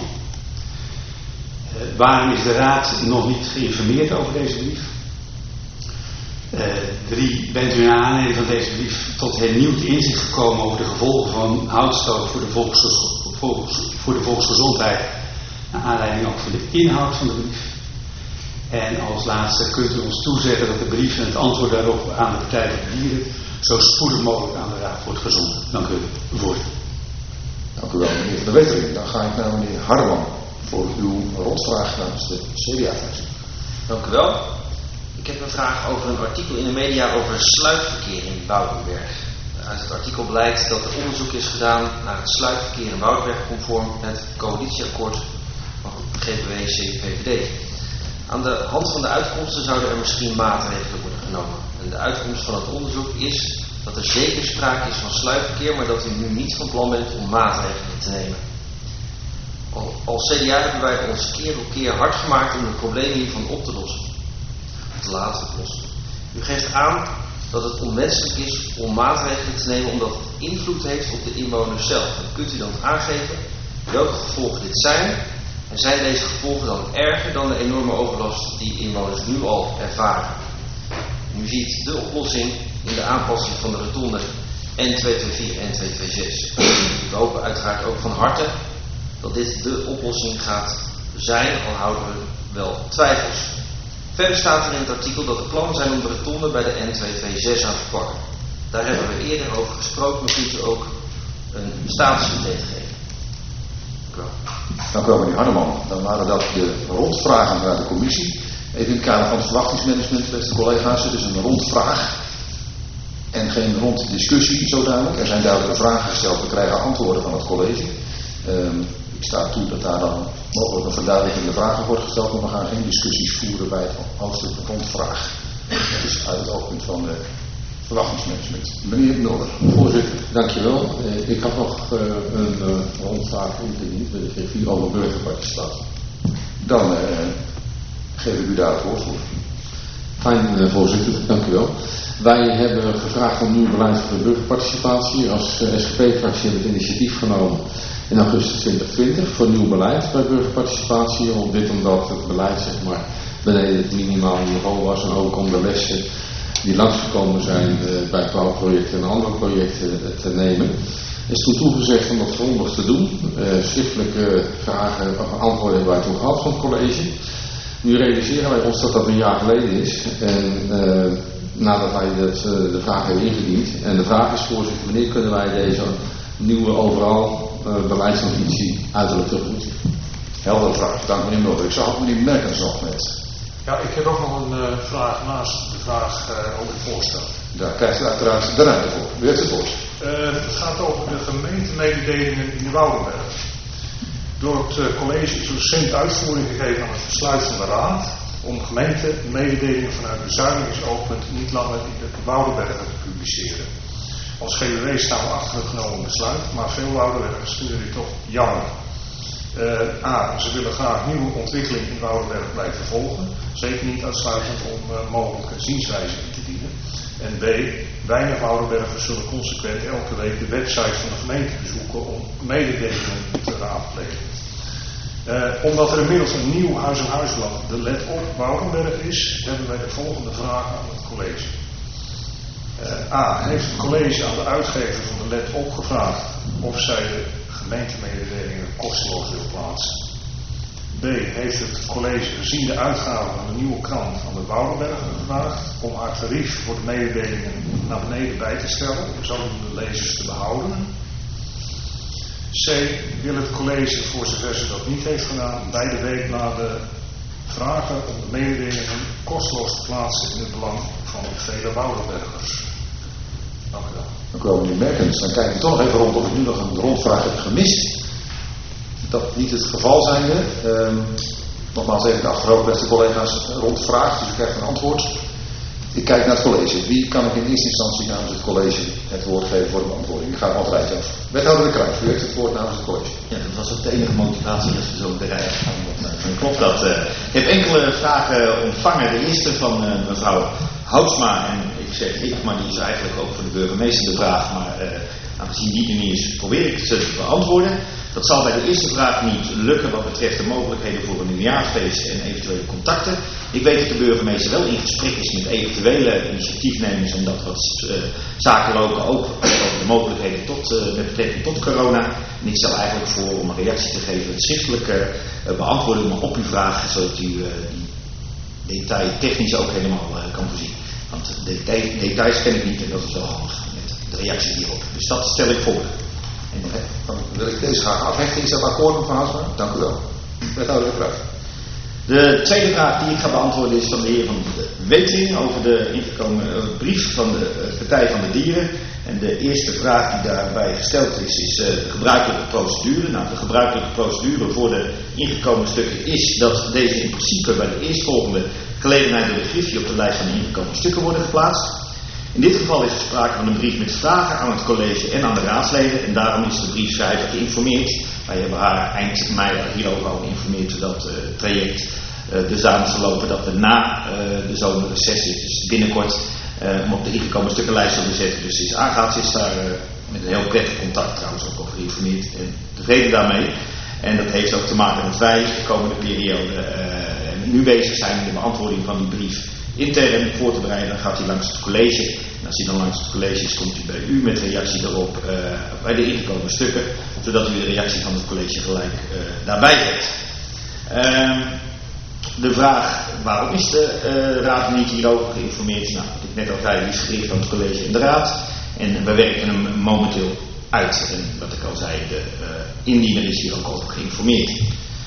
Waarom is de raad nog niet geïnformeerd over deze brief? 3. Bent u naar aanleiding van deze brief tot hernieuwd inzicht gekomen over de gevolgen van houtstook voor de volksgezondheid, naar aanleiding ook van de inhoud van de brief? En als laatste, kunt u ons toezeggen dat de brief en het antwoord daarop aan de Partij van de Dieren zo spoedig mogelijk aan de raad wordt gezonden? Dank u, voorzitter. Dank u wel, meneer Van der Wetering. Dan ga ik naar meneer Hardeman voor uw rondvraag namens de CDA-fractie. Dank u wel. Ik heb een vraag over een artikel in de media over sluipverkeer in Woudenberg. Uit het artikel blijkt dat er onderzoek is gedaan naar het sluipverkeer in Woudenberg conform het coalitieakkoord van GPW, CPVD. Aan de hand van de uitkomsten zouden er misschien maatregelen worden genomen. En de uitkomst van het onderzoek is dat er zeker sprake is van sluipverkeer, maar dat u nu niet van plan bent om maatregelen te nemen. Als CDA hebben wij ons keer op keer hard gemaakt om de problemen hiervan op te lossen. te laat oplossen. U geeft aan dat het onwenselijk is om maatregelen te nemen omdat het invloed heeft op de inwoners zelf. En kunt u dan aangeven welke gevolgen dit zijn? En zijn deze gevolgen dan erger dan de enorme overlast die inwoners nu al ervaren? En u ziet de oplossing in de aanpassing van de rotonde N224 en N226. We hopen uiteraard ook van harte dat dit de oplossing gaat zijn, al houden we wel twijfels. Verder staat er in het artikel dat er plannen zijn om de rotonde bij de N226 aan te pakken. Daar hebben we eerder over gesproken, maar kunt u ook een statusupdate geven? Dank u wel. Dank u wel, meneer Hardeman. Dan waren dat de rondvragen naar de commissie. Even in het kader van het verwachtingsmanagement, beste collega's. Het is een rondvraag en geen ronddiscussie, zo duidelijk. Er zijn duidelijke vragen gesteld, we krijgen antwoorden van het college. Ik sta toe dat daar dan mogelijk een verduidelijkende vragen wordt gesteld, maar we gaan geen discussies voeren bij het hoofdstuk rondvraag. Dat is uit het oogpunt van verwachtingsmanagement. Meneer Mulder. Voorzitter, dankjewel. Ik had nog een rondvraag ingediend met de griffier over burgerparticipatie. Dan geef ik u daar het woord voor. Fijn, voorzitter, dank u wel. Wij hebben gevraagd om nieuw beleid voor de burgerparticipatie. Als SGP-fractie hebben we het initiatief genomen in augustus 2020 voor nieuw beleid bij burgerparticipatie. Omdat het beleid zeg maar beneden het minimale niveau was en ook om de lessen die langsgekomen zijn bij bouwprojecten en andere projecten te nemen. Is toen toegezegd om dat grondig te doen. Schriftelijke vragen of antwoorden hebben wij toen gehad van het college. Nu realiseren wij ons dat dat een jaar geleden is. En nadat wij de vraag hebben ingediend. En de vraag is, voorzitter, wanneer kunnen wij deze nieuwe overal beleidsnotitie uiterlijk tegemoet zien? Heldere vraag, dank meneer Mulder. Ik zag ook meneer Merkens nog met. Ja, ik heb ook nog een vraag naast de vraag over het voorstel. Daar krijgt u uiteraard de ruimte voor. U heeft het woord. Het gaat over de gemeentemededelingen in de Woudenberg. Door het college is recent uitvoering gegeven aan het besluit van de Raad om gemeentemededelingen vanuit bezuinigingsoogpunt niet langer in de Woudenbergen te publiceren. Als GWW staan we achter het genomen besluit, maar veel Woudenbergers vinden dit toch jammer. Ze willen graag nieuwe ontwikkelingen in Woudenberg blijven volgen, zeker niet uitsluitend om mogelijk een zienswijze in te dienen. En B, weinig Woudenbergers zullen consequent elke week de website van de gemeente bezoeken om mededelingen te raadplegen. Omdat er inmiddels een nieuw huis-en-huisblad, de Let op Woudenberg is, hebben wij de volgende vraag aan het college. Heeft het college aan de uitgever van de Let op gevraagd of zij de gemeentemededelingen kosteloos wil plaatsen? B, heeft het college gezien de uitgaven van de nieuwe krant van de Woudenbergen gevraagd om haar tarief voor de mededelingen naar beneden bij te stellen, zodat de lezers te behouden? C, wil het college, voor zover ze dat niet heeft gedaan, bij de weekbladen vragen om de mededelingen kosteloos te plaatsen in het belang van de vele Woudenbergers? Dank u wel. Dank u wel, meneer Merkens. Dan kijk ik toch nog even rond of ik nu nog een rondvraag heb gemist. Dat niet het geval zijnde. Nogmaals even de afgelopen beste collega's rondvraag, dus u krijgt een antwoord. Ik kijk naar het college. Wie kan ik in eerste instantie namens het college het woord geven voor de beantwoording? Ik ga het altijd af. Wethouder De Kruijf, u heeft het woord namens het college. Ja, dat was ook de enige motivatie als we zo op de rij gaan. Klopt dat. Ik heb enkele vragen ontvangen. De eerste van mevrouw Houtsma. En ik zeg ik, maar die is eigenlijk ook voor de burgemeester de vraag. Maar aangezien die er niet is, probeer ik ze te beantwoorden. Dat zal bij de eerste vraag niet lukken wat betreft de mogelijkheden voor een nieuwjaarsfeest en eventuele contacten. Ik weet dat de burgemeester wel in gesprek is met eventuele initiatiefnemers en dat wat zaken lopen ook over de mogelijkheden met betrekking tot corona. En ik stel eigenlijk voor om een reactie te geven, een schriftelijke beantwoording op uw vraag, zodat u die detail technisch ook helemaal kan voorzien. Want de details ken ik niet en dat is wel handig met de reactie hierop. Dus dat stel ik voor. Dan wil ik deze graag afhechten. Is dat akkoord, mevrouw Haasma? Dank u wel. Wethouder De Kruijf. De tweede vraag die ik ga beantwoorden is van de heer Van de Wetering over de ingekomen brief van de Partij van de Dieren. En de eerste vraag die daarbij gesteld is de gebruikelijke procedure. Nou, de gebruikelijke procedure voor de ingekomen stukken is dat deze in principe bij de eerstvolgende gelegenheid door de griffie op de lijst van de ingekomen stukken worden geplaatst. In dit geval is er sprake van een brief met vragen aan het college en aan de raadsleden. En daarom is de briefschrijver geïnformeerd. Wij hebben haar eind mei hierover al geïnformeerd dat het traject dusdanig verlopen dat we na de zomerreces, dus binnenkort, op de ingekomen stukkenlijst zullen zetten. Dus is Agathe is daar met een heel prettig contact trouwens ook over geïnformeerd en tevreden daarmee. En dat heeft ook te maken met wij de komende periode nu bezig zijn met de beantwoording van die brief intern voor te bereiden. Dan gaat hij langs het college. En als hij dan langs het college is, komt hij bij u met reactie daarop bij de ingekomen stukken. Zodat u de reactie van het college gelijk daarbij zet. De vraag, waarom is de raad niet hierover geïnformeerd? Nou, wat ik net al zei, die is gericht aan het college en de raad. En we werken hem momenteel uit. En wat ik al zei, de indiener is hier ook over geïnformeerd.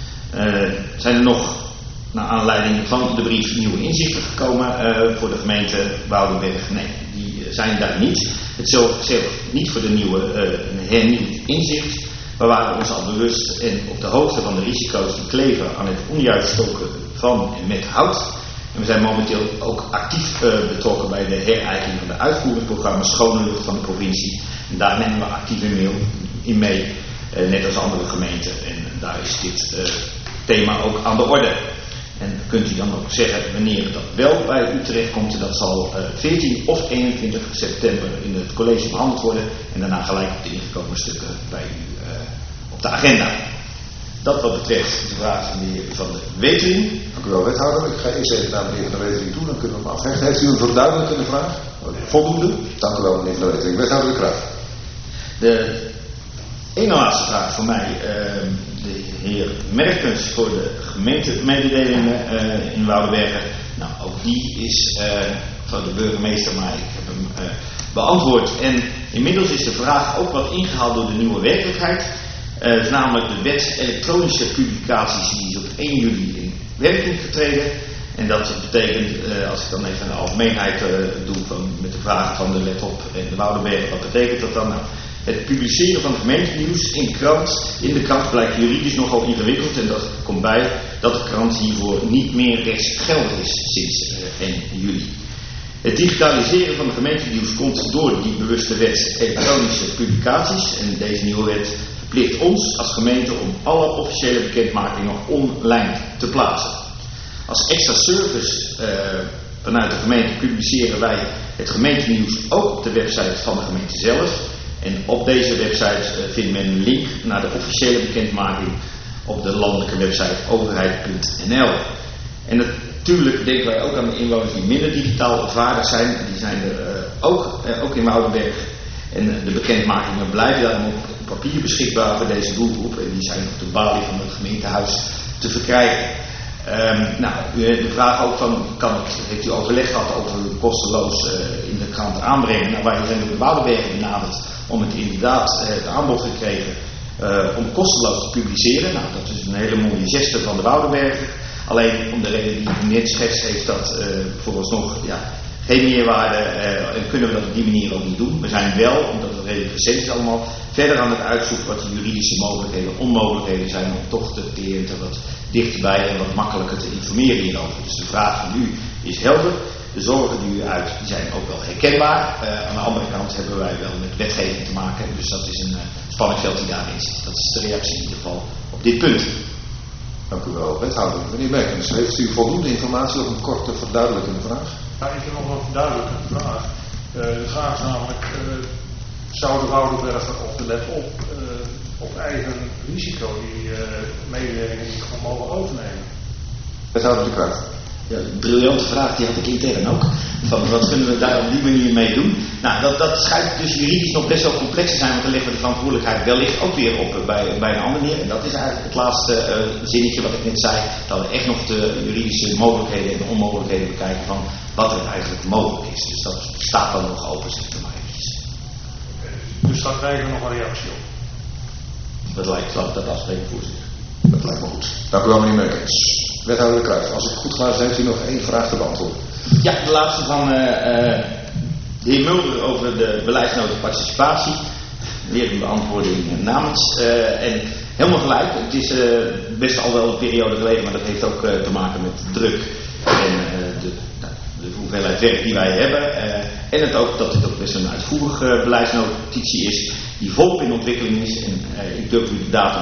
Zijn er nog, naar aanleiding van de brief, nieuwe inzichten gekomen voor de gemeente Woudenberg? Nee, die zijn daar niet. Het zelf niet voor de een hernieuwd inzicht. We waren ons al bewust en op de hoogte van de risico's die kleven aan het onjuist stoken van en met hout. En we zijn momenteel ook actief betrokken bij de herijking van de uitvoeringsprogramma Schone Lucht van de provincie. En daar nemen we actief in mee, net als andere gemeenten. En daar is dit thema ook aan de orde. En kunt u dan ook zeggen wanneer dat wel bij u terechtkomt. En dat zal 14 of 21 september in het college behandeld worden. En daarna gelijk op de ingekomen stukken bij u op de agenda. Dat wat betreft de vraag van de heer Van de Wetering. Dank u wel, wethouder. Ik ga eerst even naar meneer Van de Wetering toe, dan kunnen we hem afhechten. Heeft u een verduidelijkende vraag? Voldoende? Dank u wel, meneer Van de Wetering. Wethouder De Kruijf. De ene laatste vraag voor mij. De heer Merkens voor de gemeentemededelingen in Woudenbergen. Nou, ook die is van de burgemeester, maar ik heb hem beantwoord. En inmiddels is de vraag ook wat ingehaald door de nieuwe werkelijkheid. Namelijk de wet elektronische publicaties, die is op 1 juli in werking getreden. En dat betekent, als ik dan even een algemeenheid doe met de vragen van de Let op en de Woudenbergen, wat betekent dat dan? Nou, het publiceren van gemeentenieuws in de krant blijkt juridisch nogal ingewikkeld. En dat komt bij dat de krant hiervoor niet meer rechtsgeldig is sinds 1 juli. Het digitaliseren van de gemeentenieuws komt door die bewuste wet elektronische publicaties. En deze nieuwe wet verplicht ons als gemeente om alle officiële bekendmakingen online te plaatsen. Als extra service vanuit de gemeente publiceren wij het gemeentenieuws ook op de website van de gemeente zelf. En op deze website vindt men een link naar de officiële bekendmaking op de landelijke website overheid.nl. En natuurlijk denken wij ook aan de inwoners die minder digitaal vaardig zijn. Die zijn er ook in Woudenberg. En de bekendmakingen blijven daarom op papier beschikbaar voor deze doelgroep. En die zijn op de balie van het gemeentehuis te verkrijgen. De vraag ook van, heeft u overleg gehad over kosteloos in de krant aanbrengen? Nou, wij zijn door de Woudenbergen benaderd om het inderdaad het aanbod gekregen om kosteloos te publiceren. Nou, dat is een hele mooie geste van de Woudenbergen. Alleen om de reden die u net schetst, heeft dat vooralsnog geen meerwaarde en kunnen we dat op die manier ook niet doen. We zijn wel, omdat het redelijk recent is allemaal, verder aan het uitzoeken wat de juridische mogelijkheden, onmogelijkheden zijn om toch de cliënten wat dichterbij en wat makkelijker te informeren hierover. Dus de vraag van u is helder. De zorgen die u uit, die zijn ook wel herkenbaar. Aan de andere kant hebben wij wel met wetgeving te maken. Dus dat is een spanningsveld die daarin zit. Dat is de reactie in ieder geval op dit punt. Dank u wel, wethouder. Meneer Merkens, heeft u voldoende informatie op een korte verduidelijkende vraag? Ja, ik heb nog een verduidelijkende vraag. De vraag is namelijk, zou de Woudenberger of de Let op eigen risico die mededelingen niet gewoon mogen overnemen? Wethouder De Kruijf. Ja, een briljante vraag, die had ik intern ook. Van wat kunnen we daar op die manier mee doen? Nou, dat schijnt dus juridisch nog best wel complex te zijn, want dan leggen we de verantwoordelijkheid wellicht ook weer op bij een ander neer. En dat is eigenlijk het laatste zinnetje wat ik net zei, dat we echt nog de juridische mogelijkheden en de onmogelijkheden bekijken van wat er eigenlijk mogelijk is. Dus dat staat dan nog open, zeg ik maar eventjes. Dus daar krijgen we nog een reactie op. Dat lijkt dat afspreken voor zich. Dat lijkt me goed. Dank u wel, meneer Merkens. Wethouder De Kruijf, als ik goed geluisterd heb, heeft u nog 1 vraag te beantwoorden. Ja, de laatste van de heer Mulder over de beleidsnota participatie. Weer een beantwoording namens. En helemaal gelijk, het is best al wel een periode geleden, maar dat heeft ook te maken met de druk en de hoeveelheid werk die wij hebben. En het ook dat dit ook best een uitvoerige beleidsnotitie is, die volop in ontwikkeling is. En ik durf u de datum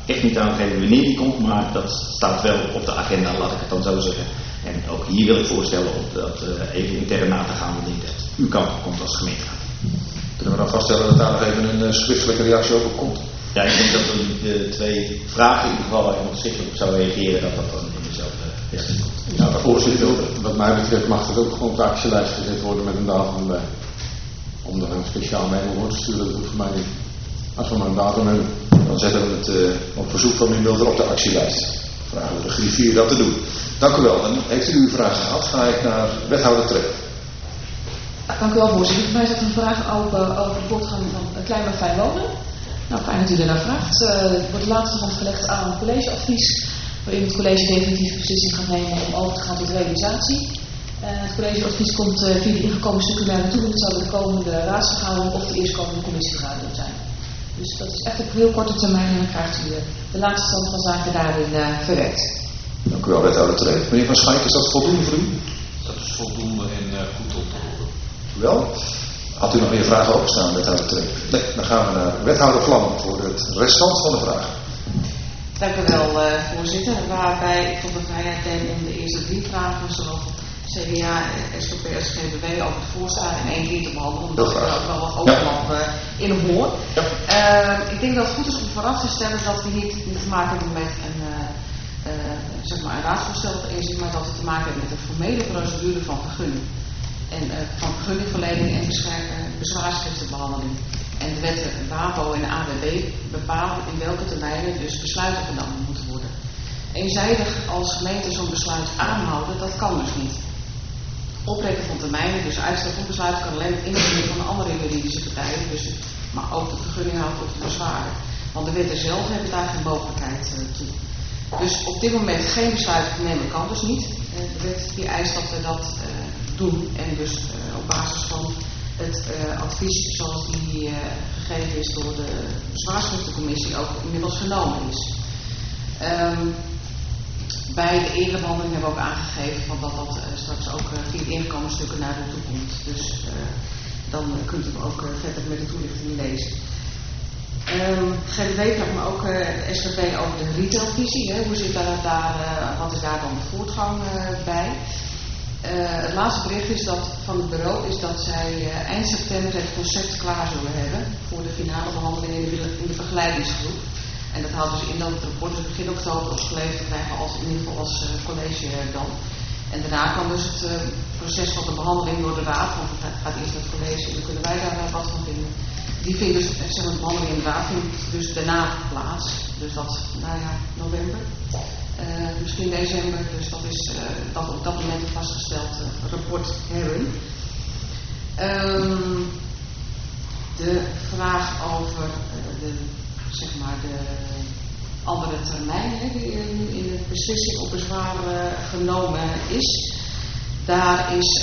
echt niet aangeven wanneer die komt, maar dat staat wel op de agenda, laat ik het dan zo zeggen. En ook hier wil ik voorstellen om dat even intern na te gaan wanneer dat uw kant op komt als gemeenteraad. Kunnen we dan vaststellen dat daar nog even een schriftelijke reactie op komt? Ja, ik denk dat we de 2 vragen in ieder geval waar je nog schriftelijk op zou reageren, dat dan in dezelfde reactie komt. Ja, maar voorzitter, wat mij betreft mag het ook gewoon op de actielijst gezet worden met een datum erbij. Om er een speciaal memo te sturen, dat hoeft voor mij niet. Als we maar een datum hebben. Dan zetten we het op verzoek van meneer Mulder op de actielijst. Vragen we de griffier dat te doen. Dank u wel. Dan heeft u uw vraag gehad. Ga ik naar wethouder Trek. Dank u wel, voorzitter. Voor mij is dat een vraag over de voortgang van klein maar fijn wonen. Nou, fijn dat u daarnaar vraagt. Er wordt later hand gelegd aan een collegeadvies, waarin het college definitief beslissing gaat nemen om over te gaan tot realisatie. Het collegeadvies komt via de ingekomen stukken naar naartoe. Het zou de komende raadsvergadering of de eerstkomende commissievergadering zijn. Dus dat is echt op heel korte termijn en dan krijgt u de laatste stand van zaken daarin verwerkt. Dank u wel, wethouder Trek. Meneer Van Schaik, is dat voldoende voor u? Dat is voldoende en goed op te horen. Wel? Had u nog meer vragen openstaan, wethouder Trek? Nee, dan gaan we naar wethouder Vlam voor het restant van de vragen. Dank u wel, voorzitter. Waarbij ik tot de vrijheid neem om de eerste 3 vragen, zowel CDA, SVP als GBW, over het voorstaan in 1 keer te behandelen, omdat ik er ook wel wat overlap in hoor. Ja. Ik denk dat het goed is om vooraf te stellen dat we niet te maken hebben met een raadsvoorstel op één zin, maar dat we te maken hebben met een formele procedure van vergunning. En van vergunningverlening en bezwaarschriftenbehandeling. En de wetten WAPO en AWB bepalen in welke termijnen dus besluiten genomen moeten worden. Eenzijdig als gemeente zo'n besluit aanhouden, dat kan dus niet. Oprekken van termijnen, dus uitstel van besluiten, kan alleen in de van andere juridische partijen, dus, maar ook de vergunninghouder of de bezwaren. Want de wetten zelf hebben daar geen mogelijkheid toe. Dus op dit moment geen besluit nemen kan dus niet. De wet die eist dat we dat doen en dus op basis van het advies zoals die gegeven is door de bezwaarschriftencommissie ook inmiddels genomen is. Bij de eerdere behandeling hebben we ook aangegeven van dat straks ook via de ingekomen stukken naar de toe komt. Dus dan kunt u ook verder met de toelichting lezen. GDW vraagt me ook de SVP over de retailvisie. Hoe zit wat is daar dan de voortgang bij? Het laatste bericht is van het bureau is dat zij eind september het concept klaar zullen hebben voor de finale behandeling in de begeleidingsgroep. En dat houdt dus in dat het rapport dus begin oktober opgeleverd krijgen, in ieder geval als college dan. En daarna kan dus het proces van de behandeling door de raad, want het gaat eerst naar het college en dan kunnen wij daar wat van vinden. Die vindt dus, de behandeling in de raad vindt dus daarna plaats. Dus dat, november. Misschien december, dus dat is dat op dat moment een vastgesteld rapport hebben. De vraag over de andere termijnen die nu in de beslissing op bezwaar genomen is. Daar is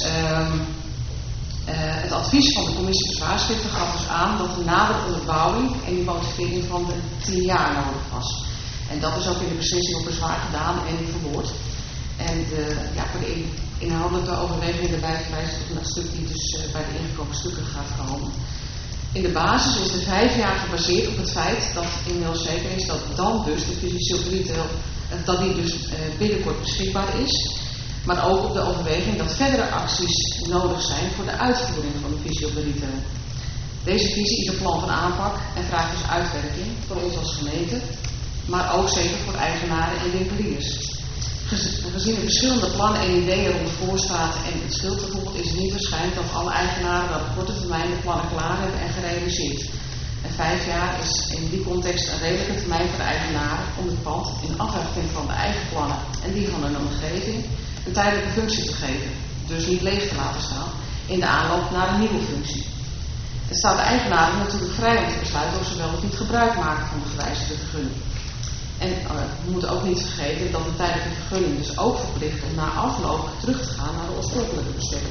het advies van de commissie bezwaarschriften gaf dus aan dat de nadere onderbouwing en die motivering van de 10 jaar nodig was. En dat is ook in de beslissing op bezwaar gedaan en verwoord. En voor de inhoudelijke overweging erbij verwijst tot een stuk die dus bij de ingekomen stukken gaat komen. In de basis is de 5 jaar gebaseerd op het feit dat inmiddels zeker is dat dan dus de visie op retail, dat die dus binnenkort beschikbaar is. Maar ook op de overweging dat verdere acties nodig zijn voor de uitvoering van de visie op de retail. Deze visie is een plan van aanpak en vraagt dus uitwerking voor ons als gemeente, maar ook zeker voor eigenaren en winkeliers. Gezien de verschillende plannen en ideeën rond de voorstraat en het schild bijvoorbeeld, is het niet waarschijnlijk dat alle eigenaren wel op korte termijn de plannen klaar hebben en gerealiseerd. En 5 jaar is in die context een redelijke termijn voor de eigenaren om het pand in afwachting van de eigen plannen en die van hun omgeving een tijdelijke functie te geven. Dus niet leeg te laten staan in de aanloop naar een nieuwe functie. Het staat de eigenaren natuurlijk vrij om te besluiten of ze wel of niet gebruik maken van de gewijzigde vergunning. En we moeten ook niet vergeten dat de tijdelijke vergunning dus ook verplicht om na afloop terug te gaan naar de oorspronkelijke bestemming.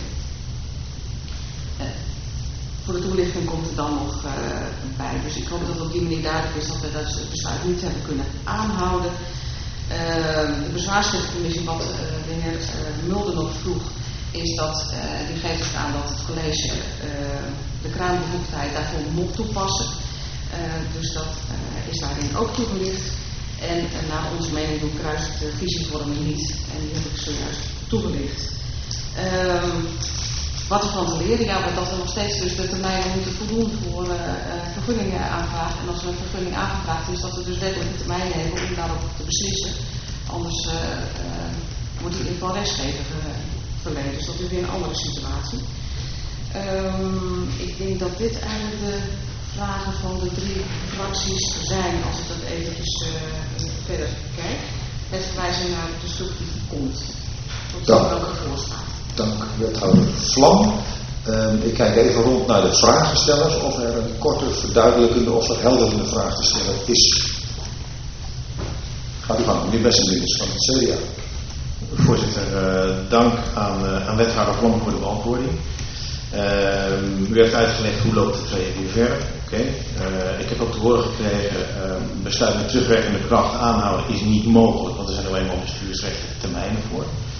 Voor de toelichting komt er dan nog bij. Dus ik hoop dat op die manier duidelijk is dat we dat besluit niet hebben kunnen aanhouden. De bezwaarschriftencommissie, wat de heer Mulder nog vroeg, is dat die geeft ook aan dat het college de kraambevoegdheid daarvoor moet toepassen. Dus dat is daarin ook toegelicht. En naar onze mening kruist de visievorming niet. En die heb ik zojuist toegelicht. Wat er van te leren? Ja, dat we nog steeds dus de termijnen moeten voldoen voor vergunningen aanvragen. En als er een vergunning aangevraagd is, dat we dus wettelijke termijnen hebben om daarop te beslissen. Anders wordt het in ieder geval rechtsgever verleend. Dus dat is weer een andere situatie. Ik denk dat dit eigenlijk de vragen van de 3 fracties zijn, als ik dat eventjes verder kijk. Het verwijzen naar de structuur komt. Dat er ook ervoor staat. Dank, wethouder Vlam. Ik kijk even rond naar de vragenstellers of er een korte, verduidelijkende of verhelderende vraag te stellen is. Gaat u gang, meneer Bessenbringers van het CDA. Voorzitter, dank aan wethouder Vlam voor de beantwoording. U heeft uitgelegd hoe loopt het traject weer verder. Okay. Ik heb ook te horen gekregen, besluit met terugwerkende kracht aanhouden is niet mogelijk, want er zijn alleen maar bestuursrechtelijke termijnen voor.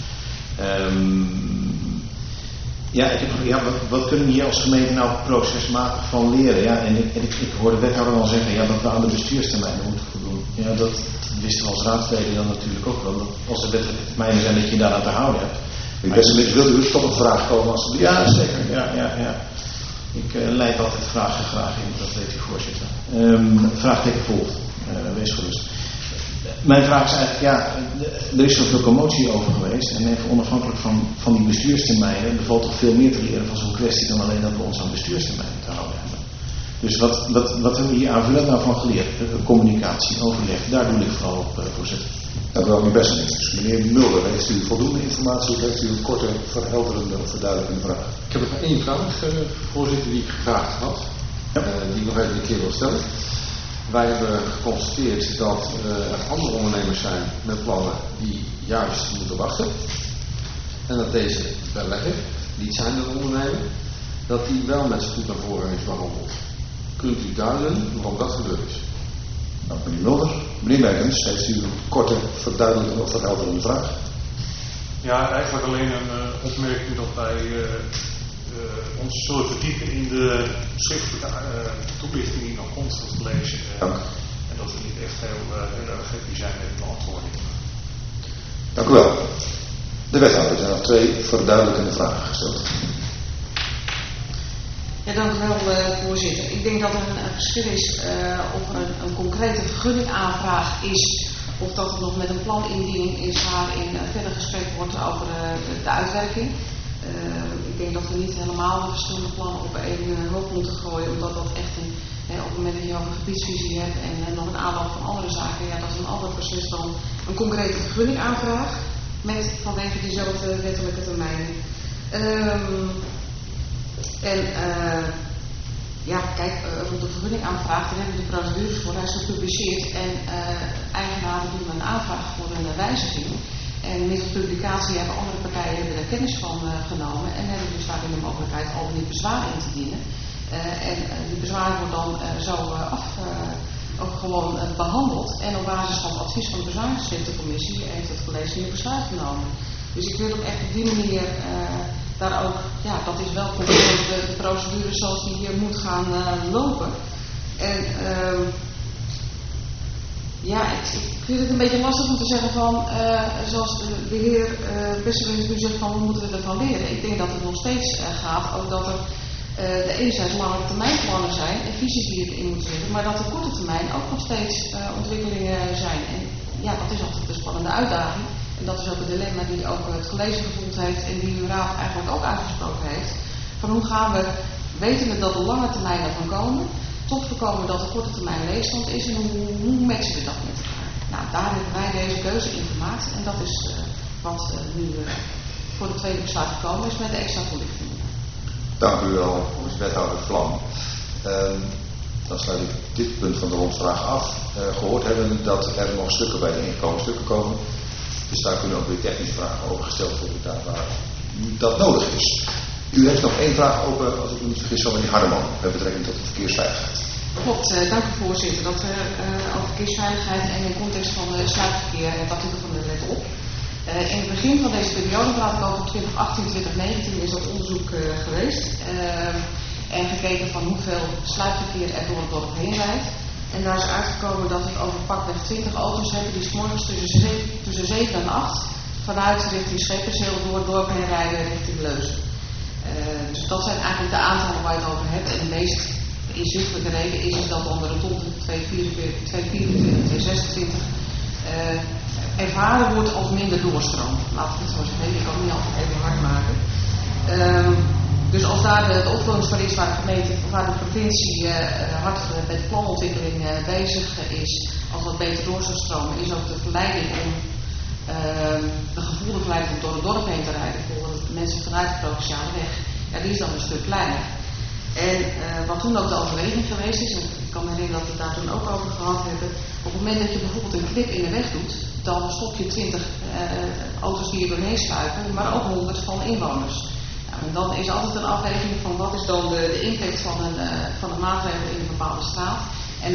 Wat kunnen we hier als gemeente nou procesmatig van leren? Ja, en ik hoor de wethouder al zeggen dat we aan de bestuurstermijnen moeten voldoen. Ja, dat wisten we als raadsleden dan natuurlijk ook wel. Dat als er wettelijke termijnen zijn, dat je daar aan te houden hebt. Wilt u tot een vraag komen alsjeblieft? Ja, zeker. Ja. Ik leid altijd vragen graag in, dat weet u, voorzitter. Vraagteken volgt. Wees gerust. Mijn vraag is eigenlijk, er is zoveel commotie over geweest. En even onafhankelijk van die bestuurstermijnen, er valt toch veel meer te leren van zo'n kwestie dan alleen dat we ons aan bestuurstermijnen te houden hebben. Dus wat hebben we hier aanvullend nou van geleerd? Communicatie, overleg, daar doe ik vooral op, voorzitter. Dank u wel, meneer Bessenbringers. Meneer Mulder, heeft u voldoende informatie of heeft u een korte, verhelderende of verduidelijkende vraag? Ik heb nog 1 vraag, voorzitter, die ik gevraagd had. Die ik nog even een keer wil stellen. Wij hebben geconstateerd dat er andere ondernemers zijn met plannen die juist moeten wachten. En dat deze belegger, die zijn een ondernemer, dat die wel met spoed naar voren is behandeld. Kunt u duiden waarom dat gebeurd is? Nou, meneer Mulder. Meneer Merkens, heeft u een korte, verduidelijkende of verhelderende vraag? Ja, eigenlijk alleen een opmerking dat wij ons zullen verdiepen in de schriftelijke toelichting die nog komt van het college. En dat we niet echt heel erg happy zijn met de beantwoording. Dank u wel. De wethouder, er zijn nog 2 verduidelijkende vragen gesteld. Ja, dank u wel, voorzitter. Ik denk dat er een verschil is of er een concrete vergunningaanvraag is of dat er nog met een planindiening is waarin verder gesprek wordt over de uitwerking. Ik denk dat we niet helemaal de verschillende plannen op één hoop moeten gooien, omdat dat echt op het moment dat je over een gebiedsvisie hebt en nog een aanloop van andere zaken, dat is een ander proces dan een concrete vergunningaanvraag met vanwege diezelfde wettelijke termijnen. Rond de vergunningaanvraag, daar hebben we de procedures voor, hij is gepubliceerd en eigenaren doen een aanvraag voor een wijziging. En met de publicatie hebben andere partijen er kennis van genomen en hebben dus daarin de mogelijkheid al die bezwaren in te dienen. Die bezwaren worden dan ook gewoon behandeld en op basis van het advies van de bezwaarschriftencommissie heeft het college hier besluit genomen. Dus ik wil ook echt op die manier daar ook, dat is wel conform de procedure zoals die hier moet gaan lopen. En ik vind het een beetje lastig om te zeggen van, zoals de heer Bessenbringers nu zegt van, hoe moeten we ervan leren? Ik denk dat het nog steeds gaat, ook dat er de enerzijds lange termijnplannen zijn en visies die erin moeten zitten, maar dat de korte termijn ook nog steeds ontwikkelingen zijn. En dat is altijd een spannende uitdaging. En dat is ook het dilemma die ook het college gevoeld heeft en die uw raad eigenlijk ook uitgesproken heeft. Van hoe gaan we, wetende dat de lange termijnen van komen, tot voorkomen dat de korte termijn leegstand is en hoe matchen we dat met elkaar? Nou, daar hebben wij deze keuze in gemaakt en dat is wat nu voor de tweede besluit gekomen is met de extra toelichting. Dank u wel, wethouder Vlam. Dan sluit ik dit punt van de rondvraag af. Gehoord hebben dat er nog stukken bij de ingekomen stukken komen. Dus daar kunnen ook weer technische vragen over gesteld worden, daar waar dat nodig is. U heeft nog 1 vraag open, als ik me niet vergis, van meneer Hardeman, met betrekking tot de verkeersveiligheid. Klopt, dank u voorzitter. Dat over verkeersveiligheid en in context van sluipverkeer en het artikel van de wet op. In het begin van deze periode, praat ik over 2018-2019, is dat onderzoek geweest. En gekeken van hoeveel sluipverkeer er door het dorp heen rijdt. En daar is uitgekomen dat we het over pakweg 20 auto's hebben die 's morgens tussen 7 en 8 vanuit richting Scheppersheel door het dorp heen rijden richting Leusden. Dus dat zijn eigenlijk de aantallen waar je het over hebt. En de meest inzichtelijke reden is dat onder de rotonde 224, 226 ervaren wordt als minder doorstroom. Laat ik het zo zeggen, ik kan het niet altijd even hard maken. Dus als daar de opvolgingsvar is waar de gemeente of waar de provincie hard met planontwikkeling bezig is, als dat beter door zou stromen, is ook de verleiding om de gevoelde verleiding om door het dorp heen te rijden voor mensen vanuit de provinciale weg. Ja, die is dan een stuk kleiner. En wat toen ook de overweging geweest is, en ik kan me herinneren dat we het daar toen ook over gehad hebben, op het moment dat je bijvoorbeeld een knip in de weg doet, dan stop je 20 auto's die er doorheen sluipen, maar ook 100 van inwoners. Nou, en dan is altijd een afweging van wat is dan de impact van een maatregel in een bepaalde straat. En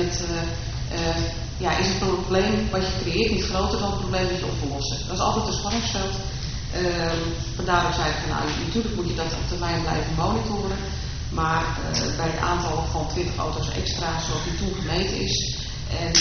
is het probleem wat je creëert niet groter dan het probleem dat je op te lossen. Dat is altijd een spanningsveld. Vandaar dat ik zei, nou, natuurlijk moet je dat op termijn blijven monitoren. Maar bij het aantal van 20 auto's extra, zoals die toen gemeten is, en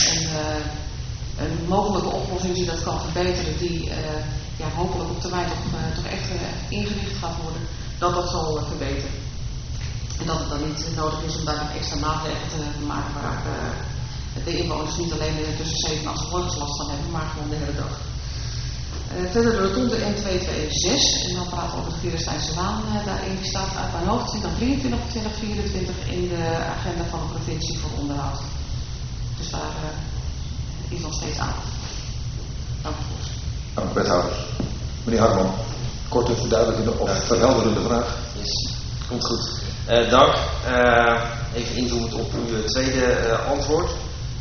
een mogelijke oplossing die dat kan verbeteren, die hopelijk op termijn toch echt ingericht gaat worden, dat zal verbeteren. En dat het dan niet nodig is om daar een extra maatregel te maken waar de inwoners niet alleen tussen 7 en 8 morgens last van hebben, maar gewoon de hele dag. Verder de rotonde N226, en dan praten we over de Vierestijnse Laan daarin, die staat uit mijn hoofd 2023 of 2024 in de agenda van de provincie voor onderhoud. Dus daar is nog steeds aan. Dank u voor. Dank wethouder. Meneer Hartman, korte verduidelijkende of verhelderende vraag? Yes, komt goed. Dank. Even inzoomend op uw tweede antwoord.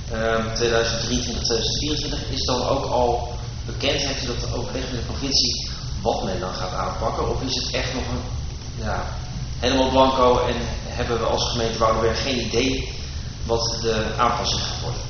2023, 2024 is dan ook al bekend, heeft u dat overleg met de provincie, wat men dan gaat aanpakken? Of is het echt nog helemaal blanco en hebben we als gemeente Woudenberg geen idee wat de aanpassing gaat worden?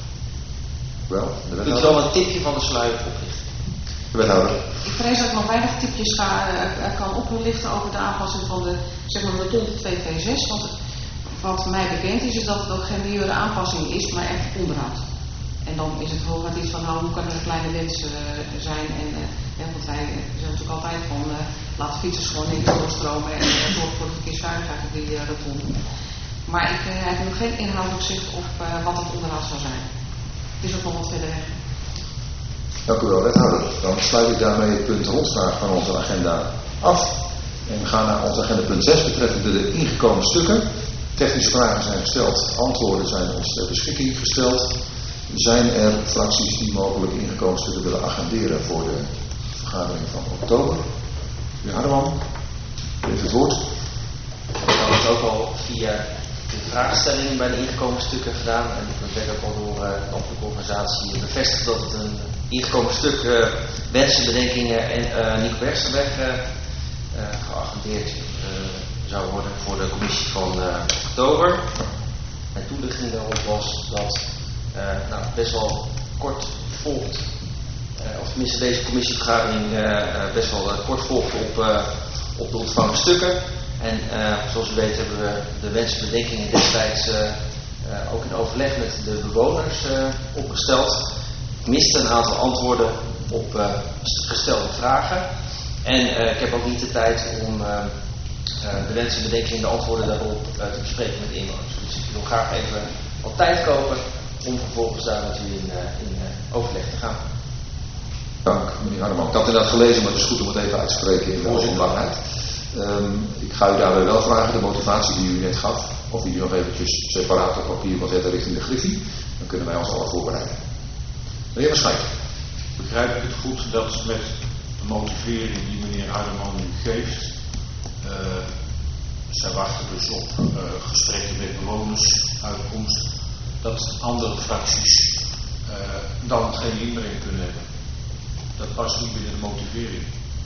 Wel, kunt u wel een tipje van de sluier oplichten? De wethouder. Ik vrees dat ik nog weinig tipjes kan oplichten over de aanpassing van de rotonde 226, want wat mij bekend is dat het ook geen nieuwe aanpassing is, maar echt onderhoud. En dan is het hooguit iets van, hoe kan er een kleine wens zijn? Want wij zijn natuurlijk altijd van, laat fietsers gewoon niet doorstromen en zorg voor de verkeersveiligheid op die rotonde. Maar ik heb nog geen inhoudelijk zicht op wat het onderhoud zou zijn. Het is ook nog wat verder weg. Dank u wel, wethouder. Dan sluit ik daarmee het punt rondvraag van onze agenda af. En we gaan naar ons agenda punt 6 betreffende de ingekomen stukken. Technische vragen zijn gesteld, antwoorden zijn ons ter beschikking gesteld. Zijn er fracties die mogelijk ingekomen stukken willen agenderen voor de vergadering van oktober? Meneer Hardeman, heeft het woord. We hebben het ook al via de vraagstellingen bij de ingekomen stukken gedaan. En ik werd ook al door de ambtelijke organisatie bevestigd dat het een ingekomen stuk wensen, bedenkingen en Nico Bergsterweg geagendeerd zou worden voor de commissie van oktober. En toelichting daarop was dat best wel kort volgt, of tenminste deze commissievergadering best wel kort volgt op de ontvangen stukken. En zoals u weet hebben we de wensen en bedenkingen destijds ook in overleg met de bewoners opgesteld. Ik miste een aantal antwoorden op gestelde vragen. En ik heb ook niet de tijd om de wensen en bedenkingen en de antwoorden daarop te bespreken met de inwoners. Dus ik wil graag even wat tijd kopen om vervolgens daar met u in overleg te gaan. Dank, meneer Hardeman. Ik had inderdaad gelezen, maar het is goed om het even uit te spreken in de openbaarheid. Ik ga u daarbij wel vragen, de motivatie die u net gaf, of u die nog eventjes separaat op papier wil zetten richting de Griffie. Dan kunnen wij ons alle voorbereiden. Meneer Verschijnt. Begrijp ik het goed dat met de motivering die meneer Hardeman nu geeft, zij wachten dus op gesprekken met bewoners, uitkomst, dat andere fracties dan geen inbreng kunnen hebben. Dat past niet binnen de motivering.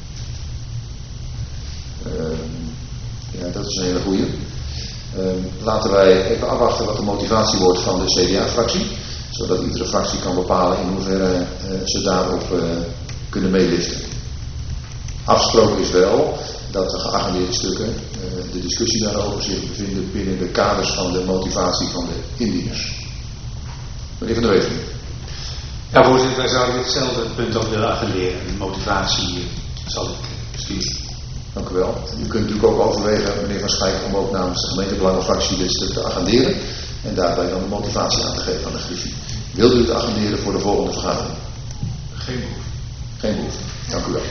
Ja, dat is een hele goeie. Laten wij even afwachten wat de motivatie wordt van de CDA-fractie. Zodat iedere fractie kan bepalen in hoeverre ze daarop kunnen meeliften. Afgesproken is wel dat de geagendeerde stukken, de discussie daarover zich bevinden binnen de kaders van de motivatie van de indieners. Meneer Van der Wetering. Ja, voorzitter, wij zouden hetzelfde punt ook willen agenderen. De motivatie zal ik sturen. Dank u wel. U kunt natuurlijk ook overwegen, meneer Van Schijk, om ook namens de gemeentebelangenfractie dit stuk te agenderen. En daarbij dan de motivatie aan te geven aan de Griffie. Wilt u het agenderen voor de volgende vergadering? Geen behoefte. Geen behoefte. Dank u wel.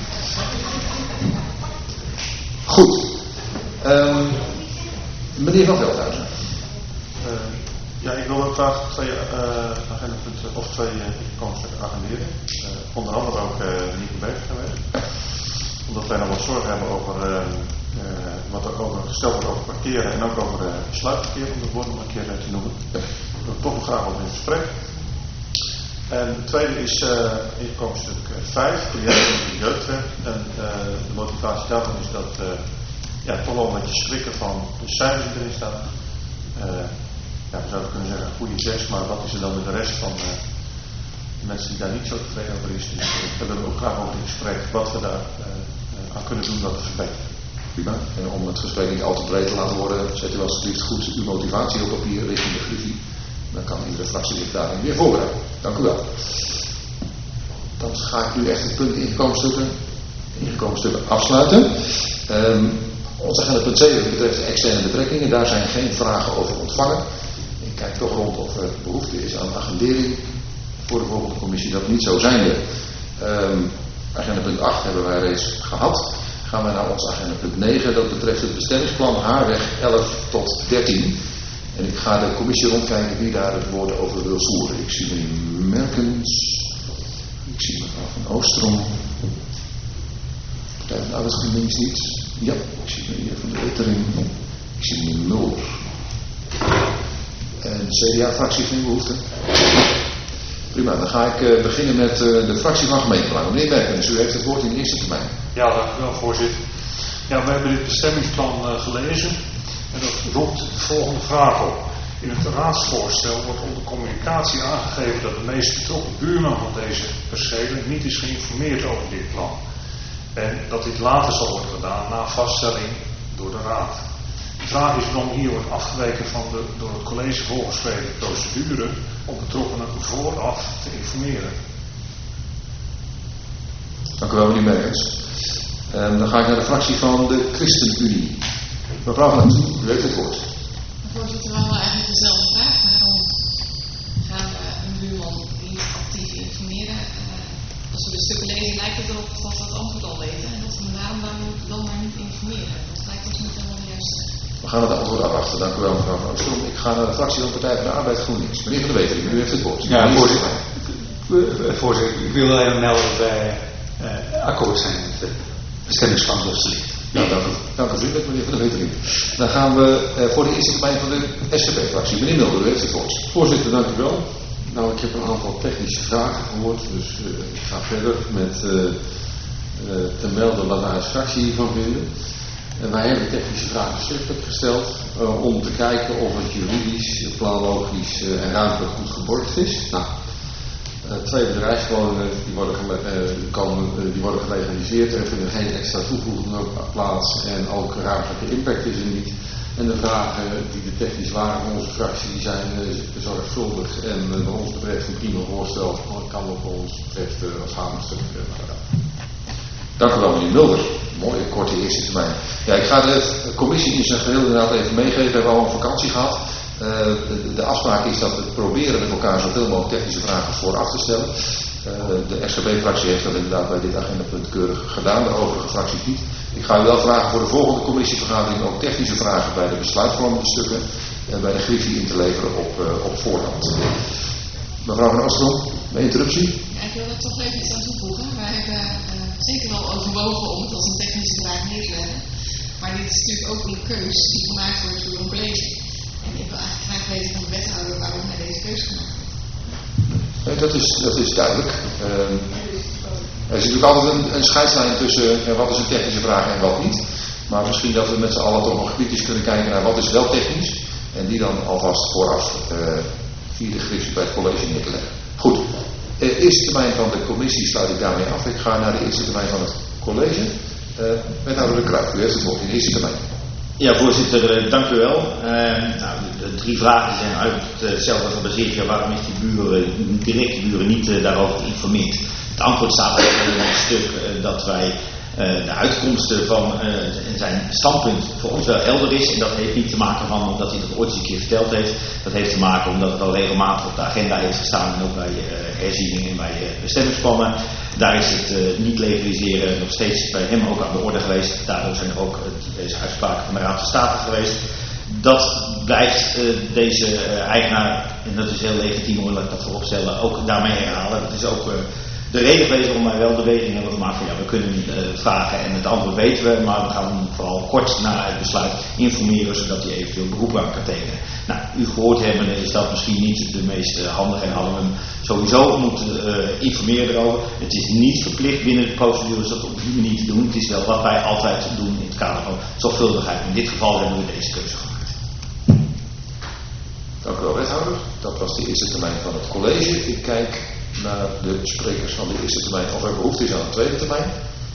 Goed. Meneer Van Veldhuizen. Ja, ik wil ook graag twee agendapunten of twee inkomsten agenderen. Onder andere ook de Nico Bevergemeente. Omdat wij nog wat zorgen hebben over wat er over gesteld wordt over parkeren en ook over sluipverkeer, om het woord nog een keer te noemen. Daar wil ik toch nog graag over in gesprek. En het tweede is inkomenstuk 5, cliënten in jeugdwerk. En de motivatie daarvan is dat toch wel een beetje schrikken van de cijfers die erin staan. We zouden kunnen zeggen een goede 6, maar wat is er dan met de rest van de mensen die daar niet zo tevreden over is. Dus daar willen we ook graag over in gesprek wat we daar aan kunnen doen dat het verbetert. Prima. En om het gesprek niet al te breed te laten worden, zet u alsjeblieft goed uw motivatie op papier richting de Griffie. Dan kan iedere fractie zich daarin weer voorbereiden. Dank u wel. Dan ga ik nu echt het punt ingekomen stukken afsluiten. Ons agenda punt 7 betreft de externe betrekkingen. Daar zijn geen vragen over ontvangen. Ik kijk toch rond of er behoefte is aan agendering voor de volgende commissie. Dat niet zo zijnde. Agenda punt 8 hebben wij reeds gehad. Gaan we naar ons agenda punt 9. Dat betreft het bestemmingsplan Haarweg 11 tot 13. En ik ga de commissie rondkijken wie daar het woord over wil voeren. Ik zie meneer Merkens. Ik zie mevrouw Van Oostrom. Partij van de Arbeidsgemeenschap niet. Ja, ik zie meneer Van der Wetering. Ik zie meneer Mulder. En CDA-fractie geen behoefte. Prima, dan ga ik beginnen met de fractie van gemeentebelangen. Meneer Merkens, u heeft het woord in de eerste termijn. Ja, dank u wel, voorzitter. Ja, we hebben dit bestemmingsplan gelezen en dat roept de volgende vraag op. In het raadsvoorstel wordt onder communicatie aangegeven dat de meest betrokken buurman van deze percelen niet is geïnformeerd over dit plan. En dat dit later zal worden gedaan na vaststelling door de raad. De vraag is waarom hier wordt afgeweken van de door het college voorgeschreven procedure om betrokkenen vooraf te informeren. Dank u wel, meneer Merkens. Dan ga ik naar de fractie van de ChristenUnie. Mevrouw Van Oostrom, u heeft het woord. Voorzitter, we hadden eigenlijk dezelfde vraag. Waarom gaan we een buurman niet actief informeren? Als we de stukken lezen lijkt het erop dat we het antwoord al weten. En dat we waarom dan maar niet informeren. Dat lijkt ons niet helemaal de juiste. We gaan het antwoord afwachten. Dank u wel, mevrouw Van Oostrom. Ik ga naar de fractie van de Partij van de Arbeid GroenLinks. Meneer Van der Wetering, u heeft het woord. Ja, voorzitter, ik wil alleen melden dat wij akkoord zijn met het bestemmingsplan zoals het ligt. Nou, dank u vriendelijk, meneer Van der Wetering. Dan gaan we voor de eerste termijn van de SVP-fractie. Meneer Mulder, u heeft het woord. Voorzitter, dank u wel. Nou, ik heb een aantal technische vragen gehoord, dus ik ga verder met te melden wat wij als fractie hiervan vinden. En wij hebben technische vragen schriftelijk gesteld om te kijken of het juridisch, planologisch en ruimtelijk goed geborgd is. Nou, 2 bedrijfswoningen die worden gelegaliseerd. Er vinden geen extra toevoegingen plaats en ook ruimtelijke impact is er niet. En de vragen die er technisch waren van onze fractie die zijn zorgvuldig en wat ons betreft een prima voorstel. Kan wat ons betreft als hamerstuk gedaan. Dank u wel, meneer Mulder. Mooie, korte eerste termijn. Ja, ik ga de commissie in zijn geheel inderdaad even meegeven. We hebben al een vakantie gehad. De afspraak is dat we proberen met elkaar zoveel mogelijk technische vragen vooraf te stellen. De SGP-fractie heeft dat inderdaad bij dit agendapunt keurig gedaan. De overige fracties niet. Ik ga u wel vragen voor de volgende commissievergadering ook technische vragen bij de besluitvormende stukken en bij de Griffie in te leveren op voorhand. Mevrouw Van Oostrom, een interruptie? Ja, ik wil er toch even iets aan toevoegen. Wij hebben zeker wel overwogen om het als een technische vraag neer te leggen. Maar dit is natuurlijk ook een keus die gemaakt wordt door een college. En ik wil eigenlijk graag weten van de wethouder waarom hij deze keus gemaakt heeft. Nee, dat is duidelijk. Er is natuurlijk altijd een scheidslijn tussen wat is een technische vraag en wat niet. Maar misschien dat we met z'n allen toch nog kritisch kunnen kijken naar wat is wel technisch. En die dan alvast vooraf via de Griffie bij het college neer te leggen. Goed, de eerste termijn van de commissie sluit ik daarmee af. Ik ga naar de eerste termijn van het college. Wethouder De Kruijf, u heeft het woord in de eerste termijn. Ja, voorzitter, dank u wel. De 3 vragen zijn uit hetzelfde gebaseerd. Ja, waarom is die directe buren niet daarover geïnformeerd? Het antwoord staat in het stuk dat wij de uitkomsten van zijn standpunt voor ons wel helder is. En dat heeft niet te maken van omdat hij dat ooit eens een keer verteld heeft. Dat heeft te maken omdat het al regelmatig op de agenda heeft gestaan. En ook bij herzieningen en bij bestemmingsplannen. Daar is het niet legaliseren nog steeds bij hem ook aan de orde geweest. Daardoor zijn er ook deze uitspraken van de Raad van State geweest. Dat blijft deze eigenaar, en dat is heel legitiem hoe ik dat voorop stellen, ook daarmee herhalen. Dat is ook de reden geweest waarom wij wel beweging hebben gemaakt van ja, we kunnen vragen en het antwoord weten we, maar we gaan vooral kort na het besluit informeren zodat hij eventueel beroep aan kan tekenen. Nou, u gehoord hebben is dat misschien niet de meest handige en hadden we hem sowieso moeten informeren erover. Het is niet verplicht binnen de procedures dat op die manier te doen. Het is wel wat wij altijd doen in het kader van zorgvuldigheid. In dit geval hebben we deze keuze gemaakt. Dank u wel, wethouder. Dat was de eerste termijn van het college. Ik kijk naar de sprekers van de eerste termijn of er behoefte is aan een tweede termijn.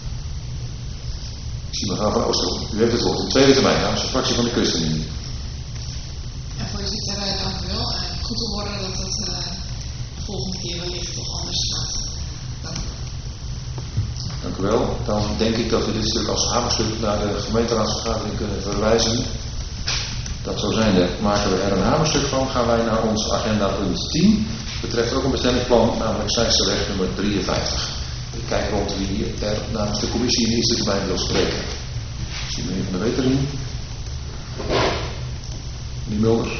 Ik zie mevrouw Van Oosterhoek. U heeft het woord. Een tweede termijn namens de fractie van de ChristenUnie. Ja, voorzitter, dank u wel. Goed te horen dat dat de volgende keer wellicht toch anders gaat. Dank u. Dank u wel. Dan denk ik dat we dit stuk als hamerstuk naar de gemeenteraadsvergadering kunnen verwijzen. Dat zo zijnde maken we er een hamerstuk van. Gaan wij naar ons agenda punt 10. Betreft ook een bestemmingsplan, namelijk Zijsterweg nummer 53. Ik kijk rond wie er namens de commissie in de eerste termijn wil spreken. Ik zie meneer Van der Wetering. Meneer Mulder.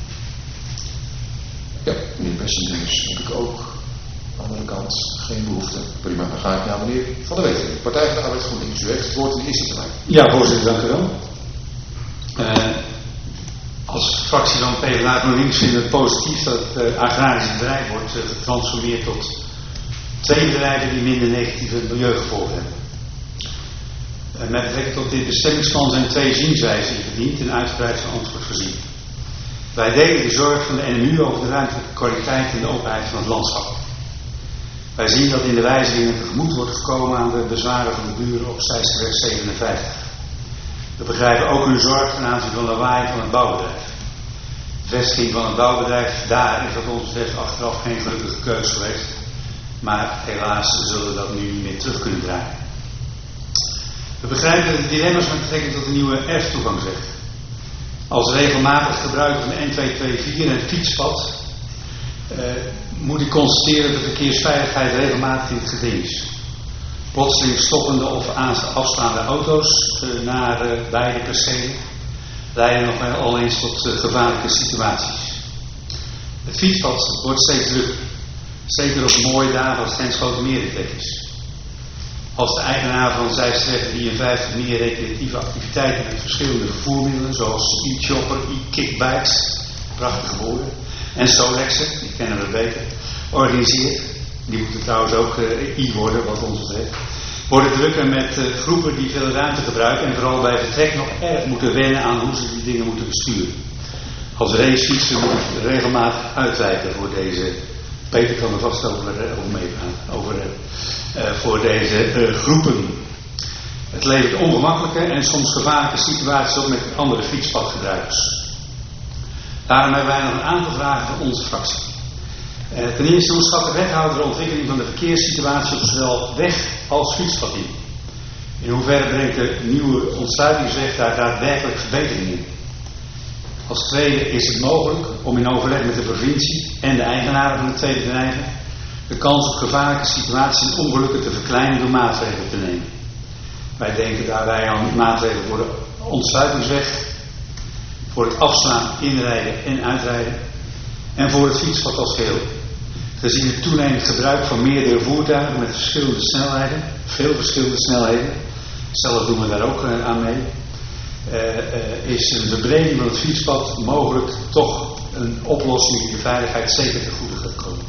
Ja, meneer Bessenders heb ik ook. Andere kant, geen behoefte. Prima, dan ga ik naar meneer Van der Wetering. Partij van de Arbeid GroenLinks. U heeft het woord in de eerste termijn. Ja, voorzitter, dank u wel. Als fractie van PvdA GroenLinks vinden we het positief dat het agrarische bedrijf wordt getransformeerd tot 2 bedrijven die minder negatieve milieugevolgen hebben. Met betrekking tot dit bestemmingsplan zijn 2 zienswijzen ingediend en uitgebreid van antwoord voorzien. Wij delen de zorg van de NMU over de ruimtelijke kwaliteit en de openheid van het landschap. Wij zien dat in de wijzigingen tegemoet wordt gekomen aan de bezwaren van de buren op Zijsterweg 57. We begrijpen ook hun zorg ten aanzien van de lawaai van het bouwbedrijf. De vestiging van het bouwbedrijf daar is wat ons betreft achteraf geen gelukkige keuze geweest. Maar helaas zullen we dat nu niet meer terug kunnen draaien. We begrijpen de dilemma's met betrekking tot de nieuwe erftoegangsweg. Als regelmatig gebruiker van de N224 en het fietspad moet ik constateren dat de verkeersveiligheid regelmatig in het geding is. Plotseling stoppende of afstaande auto's naar beide percelen leiden nog wel al eens tot gevaarlijke situaties. Het fietspad wordt steeds drukker. Zeker op mooie dagen als Grenschotenmeerdijk is. Als de eigenaar van Zijsterweg 53 meer recreatieve activiteiten met verschillende vervoermiddelen zoals e-chopper, e-kickbikes, prachtige woorden, en Solexen, die kennen we beter, organiseert. Die moeten trouwens ook I worden wat ons betreft. Worden drukker met groepen die veel ruimte gebruiken en vooral bij vertrek nog erg moeten wennen aan hoe ze die dingen moeten besturen. Als racefietser moet ik regelmatig uitwijken voor deze, Peter kan er vast over meepraten, voor deze groepen. Het levert ongemakkelijke en soms gevaarlijke situaties op met andere fietspadgebruikers. Daarom hebben wij nog een aantal vragen van onze fractie. Ten eerste, hoe schat de wethouder de ontwikkeling van de verkeerssituatie op zowel weg als fietspad in? In hoeverre brengt de nieuwe ontsluitingsweg daar daadwerkelijk verbeteringen in? Als tweede, is het mogelijk om in overleg met de provincie en de eigenaren van de 2 bedrijven de kans op gevaarlijke situaties en ongelukken te verkleinen door maatregelen te nemen? Wij denken daarbij aan maatregelen voor de ontsluitingsweg, voor het afslaan, inrijden en uitrijden en voor het fietspad als geheel. Gezien het toenemend gebruik van meerdere voertuigen met verschillende snelheden, veel verschillende snelheden, zelf doen we daar ook aan mee, is een verbreding van het fietspad mogelijk toch een oplossing die de veiligheid zeker ten goede gaat komen.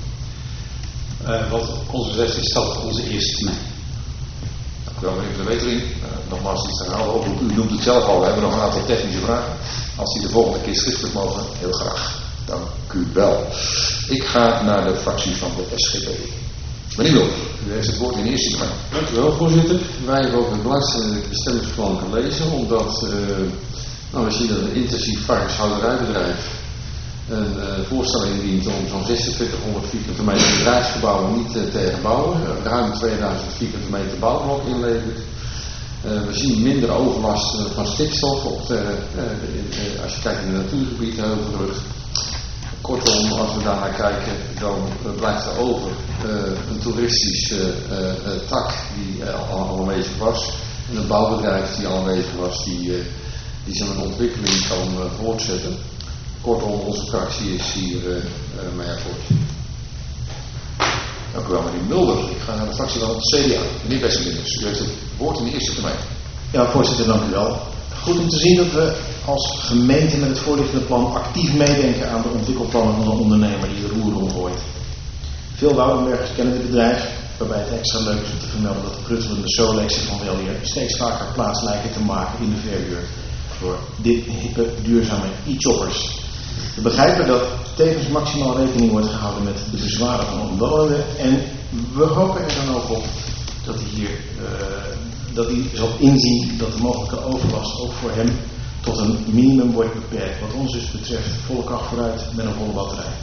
Wat ons betreft is dat onze eerste termijn. Dank u wel, meneer Van der Wetering. Nogmaals iets herhalen oproep. U noemt het zelf al. We hebben nog een aantal technische vragen. Als die de volgende keer schriftelijk mogen, heel graag. Dank u wel. Ik ga naar de fractie van de SGP. Meneer Mulder, u heeft het woord in de eerste termijn. Dank u wel, voorzitter. Wij hebben ook met belangstelling het bestemmingsplan gelezen, omdat Nou, we zien dat een intensief varkenshouderijbedrijf een voorstel indient om zo'n 2600 vierkante meter bedrijfsgebouwen niet te herbouwen. Ruim 2000 vierkante meter bouwblok inlevert. We zien minder overlast van stikstof als je kijkt in de natuurgebieden, Heuvelrug. Kortom, als we daarnaar kijken, dan blijft er over een toeristische tak die al aanwezig was. En een bouwbedrijf die al aanwezig was, die zijn ontwikkeling kan voortzetten. Kortom, onze fractie is hier mee akkoord. Dank u wel, meneer Mulder. Ik ga naar de fractie van het CDA. Meneer Besselminders, u heeft het woord in de eerste termijn. Ja, voorzitter, dank u wel. Goed om te zien dat we als gemeente met het voorliggende plan actief meedenken aan de ontwikkelplannen van een ondernemer die de roer omgooit. Veel Woudenbergers kennen dit bedrijf, waarbij het extra leuk is om te vermelden dat de pruttelende Solexen van Wellier steeds vaker plaats lijken te maken in de verhuur voor dit hippe, duurzame e-choppers. We begrijpen dat tevens maximaal rekening wordt gehouden met de bezwaren van omwonenden en we hopen er dan ook op dat hij zal inzien dat de mogelijke overlast ook voor hem tot een minimum wordt beperkt. Wat ons dus betreft volle kracht vooruit met een volle batterij.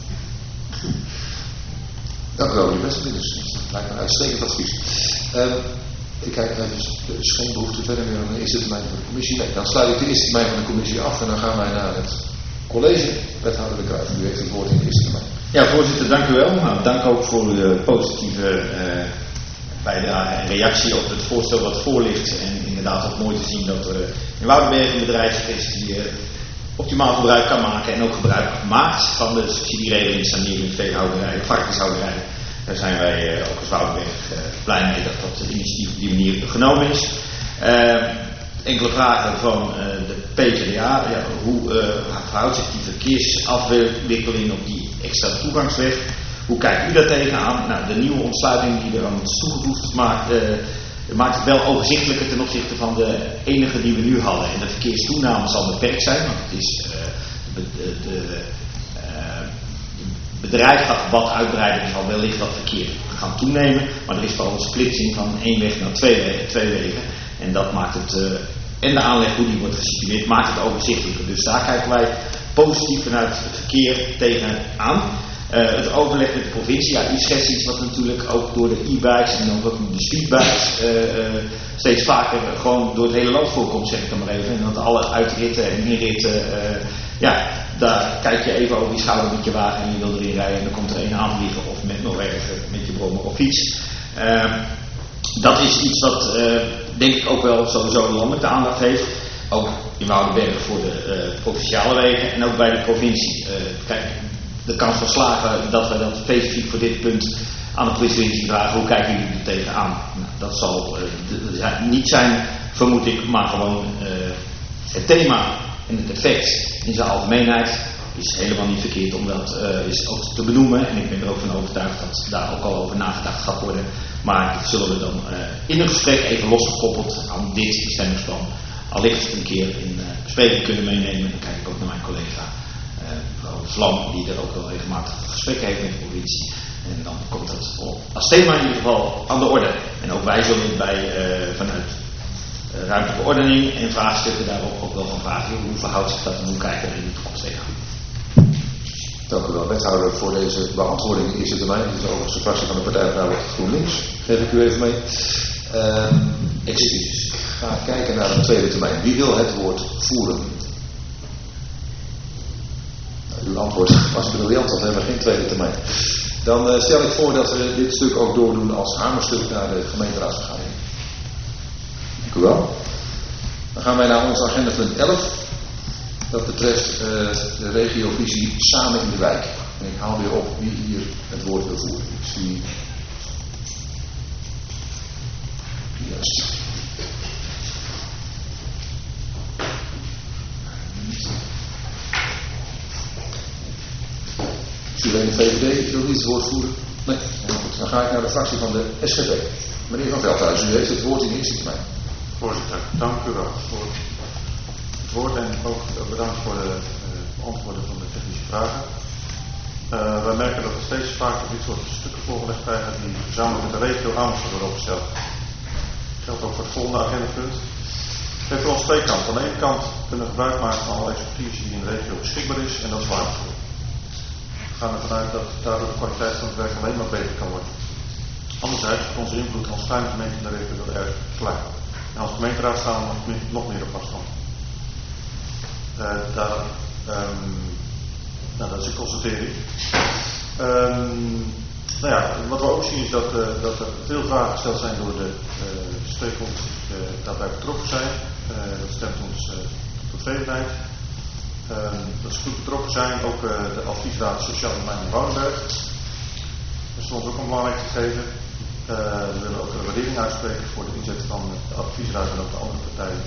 Dank u wel, meneer Besselminders. Dat lijkt me een uitstekend advies. Ik kijk even, er is geen behoefte verder meer aan de eerste termijn van de commissie. Nee, dan sluit ik de eerste termijn van de commissie af en dan gaan wij naar het college. Wethouder De Cruijff, u heeft het woord in de eerste termijn. Ja, voorzitter, dank u wel. Nou, dank ook voor uw positieve bijdrage en reactie op het voorstel wat voor ligt. En inderdaad ook mooi te zien dat er in Woudenberg een bedrijf is die optimaal gebruik kan maken en ook gebruik maakt van de subsidieregeling sanering veehouderijen, varkenshouderijen. Daar zijn wij ook als Woudenberg blij mee dat dat initiatief op die manier genomen is. Enkele vragen van de PvdA. Ja, hoe verhoudt zich die verkeersafwikkeling op die extra toegangsweg? Hoe kijkt u daar tegenaan? Nou, de nieuwe ontsluiting die er aan is toegevoegd maakt het wel overzichtelijker ten opzichte van de enige die we nu hadden. En de verkeerstoename zal beperkt zijn, want het is de bedrijf gaat wat uitbreiden en zal wellicht dat verkeer gaan toenemen. Maar er is wel een splitsing van 1 weg naar 2 wegen. En dat maakt het, en de aanleg hoe die wordt gesitueerd, maakt het overzichtelijker. Dus daar kijken wij positief vanuit het verkeer tegenaan. Het overleg met de provincie, ja, u schetst iets wat natuurlijk ook door de e-bikes en ook de speedbikes steeds vaker gewoon door het hele land voorkomt, zeg ik dan maar even. En dat alle uitritten en inritten, daar kijk je even over die schouder met je wagen en je wil erin rijden en dan komt er een aanvliegen of met nog erger met je brommer of fiets. Dat is iets wat denk ik ook wel sowieso landelijke aandacht heeft. Ook in Woudenberg voor de provinciale wegen en ook bij de provincie. Kijk, de kans van slagen dat we dat specifiek voor dit punt aan de provincie vragen. Hoe kijken jullie er tegenaan? Nou, dat zal niet zijn, vermoed ik, maar gewoon het thema en het effect in zijn algemeenheid is helemaal niet verkeerd om dat is ook te benoemen. En ik ben er ook van overtuigd dat daar ook al over nagedacht gaat worden. Maar dat zullen we dan in een gesprek even losgekoppeld aan dit bestemmingsplan allicht een keer in bespreking kunnen meenemen. Dan kijk ik ook naar mijn collega mevrouw Vlam, die er ook wel regelmatig gesprekken heeft met de provincie. En dan komt dat als thema in ieder geval aan de orde. En ook wij zullen vanuit ruimtelijke ordening en vraagstukken daarop ook wel van vragen. Hoe verhoudt zich dat en hoe kijken we er in de toekomst tegenaan? Dank u wel, wethouder, voor deze beantwoording in de eerste termijn. Dit is overigens de fractie van de Partij van GroenLinks. Geef ik u even mee. Excuses. Ik ga kijken naar de tweede termijn. Wie wil het woord voeren? Nou, uw antwoord was briljant, want we hebben geen tweede termijn. Dan stel ik voor dat we dit stuk ook doordoen als hamerstuk naar de gemeenteraadsvergadering. Dank u wel. Dan gaan wij naar ons agendapunt 11. Dat betreft de regiovisie Samen in de Wijk. En ik haal weer op wie hier het woord wil voeren. Ik zie... Juist. Ik zie alleen de VVD, wil niet het woord voeren? Nee, heel goed. Dan ga ik naar de fractie van de SGP. Meneer Van Veldhuizen, u heeft het woord in de eerste termijn. Voorzitter, dank u wel voor het woord en ook bedankt voor de beantwoorden van de technische vragen. Wij merken dat we steeds vaker dit soort stukken voorgelegd krijgen die gezamenlijk met de regio Amersfoort worden opgesteld. Dat geldt ook voor het volgende agendapunt. heeft voor ons twee kanten. Aan de ene kant kunnen we gebruik maken van alle expertise die in de regio beschikbaar is en dat is waardevol. We gaan ervan uit dat daardoor de kwaliteit van het werk alleen maar beter kan worden. Anderzijds is onze invloed als kleine gemeente in de regio heel erg klein. En als gemeenteraad staan we nog meer op afstand. Dat is een constatering. Wat we ook zien is dat er veel vragen gesteld zijn door de stakeholders die daarbij betrokken zijn. Dat stemt ons tot tevredenheid. Dat ze goed betrokken zijn, ook de adviesraad Sociaal Domein in Woudenberg. Dat is voor ons ook een belangrijk gegeven. We willen ook een waardering uitspreken voor de inzet van de adviesraad en ook de andere partijen.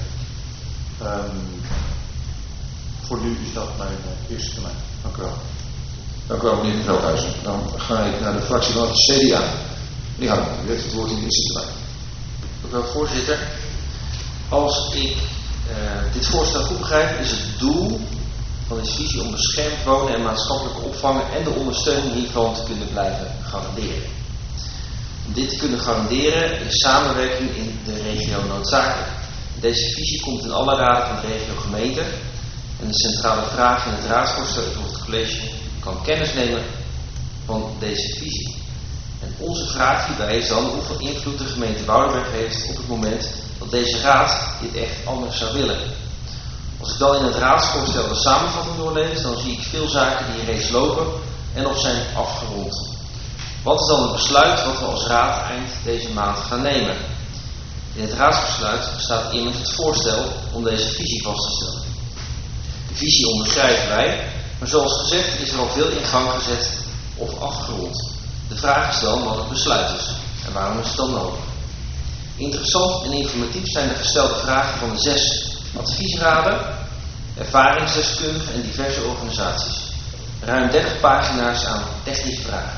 Voor nu is dat mijn eerste termijn. Dank u wel. Dank u wel, meneer Veldhuizen. Dan ga ik naar de fractie van het CDA. Meneer Hartman, u heeft het woord in de eerste termijn. Dank u wel, voorzitter. Als ik dit voorstel goed begrijp, is het doel van deze visie om beschermd wonen en maatschappelijke opvang en de ondersteuning hiervan te kunnen blijven garanderen. Om dit te kunnen garanderen is samenwerking in de regio noodzakelijk. Deze visie komt in alle raden van de regio gemeente en de centrale vraag in het raadsvoorstel is of het college kan kennis nemen van deze visie. En onze vraag hierbij is dan hoeveel invloed de gemeente Woudenberg heeft op het moment dat deze raad dit echt anders zou willen. Als ik dan in het raadsvoorstel de samenvatting doorlees, dan zie ik veel zaken die reeds lopen en of zijn afgerond. Wat is dan het besluit wat we als raad eind deze maand gaan nemen? In het raadsbesluit staat immers het voorstel om deze visie vast te stellen. De visie onderschrijven wij, maar zoals gezegd is er al veel in gang gezet of afgerond. De vraag is dan wat het besluit is en waarom is het dan nodig? Interessant en informatief zijn de gestelde vragen van de 6 adviesraden, ervaringsdeskundigen en diverse organisaties. Ruim 30 pagina's aan technische vragen.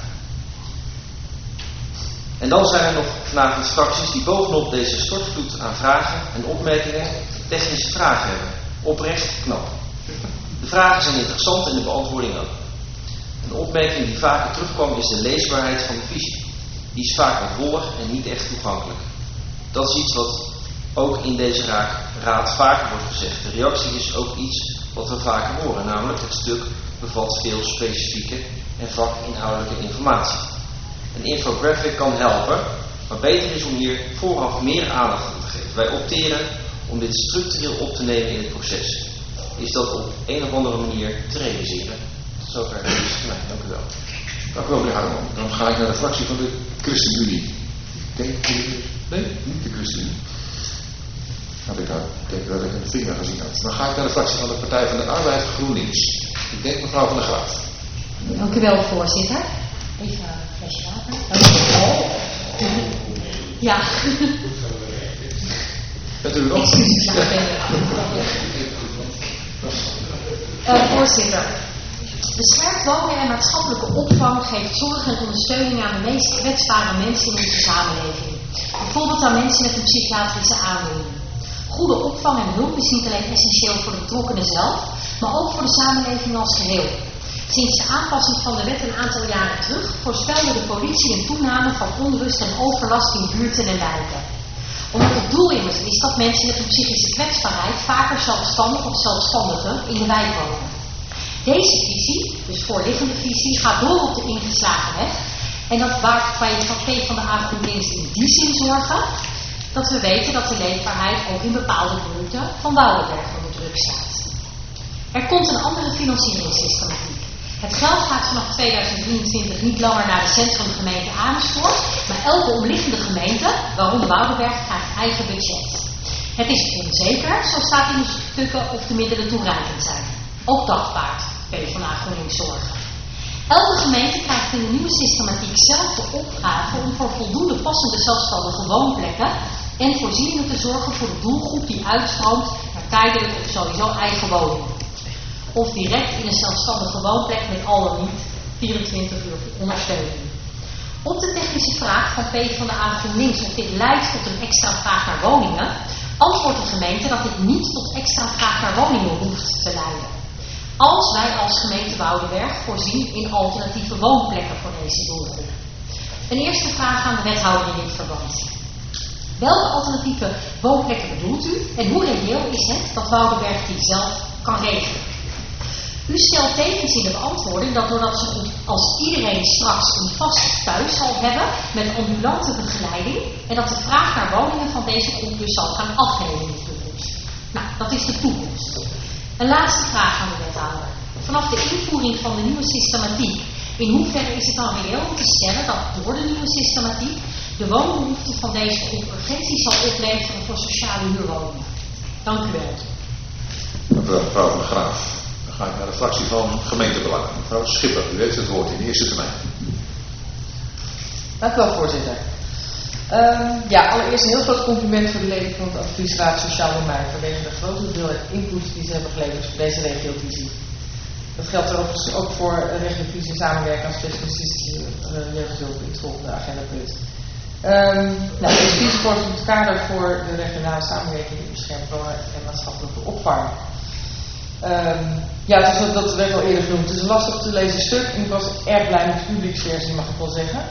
En dan zijn er nog vanavond fracties die bovenop deze stortvloed aan vragen en opmerkingen technische vragen hebben. Oprecht knap. De vragen zijn interessant en de beantwoording ook. Een opmerking die vaker terugkwam is de leesbaarheid van de visie. Die is vaak wat wollig en niet echt toegankelijk. Dat is iets wat ook in deze raad vaker wordt gezegd. De reactie is ook iets wat we vaker horen, namelijk het stuk bevat veel specifieke en vakinhoudelijke informatie. Een infographic kan helpen, maar beter is om hier vooraf meer aandacht aan te geven. Wij opteren om dit structureel op te nemen in het proces. Is dat op een of andere manier te realiseren? Tot zover deze termijn. Dank u wel. Dank u wel, meneer Hartman. Dan ga ik naar de fractie van de ChristenUnie. Nee, niet de ChristenUnie. Had ik daar dat ik een vinger gezien had. Dan ga ik naar de fractie van de Partij van de Arbeid GroenLinks. Ik denk mevrouw Van der Graaf. Dank u wel, voorzitter. Even een flesje water. Dank u wel. Ja. Bent u er nog? Excuses, ja, voorzitter. Beschermd wonen en maatschappelijke opvang geeft zorg en ondersteuning aan de meest kwetsbare mensen in onze samenleving. Bijvoorbeeld aan mensen met een psychiatrische aandoening. Goede opvang en hulp is niet alleen essentieel voor de betrokkenen zelf, maar ook voor de samenleving als geheel. Sinds de aanpassing van de wet een aantal jaren terug voorspelde de politie een toename van onrust en overlast in buurten en wijken. Omdat het doel immers is dat mensen met een psychische kwetsbaarheid vaker zelfstandig of zelfstandigen in de wijk wonen. Deze visie, dus voorliggende visie, gaat door op de ingeslagen weg. En dat waard wij van PvdA GroenLinks in die zin zorgen dat we weten dat de leefbaarheid ook in bepaalde buurten van Woudenberg onder druk staat. Er komt een andere financieringssystematiek. Het geld gaat vanaf 2023 niet langer naar de centrumgemeente Amersfoort, maar elke omliggende gemeente, waaronder Woudenberg, krijgt eigen budget. Het is onzeker, zo staat in de stukken, of de middelen toereikend zijn. Ook dat baart PvdA GroenLinks zorgen. Elke gemeente krijgt in de nieuwe systematiek zelf de opgave om voor voldoende passende zelfstandige woonplekken en voorzieningen te zorgen voor de doelgroep die uitstroomt naar tijdelijk of sowieso eigen woning. Of direct in een zelfstandige woonplek met al dan niet 24 uur ondersteuning. Op de technische vraag van PvdA GroenLinks of dit leidt tot een extra vraag naar woningen, antwoordt de gemeente dat dit niet tot extra vraag naar woningen hoeft te leiden. Als wij als gemeente Woudenberg voorzien in alternatieve woonplekken voor deze doelgroep. Een eerste vraag aan de wethouder in dit verband. Welke alternatieve woonplekken bedoelt u en hoe reëel is het dat Woudenberg die zelf kan regelen? U stelt tevens in de beantwoording dat doordat zo goed als iedereen straks een vast thuis zal hebben met ambulante begeleiding en dat de vraag naar woningen van deze groep dus zal gaan afnemen in de toekomst. Nou, dat is de toekomst. Een laatste vraag aan de wethouder. Vanaf de invoering van de nieuwe systematiek, in hoeverre is het dan reëel om te stellen dat door de nieuwe systematiek de woonbehoefte van deze groep urgentie zal opleveren voor sociale huurwoningen? Dank u wel. Dank u wel, mevrouw Van Graaf. Dan ga ik naar de fractie van gemeentebelangen. Mevrouw Schipper, u heeft het woord in de eerste termijn. Dank u wel, voorzitter. Allereerst een heel groot compliment voor de leden van het adviesraad Sociaal Domein vanwege de grote hoeveelheid input die ze hebben geleverd voor deze regiovisie. Dat geldt overigens ook voor regiovisie samenwerken aan specialistische jeugdhulp in het volgende agendapunt. Deze visie vormt het kader voor de regionale samenwerking in beschermd wonen en maatschappelijke opvang. Dat werd al eerder genoemd. Het is een lastig te lezen stuk en ik was erg blij met de publieksversie, mag ik wel zeggen.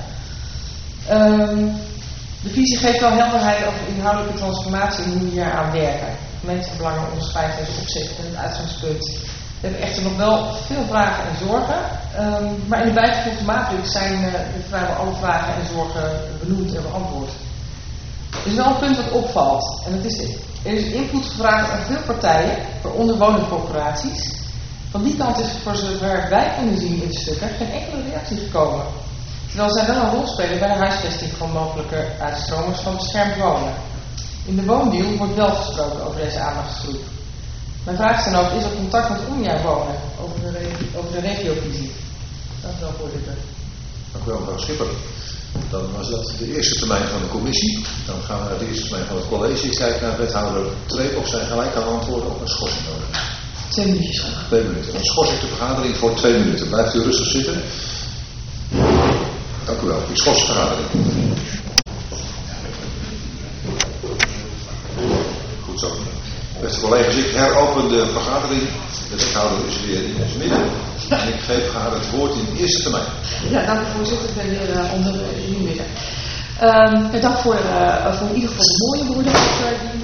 De visie geeft wel helderheid over de inhoudelijke transformatie en hoe we hier aan werken. Gemeentebelangen onderscheidt deze opzet en het uitgangspunt. We hebben echter nog wel veel vragen en zorgen, maar in de bijgevoegde matrix zijn vrijwel alle vragen en zorgen benoemd en beantwoord. Er is wel een punt wat opvalt en dat is dit. Er is input gevraagd aan veel partijen, waaronder woningcorporaties. Van die kant is voor zover wij kunnen zien in de stukken geen enkele reactie gekomen. Terwijl zij wel een rol spelen bij de huisvesting van mogelijke uitstromers van beschermd wonen. In de woondeal wordt wel gesproken over deze aandachtsgroep. Mijn vraag is dan ook, is er contact met Omnia Wonen over de regiovisie? Dank u wel, voorzitter. Dank u wel, mevrouw Schipper. Dan was dat de eerste termijn van de commissie. Dan gaan we naar de eerste termijn van het college. Ik kijk naar wethouder Treep of zij gelijk kan antwoorden op een schorsing nodig. 2 minuutjes. 2 minuten. Dan schors ik de vergadering voor 2 minuten. Blijft u rustig zitten. Dank u wel. Ik schors de vergadering. Goed zo. Beste collega's, ik heropen de vergadering. De wethouder is weer in ons midden. En ik geef haar het woord in de eerste termijn. Ja, dank u, voorzitter. Ik ben weer onder in uw midden. Dank voor in ieder geval de mooie woorden die u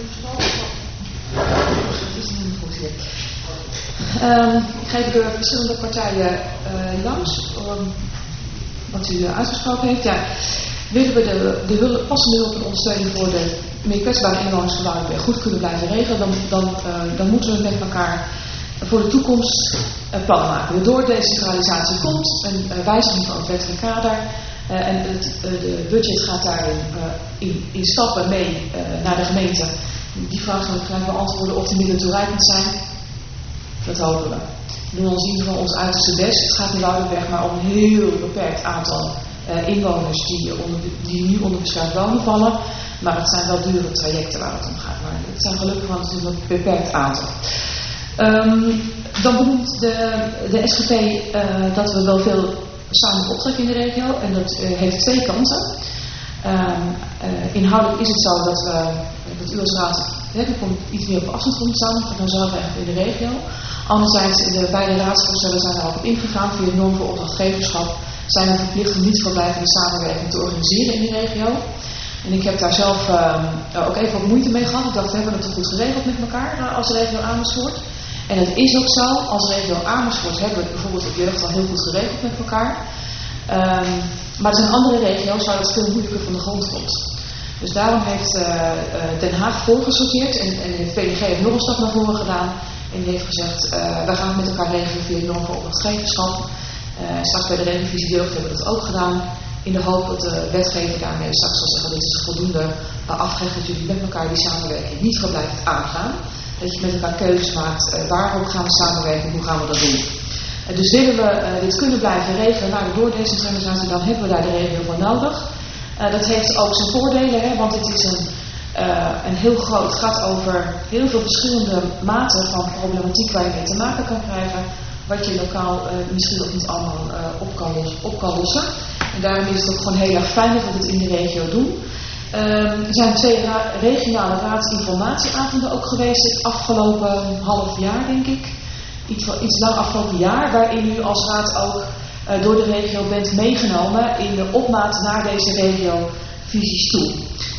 ik geef de verschillende partijen langs wat u uitgesproken heeft. Ja, willen we de passende hulp en ondersteuning voor de meer kwetsbare inwoners van Woudenberg goed kunnen blijven regelen, dan moeten we met elkaar voor de toekomst plannen maken. Door decentralisatie komt een wijziging van het wettelijk kader en de budget gaat daarin in stappen mee naar de gemeente. Die vraag zal ik graag beantwoorden of de middelen toereikend zijn. Dat hopen we. We doen ons in ieder geval ons uiterste best. Het gaat in Woudenberg maar om een heel beperkt aantal inwoners die nu onder beschermd wonen vallen. Maar het zijn wel dure trajecten waar het om gaat. Maar het zijn gelukkig wel natuurlijk een beperkt aantal. Dan benoemt de SGP dat we wel veel samen optrekken in de regio. En dat heeft 2 kanten. Inhoudelijk is het zo dat u als raad iets meer op afstand komt staan. Dan zelf eigenlijk in de regio. Anderzijds, de beide raadsvoorstellen zijn er ook op ingegaan via de norm voor opdrachtgeverschap. Zijn we verplicht om niet verblijvende samenwerking te organiseren in de regio. En ik heb daar zelf ook even wat moeite mee gehad. Ik dacht, we hebben het toch goed geregeld met elkaar als regio Amersfoort. En het is ook zo, als regio Amersfoort hebben we het bijvoorbeeld op jeugd al heel goed geregeld met elkaar. Maar er zijn andere regio's waar het veel moeilijker van de grond komt. Dus daarom heeft Den Haag voorgesorteerd en de VNG heeft nog een stap naar voren gedaan. En die heeft gezegd, wij gaan het met elkaar regelen via de norm voor opdrachtgeverschap. Straks bij de revisie jeugd hebben we dat ook gedaan. In de hoop dat de wetgever daarmee straks zal zeggen, dit is voldoende afgelegd dat jullie met elkaar die samenwerking niet blijft aangaan. Dat je met elkaar keuzes maakt, waarop gaan we samenwerken, hoe gaan we dat doen. Dus willen we dit kunnen blijven regelen naar de doordecentralisatie, dan hebben we daar de regio voor nodig. Dat heeft ook zijn voordelen, hè, want het is een heel groot, het gaat over heel veel verschillende maten van problematiek waar je mee te maken kan krijgen, wat je lokaal misschien ook niet allemaal op kan lossen. En daarom is het ook gewoon heel erg fijn dat we het in de regio doen. Er zijn 2 regionale raadsinformatieavonden ook geweest het afgelopen half jaar, denk ik. Iets lang afgelopen jaar, waarin u als raad ook door de regio bent meegenomen in de opmaat naar deze regiovisies toe.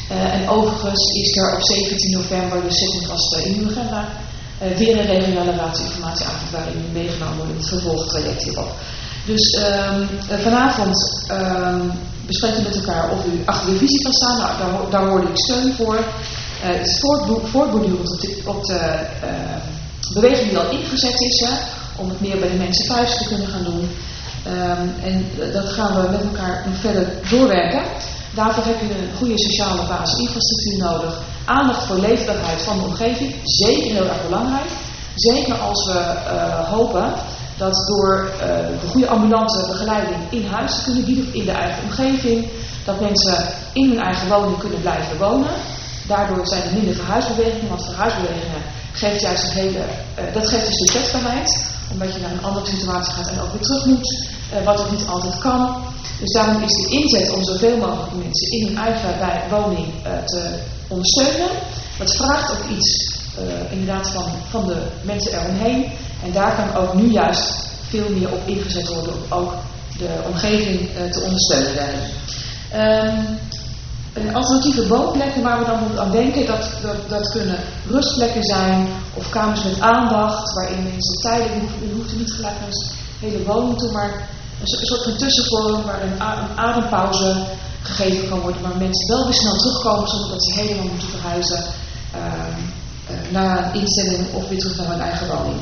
En overigens is er op 17 november, dus zit het vast in uw agenda, weer een regionale raadsinformatieavond waarin u meegenomen wordt in het vervolgtraject hierop. Dus vanavond bespreken we met elkaar of u achter de visie kan staan. Nou, daar hoorde ik steun voor. Het is voortbordurend op de beweging die al ingezet is, om het meer bij de mensen thuis te kunnen gaan doen. En dat gaan we met elkaar nog verder doorwerken. Daarvoor heb je een goede sociale basisinfrastructuur nodig. Aandacht voor leefbaarheid van de omgeving, zeker heel erg belangrijk. Zeker als we hopen dat door de goede ambulante begeleiding in huis te kunnen bieden, in de eigen omgeving, dat mensen in hun eigen woning kunnen blijven wonen. Daardoor zijn er minder verhuisbewegingen, want verhuisbewegingen geeft juist dat geeft dus de kwetsbaarheid, omdat je naar een andere situatie gaat en ook weer terug moet, wat ook niet altijd kan. Dus daarom is de inzet om zoveel mogelijk mensen in hun eigen woning te ondersteunen. Dat vraagt ook iets inderdaad van de mensen eromheen. En daar kan ook nu juist veel meer op ingezet worden om ook de omgeving te ondersteunen. Alternatieve woonplekken waar we dan aan denken, dat kunnen rustplekken zijn of kamers met aandacht, waarin mensen tijdelijk, u hoeft er niet gelijk naar een hele woning toe, maar een soort van tussenvorm waar een adempauze gegeven kan worden, waar mensen wel weer snel terugkomen zonder dat ze helemaal moeten verhuizen naar een instelling of weer terug naar hun eigen woning.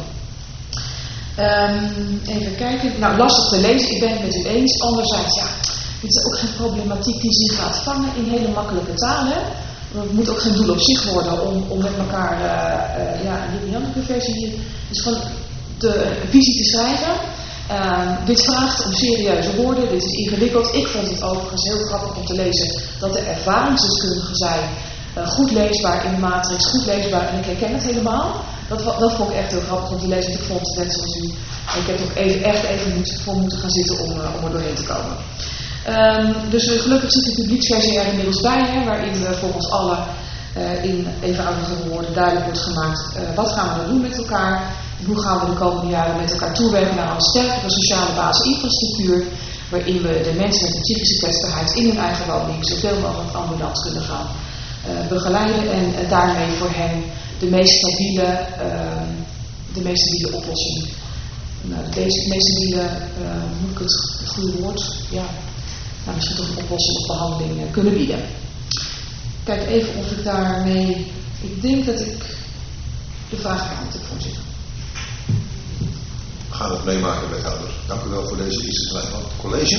Even kijken. Nou, lastig te lezen, ik ben het met u eens. Anderzijds, dit is ook geen problematiek die zich gaat vangen in hele makkelijke taal. Het moet ook geen doel op zich worden om met elkaar, die andere versie hier, dus van de visie te schrijven. Dit vraagt om serieuze woorden, dit is ingewikkeld. Ik vond het overigens heel grappig om te lezen dat de ervaringsdeskundigen zijn goed leesbaar in de matrix, goed leesbaar en ik herken het helemaal. Dat vond ik echt heel grappig om te lezen, want ik vond het net zoals u. Ik heb er ook even voor moeten gaan zitten om er doorheen te komen. Dus gelukkig zit de publieksversie er inmiddels bij, waarin we voor ons allen in eenvoudige woorden duidelijk wordt gemaakt wat gaan we dan doen met elkaar. En hoe gaan we de komende jaren met elkaar toewerken naar een sterkere sociale basisinfrastructuur, waarin we de mensen met een psychische kwetsbaarheid in hun eigen woning zoveel mogelijk ambulant kunnen gaan begeleiden en daarmee voor hen de meest stabiele oplossing. Nou, de meest stabiele, moet ik het goede woord? Ja, misschien toch een oplossing of behandeling kunnen bieden. Kijk even of ik daarmee. Ik denk dat ik de vraag beantwoord heb, voorzitter. We gaan het meemaken, wethouder. Dank u wel voor deze eerste slide van het college.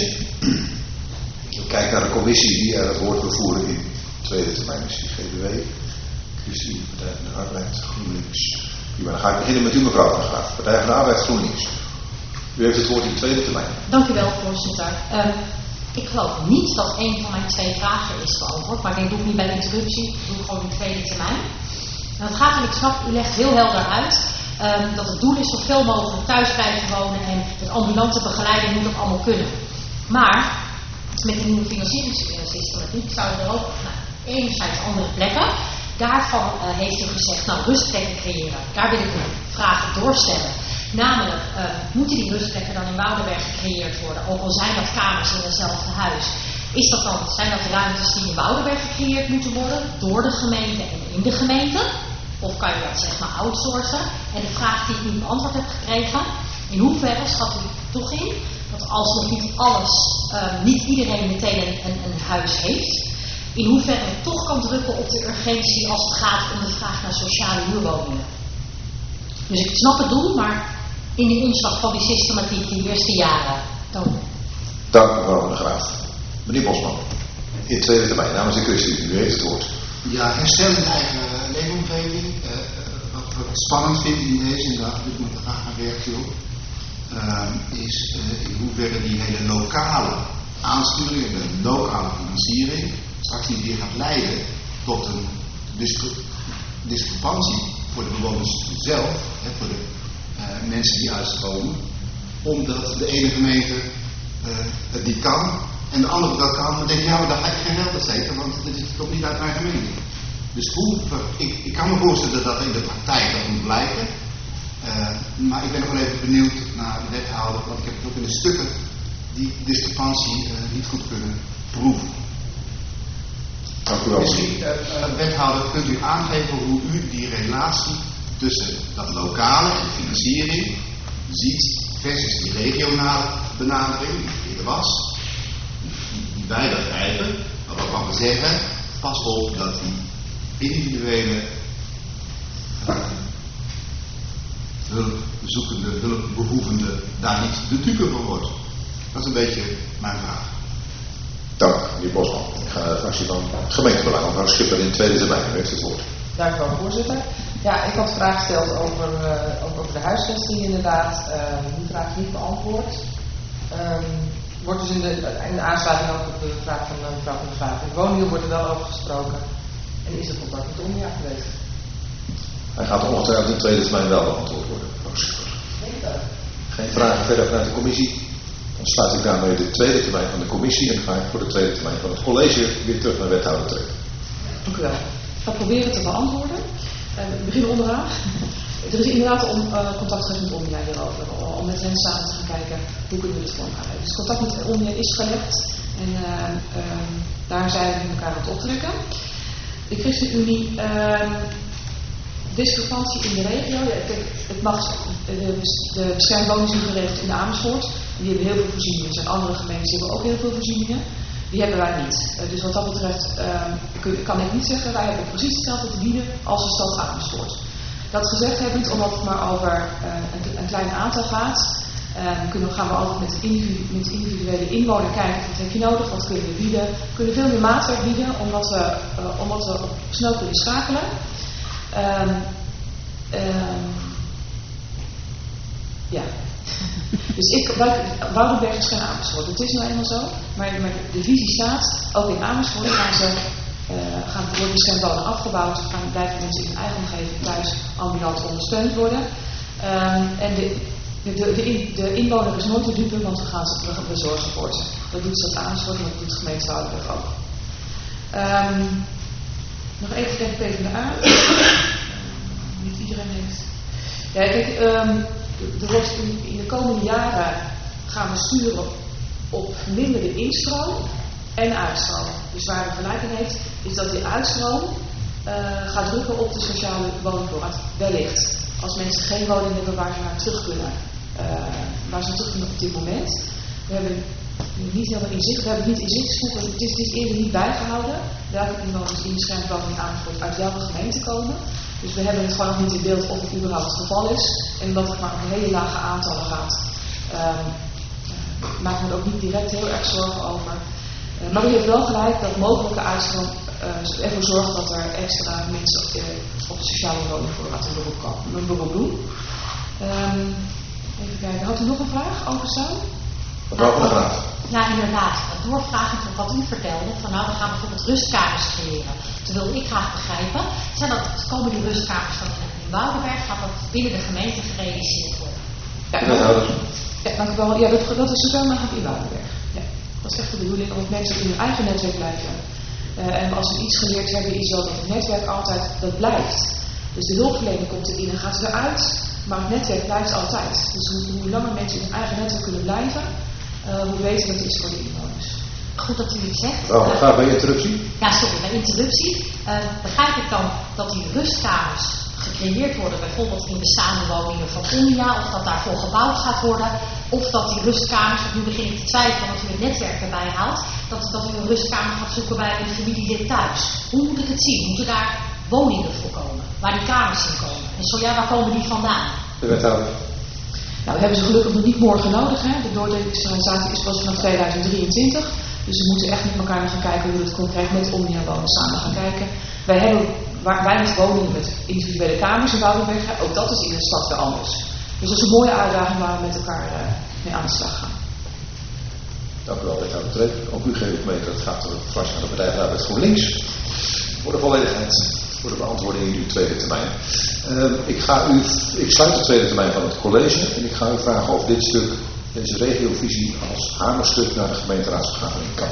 Ik kijk naar de commissie die er het woord wil voeren in tweede termijn is die GBW. Christine, Partij van de Arbeid, GroenLinks. Dan ga ik beginnen met u, mevrouw Van Graaf. Partij van de Arbeid, GroenLinks. U heeft het woord in tweede termijn. Dank u wel, voorzitter. Ik geloof niet dat een van mijn twee vragen is beantwoord, maar ik doe het niet bij de interruptie, ik doe het gewoon in tweede termijn. En het gaat, en ik snap, u legt heel helder uit dat het doel is zoveel mogelijk thuis blijven wonen en het ambulante begeleiden moet ook allemaal kunnen. Maar met de nieuwe financieringssystematiek zouden er ook enerzijds andere plekken. Daarvan heeft u gezegd, rustplekken creëren. Daar wil ik een vraag doorstellen. Namelijk, moeten die rustplekken dan in Woudenberg gecreëerd worden? Ook al zijn dat kamers in hetzelfde huis. Zijn dat ruimtes die in Woudenberg gecreëerd moeten worden? Door de gemeente en in de gemeente? Of kan je dat outsourcen? En de vraag die ik niet beantwoord heb gekregen. In hoeverre schat u toch in dat als nog niet iedereen meteen een huis heeft. In hoeverre het toch kan drukken op de urgentie als het gaat om de vraag naar sociale huurwoningen. Dus ik snap het doel, maar in die omslag van die systematiek die eerste jaren. Dank mevrouw Van der Graaf. Meneer Bosman, in tweede termijn, namens de Christen, u heeft het woord. Ja, herstel in de eigen leefomgeving. Wat ik spannend vind in deze, en daar heb ik me graag een reactie op, is in hoeverre die hele lokale aansturing, de lokale financiering, straks niet weer gaat leiden tot een discrepantie voor de bewoners zelf, voor de mensen die uitkomen, omdat de ene gemeente het niet kan en de andere dat kan, dan denk je, maar daar ga ik geen geld uitsteken, want dit komt niet uit mijn gemeente. Dus ik kan me voorstellen dat in de praktijk dat moet blijken, maar ik ben nog wel even benieuwd naar de wethouder, want ik heb ook in de stukken die discrepantie niet goed kunnen proeven. Dank u wel. Misschien, wethouder, kunt u aangeven hoe u die relatie tussen dat lokale en financiering ziet versus die regionale benadering die eerder was, die wij begrijpen, maar waarvan we zeggen, pas op dat die individuele hulpzoekende, hulpbehoevende daar niet de dupe van wordt. Dat is een beetje mijn vraag. Dank, meneer Bosman. Ik ga de fractie van gemeentebelang, mevrouw Schipper, in de tweede termijn. U heeft het woord. Dank u wel, voorzitter. Ja, ik had een vraag gesteld over de huisvesting inderdaad. Die vraag is niet beantwoord. Wordt dus in de aansluiting ook op de vraag van mevrouw van der Graaf. In de woningen wordt er wel over gesproken. En is er contact met de Omnia geweest? Hij gaat ongetwijfeld in de tweede termijn wel beantwoord worden, mevrouw Schipper. Geen vragen verder vanuit de commissie. Dan sluit ik daarmee de tweede termijn van de commissie en ga ik voor de tweede termijn van het college weer terug naar wethouder trekken. Dank u wel. Ik ga proberen te beantwoorden. We beginnen onderaan. Er is inderdaad contact geweest met Omnia hierover. Om met hen samen te gaan kijken hoe kunnen we dit vorm gaan. Dus contact met Omnia is gelegd. En daar zijn we met elkaar aan het optrekken. De ChristenUnie, discrepantie in de regio. Ja, het mag, de beschermd woning is nu geregeld in Amersfoort. Die hebben heel veel voorzieningen. Er zijn andere gemeentes die hebben ook heel veel voorzieningen. Die hebben wij niet. Dus wat dat betreft kan ik niet zeggen, wij hebben precies hetzelfde te bieden als de stad Amersfoort. Dat gezegd hebbend, omdat het maar over een klein aantal gaat, gaan we altijd met de individuele inwoner kijken, wat heb je nodig, wat kunnen we bieden. We kunnen veel meer maatwerk bieden, omdat we snel kunnen schakelen. Ja. Dus Woudenberg is geen Amersfoort. Het is nou eenmaal zo. Maar de visie staat, ook in Amersfoort wordt beschermd wonen afgebouwd. Blijven mensen in hun eigen omgeving thuis ambulant ondersteund worden. En de inwoner is nooit de dupe, want we zorgen voor ze. Dat doet Stad Amersfoort en dat doet de gemeente Woudenberg ook. Nog even tegen PvdA. Niet iedereen heeft. Ja, kijk, er wordt in de komende jaren gaan we sturen op verminderde instroom en uitstroom. Dus waar de gelijk in heeft, is dat die uitstroom gaat drukken op de sociale woningvoorraad. Wellicht. Als mensen geen woning hebben waar ze naar terug kunnen. Waar ze terug kunnen op dit moment. We hebben niet helemaal inzicht. We hebben het niet inzicht gesproken. Het is eerder niet bijgehouden. Welke inwoners in beschermd woning Amersfoort uit welke gemeente komen. Dus we hebben het gewoon nog niet in beeld of het überhaupt het geval is. En omdat het maar om hele lage aantallen gaat, maken we er ook niet direct heel erg zorgen over. Maar u heeft wel gelijk dat mogelijke uitstroom ervoor zorgt dat er extra mensen op de sociale woningvoorraad een beroep doen. Even kijken, had u nog een vraag over zo? Mevrouw van der Graaf. Ja, inderdaad. Doorvragend op wat u vertelde, van nou, we gaan bijvoorbeeld rustkamers creëren. Toen wilde ik graag begrijpen, komen die rustkamers van in Woudenberg, gaat dat binnen de gemeente gerealiseerd worden? Ja, dank u wel. Ja, dat is zowel nog in Woudenberg. Ja, dat is echt de bedoeling, omdat mensen in hun eigen netwerk blijven. En als we iets geleerd hebben, is wel dat het netwerk altijd, dat blijft. Dus de hulpverlening komt erin en gaat eruit, maar het netwerk blijft altijd. Dus hoe langer mensen in hun eigen netwerk kunnen blijven, hoe beter dat is voor de inwoners. Goed dat u het zegt. Graag bij interruptie. Ja, sorry, bij interruptie. Begrijp ik dan dat die rustkamers gecreëerd worden, bijvoorbeeld in bestaande woningen van Omnia, of dat daarvoor gebouwd gaat worden, of dat die rustkamers, want nu begin ik te twijfelen dat u het netwerk erbij haalt, dat u een rustkamer gaat zoeken bij een familielid thuis. Hoe moet ik het zien? Moeten daar woningen voor komen, waar die kamers in komen? En zo ja, waar komen die vandaan? De wethouder. Nou, we hebben ze gelukkig nog niet morgen nodig. Hè. De doordenkingsorganisatie is pas vanaf 2023. Dus we moeten echt met elkaar gaan kijken hoe we het concreet met Omnia wonen samen gaan kijken. Wij hebben weinig woningen met individuele kamers in Woudenberg. Ook dat is in de stad weer anders. Dus dat is een mooie uitdaging waar we met elkaar mee aan de slag gaan. Dank u wel, wethouder Treep. Ook u geeft mee dat het gaat om de fractie van de Partij van de Arbeid GroenLinks. Voor de volledigheid, voor de beantwoording in uw tweede termijn. Ik sluit de tweede termijn van het college en ik ga u vragen of dit stuk, deze regiovisie, als hamerstuk naar de gemeenteraadsvergadering kan.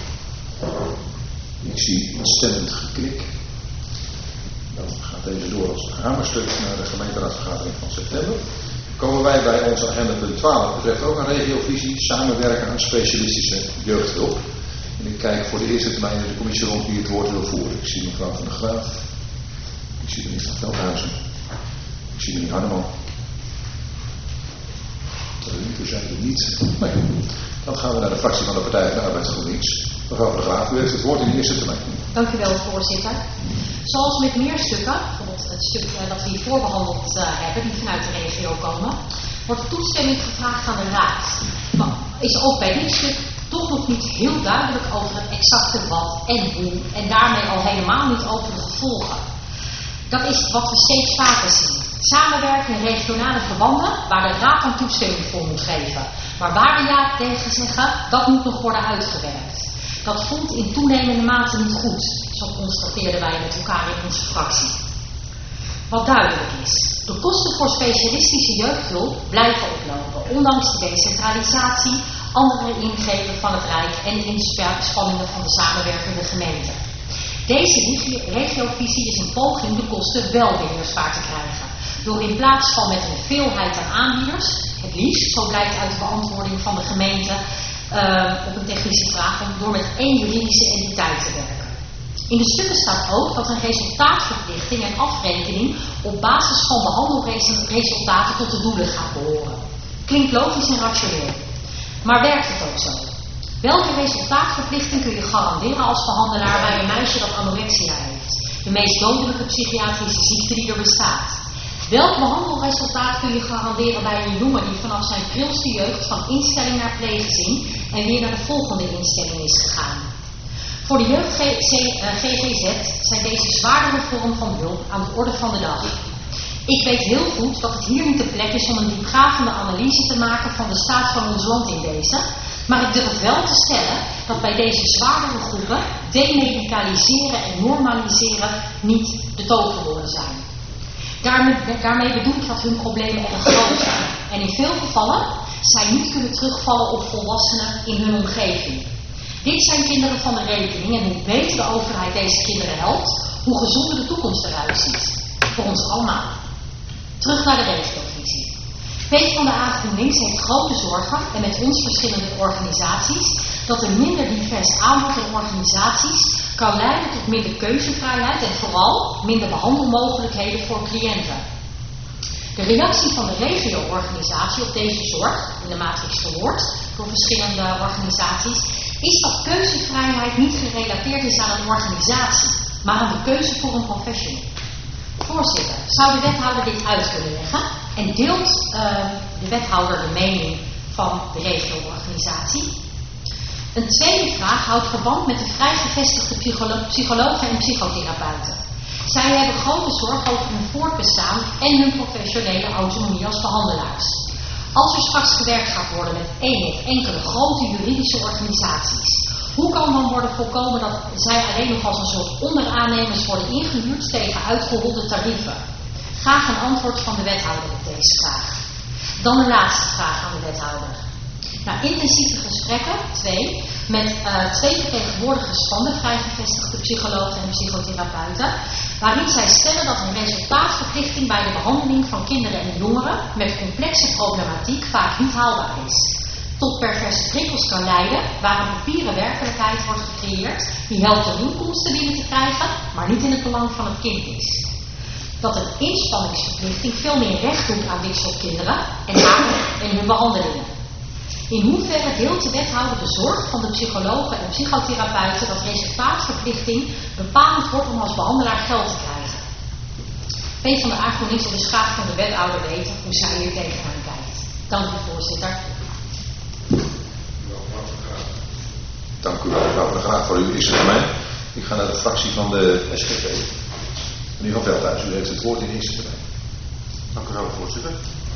Ik zie een stemmend geknik. Dan gaat deze door als hamerstuk naar de gemeenteraadsvergadering van september. Komen wij bij onze agenda punt 12. Dat betreft ook een regiovisie, samenwerken aan specialistische jeugdhulp. En ik kijk voor de eerste termijn in de commissie rond wie het woord wil voeren. Ik zie mevrouw Van der Graaf. Ik zie minister Veldhuizen. Ik zie meneer Hardeman. Er zijn er niet. Nee. Dan gaan we naar de fractie van de Partij van de Arbeid GroenLinks. Mevrouw Van der Graaf, u heeft het woord in de eerste termijn. Dank u wel, voorzitter. Zoals met meer stukken, bijvoorbeeld het stuk dat we hiervoor behandeld hebben, die vanuit de regio komen, wordt toestemming gevraagd aan de Raad. Maar is ook bij dit stuk toch nog niet heel duidelijk over het exacte wat en hoe, en daarmee al helemaal niet over de gevolgen. Dat is wat we steeds vaker zien. Samenwerken in regionale verbanden waar de Raad dan toestemming voor moet geven. Maar waar we ja tegen zeggen, dat moet nog worden uitgewerkt. Dat voelt in toenemende mate niet goed, zo constateerden wij met elkaar in onze fractie. Wat duidelijk is, de kosten voor specialistische jeugdhulp blijven oplopen, ondanks de decentralisatie, andere ingrepen van het Rijk en de inspanningen van de samenwerkende gemeenten. Deze regiovisie is een poging de kosten wel beheersbaar te krijgen, door in plaats van met een veelheid aan aanbieders, het liefst, zo blijkt uit de beantwoording van de gemeente op een technische vraag, om door met één juridische entiteit te werken. In de stukken staat ook dat een resultaatverplichting en afrekening op basis van behandelresultaten tot de doelen gaat behoren. Klinkt logisch en rationeel. Maar werkt het ook zo? Welke resultaatverplichting kun je garanderen als behandelaar bij een meisje dat anorexia heeft? De meest dodelijke psychiatrische ziekte die er bestaat. Welk behandelresultaat kun je garanderen bij een jongen die vanaf zijn prilste jeugd van instelling naar pleeggezin en weer naar de volgende instelling is gegaan? Voor de jeugd GGZ zijn deze zwaardere vormen van hulp aan de orde van de dag. Ik weet heel goed dat het hier niet de plek is om een diepgravende analyse te maken van de staat van ons land in deze, maar ik durf wel te stellen dat bij deze zwaardere groepen demedicaliseren en normaliseren niet de toverwoorden zijn. Daarmee bedoel ik dat hun problemen erg groot zijn en in veel gevallen zij niet kunnen terugvallen op volwassenen in hun omgeving. Dit zijn kinderen van de rekening en hoe beter de overheid deze kinderen helpt, hoe gezonder de toekomst eruit ziet. Voor ons allemaal. Terug naar de regiovisie. PvdA GroenLinks heeft grote zorgen, en met ons verschillende organisaties, dat een minder divers aanbod en organisaties kan leiden tot minder keuzevrijheid en vooral minder behandelmogelijkheden voor cliënten. De reactie van de regio-organisatie op deze zorg, in de matrix verwoord door verschillende organisaties, is dat keuzevrijheid niet gerelateerd is aan een organisatie, maar aan de keuze voor een professional. Voorzitter, zou de wethouder dit uit kunnen leggen en deelt de wethouder de mening van de regio-organisatie? Een tweede vraag houdt verband met de vrijgevestigde psychologen en psychotherapeuten. Zij hebben grote zorg over hun voortbestaan en hun professionele autonomie als behandelaars. Als er straks gewerkt gaat worden met één of enkele grote juridische organisaties, hoe kan dan worden voorkomen dat zij alleen nog als een soort onderaannemers worden ingehuurd tegen uitgeholde tarieven? Graag een antwoord van de wethouder op deze vraag. Dan een laatste vraag aan de wethouder. Na intensieve gesprekken, met twee vertegenwoordigers van de vrijgevestigde psychologen en psychotherapeuten, waarin zij stellen dat een resultaatverplichting bij de behandeling van kinderen en jongeren met complexe problematiek vaak niet haalbaar is. Tot perverse prikkels kan leiden, waar een papieren werkelijkheid wordt gecreëerd die helpt om inkomsten binnen te krijgen, maar niet in het belang van het kind is. Dat een inspanningsverplichting veel meer recht doet aan dit soort kinderen en hun behandelingen. In hoeverre deelt de wethouder de zorg van de psychologen en psychotherapeuten dat resultaatverplichting bepalend wordt om als behandelaar geld te krijgen? PvdA GroenLinks wil dus graag van de wethouder weten hoe zij hier tegenaan kijkt. Dank u, voorzitter. Dank u wel, mevrouw Van der Graaf, voor uw eerste termijn. Ik ga naar de fractie van de SGP. Meneer Van Veldhuizen, u heeft het woord in de eerste termijn. Dank u wel, voorzitter.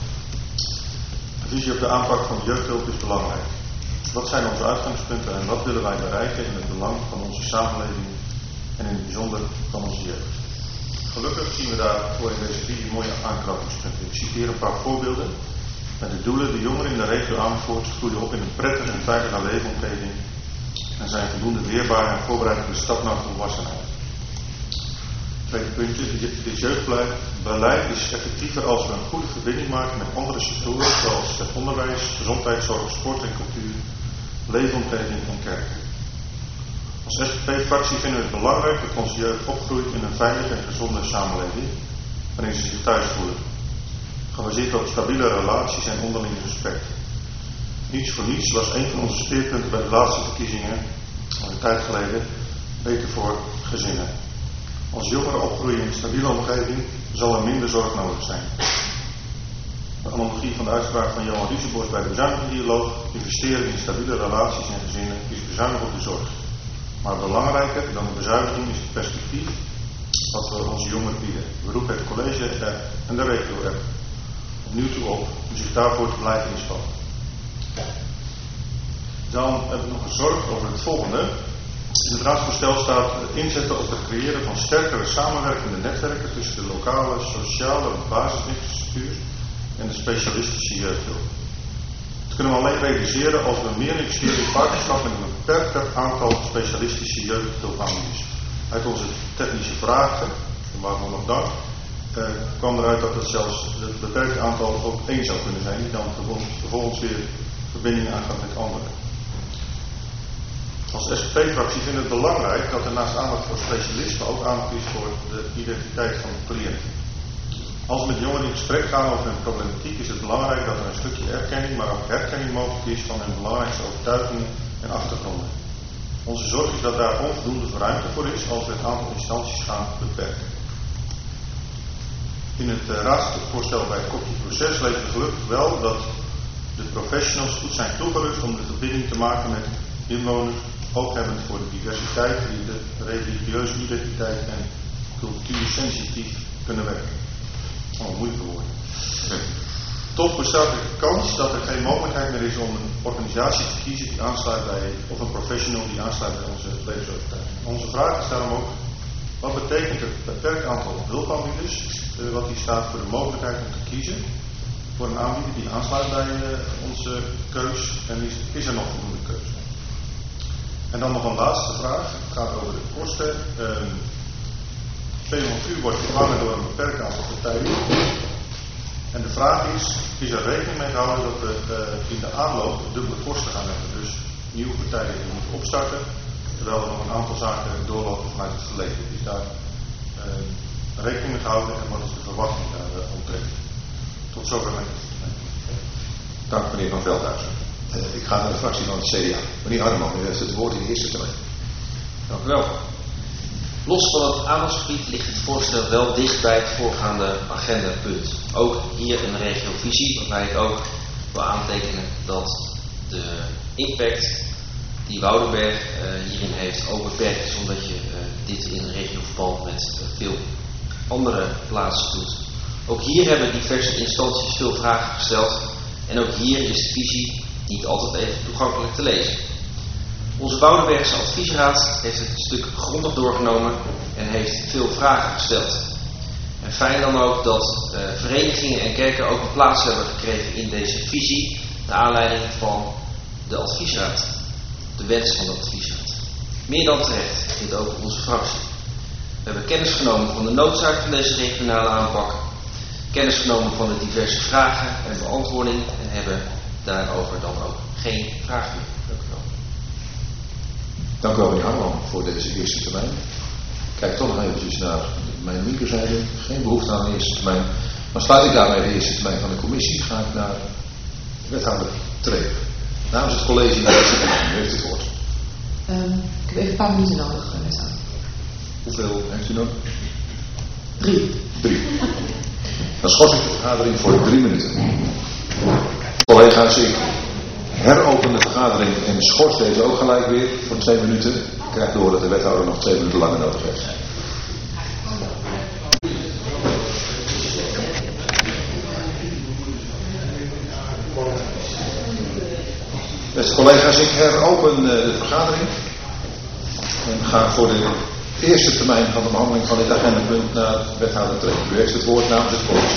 De visie op de aanpak van de jeugdhulp is belangrijk. Wat zijn onze uitgangspunten en wat willen wij bereiken in het belang van onze samenleving en in het bijzonder van onze jeugd? Gelukkig zien we daarvoor in deze visie mooie aanknopingspunten. Ik citeer een paar voorbeelden. Met de doelen: de jongeren in de regio Amersfoort groeien op in een prettige en veilige leefomgeving en zijn voldoende weerbaar en voorbereid op de stap naar volwassenheid. Tweede puntje: dit jeugdbeleid is effectiever als we een goede verbinding maken met andere sectoren zoals het onderwijs, gezondheidszorg, sport en cultuur, leefomgeving en kerken. Als SPP-fractie vinden we het belangrijk dat onze jeugd opgroeit in een veilige en gezonde samenleving, waarin ze zich thuis voelen. Gebaseerd op stabiele relaties en onderling respect. Niets voor niets was een van onze speerpunten bij de laatste verkiezingen, al een tijd geleden, beter voor gezinnen. Als jongeren opgroeien in een stabiele omgeving, zal er minder zorg nodig zijn. De analogie van de uitspraak van Johan Riesenbos bij de bezuinigingsdialoog: investeren in stabiele relaties en gezinnen is bezuinigen op de zorg. Maar belangrijker dan de bezuiniging is het perspectief wat we onze jongeren bieden. We roepen het college en de regio er opnieuw toe op om zich daarvoor te blijven inspannen. Dan heb ik nog gezorgd over het volgende. In het raadsvoorstel staat inzetten op het creëren van sterkere samenwerkende netwerken tussen de lokale sociale basisinfrastructuur en de specialistische jeugdhulp. Dat kunnen we alleen realiseren als we meer investeren in partnerschap met een beperkter aantal specialistische jeugdhulpaanbieders. Uit onze technische vragen, en waarvoor nog dank, kwam eruit dat het zelfs het beperkte aantal ook één zou kunnen zijn, die dan vervolgens weer verbindingen aangaat met anderen. Als SPP-fractie vinden we het belangrijk dat er naast aandacht voor specialisten ook aandacht is voor de identiteit van de cliënt. Als we met jongeren in gesprek gaan over hun problematiek, is het belangrijk dat er een stukje erkenning, maar ook herkenning mogelijk is van hun belangrijkste overtuigingen en achtergronden. Onze zorg is dat daar onvoldoende ruimte voor is als we het aantal instanties gaan beperken. In het raadsvoorstel bij het kopje proces lezen we gelukkig wel dat de professionals goed zijn toegerust om de verbinding te maken met inwoners, ooghebbend voor de diversiteit, die de religieuze identiteit en cultuursensitief kunnen werken. Moeilijke woorden. Toch bestaat er kans dat er geen mogelijkheid meer is om een organisatie te kiezen die aansluit bij, of een professional die aansluit bij onze levensovertuiging. Onze vraag is daarom ook: wat betekent het beperkt aantal hulpaanbieders, wat hier staat voor de mogelijkheid om te kiezen voor een aanbieder die aansluit bij onze keus, en is er nog voldoende keus? En dan nog een laatste vraag, het gaat over de kosten. PMU wordt vervangen door een beperkt aantal partijen. En de vraag is er rekening mee gehouden dat we in de aanloop dubbele kosten gaan hebben. Dus nieuwe partijen die moeten opstarten, terwijl er nog een aantal zaken doorlopen vanuit het verleden. Is daar rekening mee gehouden en wat is de verwachting daar omtrent? Tot zover mijn Dank meneer Van Veldhuizen. Ik ga naar de fractie van het CDA. Meneer Hardeman, u heeft het woord in de eerste termijn. Dank u wel. Los van het aandachtsgebied ligt het voorstel wel dicht bij het voorgaande agendapunt. Ook hier een regiovisie, waarbij ik ook wil aantekenen dat de impact die Woudenberg hierin heeft ook beperkt is, omdat je dit in regioverband met veel andere plaatsen doet. Ook hier hebben diverse instanties veel vragen gesteld en ook hier is de visie niet altijd even toegankelijk te lezen. Onze Woudenbergse adviesraad heeft het stuk grondig doorgenomen en heeft veel vragen gesteld. En fijn dan ook dat verenigingen en kerken ook een plaats hebben gekregen in deze visie, naar aanleiding van de adviesraad, de wens van de adviesraad. Meer dan terecht, vindt ook onze fractie. We hebben kennis genomen van de noodzaak van deze regionale aanpak, kennis genomen van de diverse vragen en beantwoording en hebben daarover dan ook geen vragen meer. Dank u wel. Dank u wel, meneer Hardeman, voor deze eerste termijn. Ik kijk toch nog eventjes naar mijn linkerzijde. Geen behoefte aan de eerste termijn. Dan sluit ik daarmee de eerste termijn van de commissie. Ga ik naar wethouder Treep. Namens het college naar deze termijn. U heeft het woord. Ik heb even een paar minuten nodig, wethouder. Hoeveel heeft u nodig? 3. Dan schors ik de vergadering voor 3 minuten. Collega's, ik heropen de vergadering en schors deze ook gelijk weer voor 2 minuten. Ik krijg door dat de wethouder nog 2 minuten langer nodig heeft. Beste collega's, ik heropen de vergadering en ga voor de eerste termijn van de behandeling van dit agendapunt naar wethouder Treep. U heeft het woord namens het college.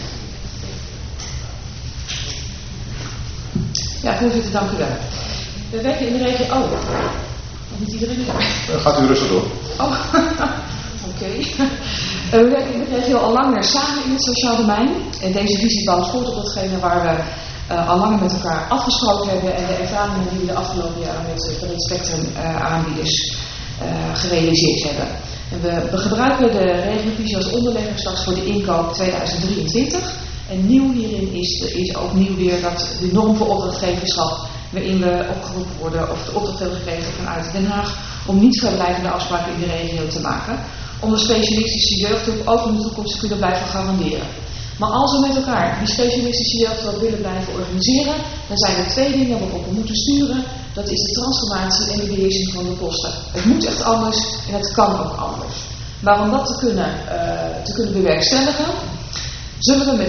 Ja, voorzitter, dank u wel. We werken in de regio ook. Niet iedereen hier. Gaat u rustig door. Oh, oké. We werken in de regio al langer samen in het sociaal domein. En deze visie bouwt voort op datgene waar we al langer met elkaar afgesproken hebben. En de ervaringen die we de afgelopen jaren met breed spectrum aanbieders gerealiseerd hebben. En we gebruiken de regelvisie als onderlegger straks voor de inkoop 2023. En nieuw hierin is ook nieuw weer dat de norm voor opdrachtgeverschap, waarin we opgeroepen worden of de opdracht hebben gekregen vanuit Den Haag om niet vrijblijvende afspraken in de regio te maken, om de specialistische jeugdhulp ook in de toekomst te kunnen blijven garanderen. Maar als we met elkaar die specialistische jeugdhulp willen blijven organiseren, dan zijn er 2 dingen waarop we moeten sturen. Dat is de transformatie en de beheersing van de kosten. Het moet echt anders en het kan ook anders. Maar om dat te kunnen bewerkstelligen, zullen we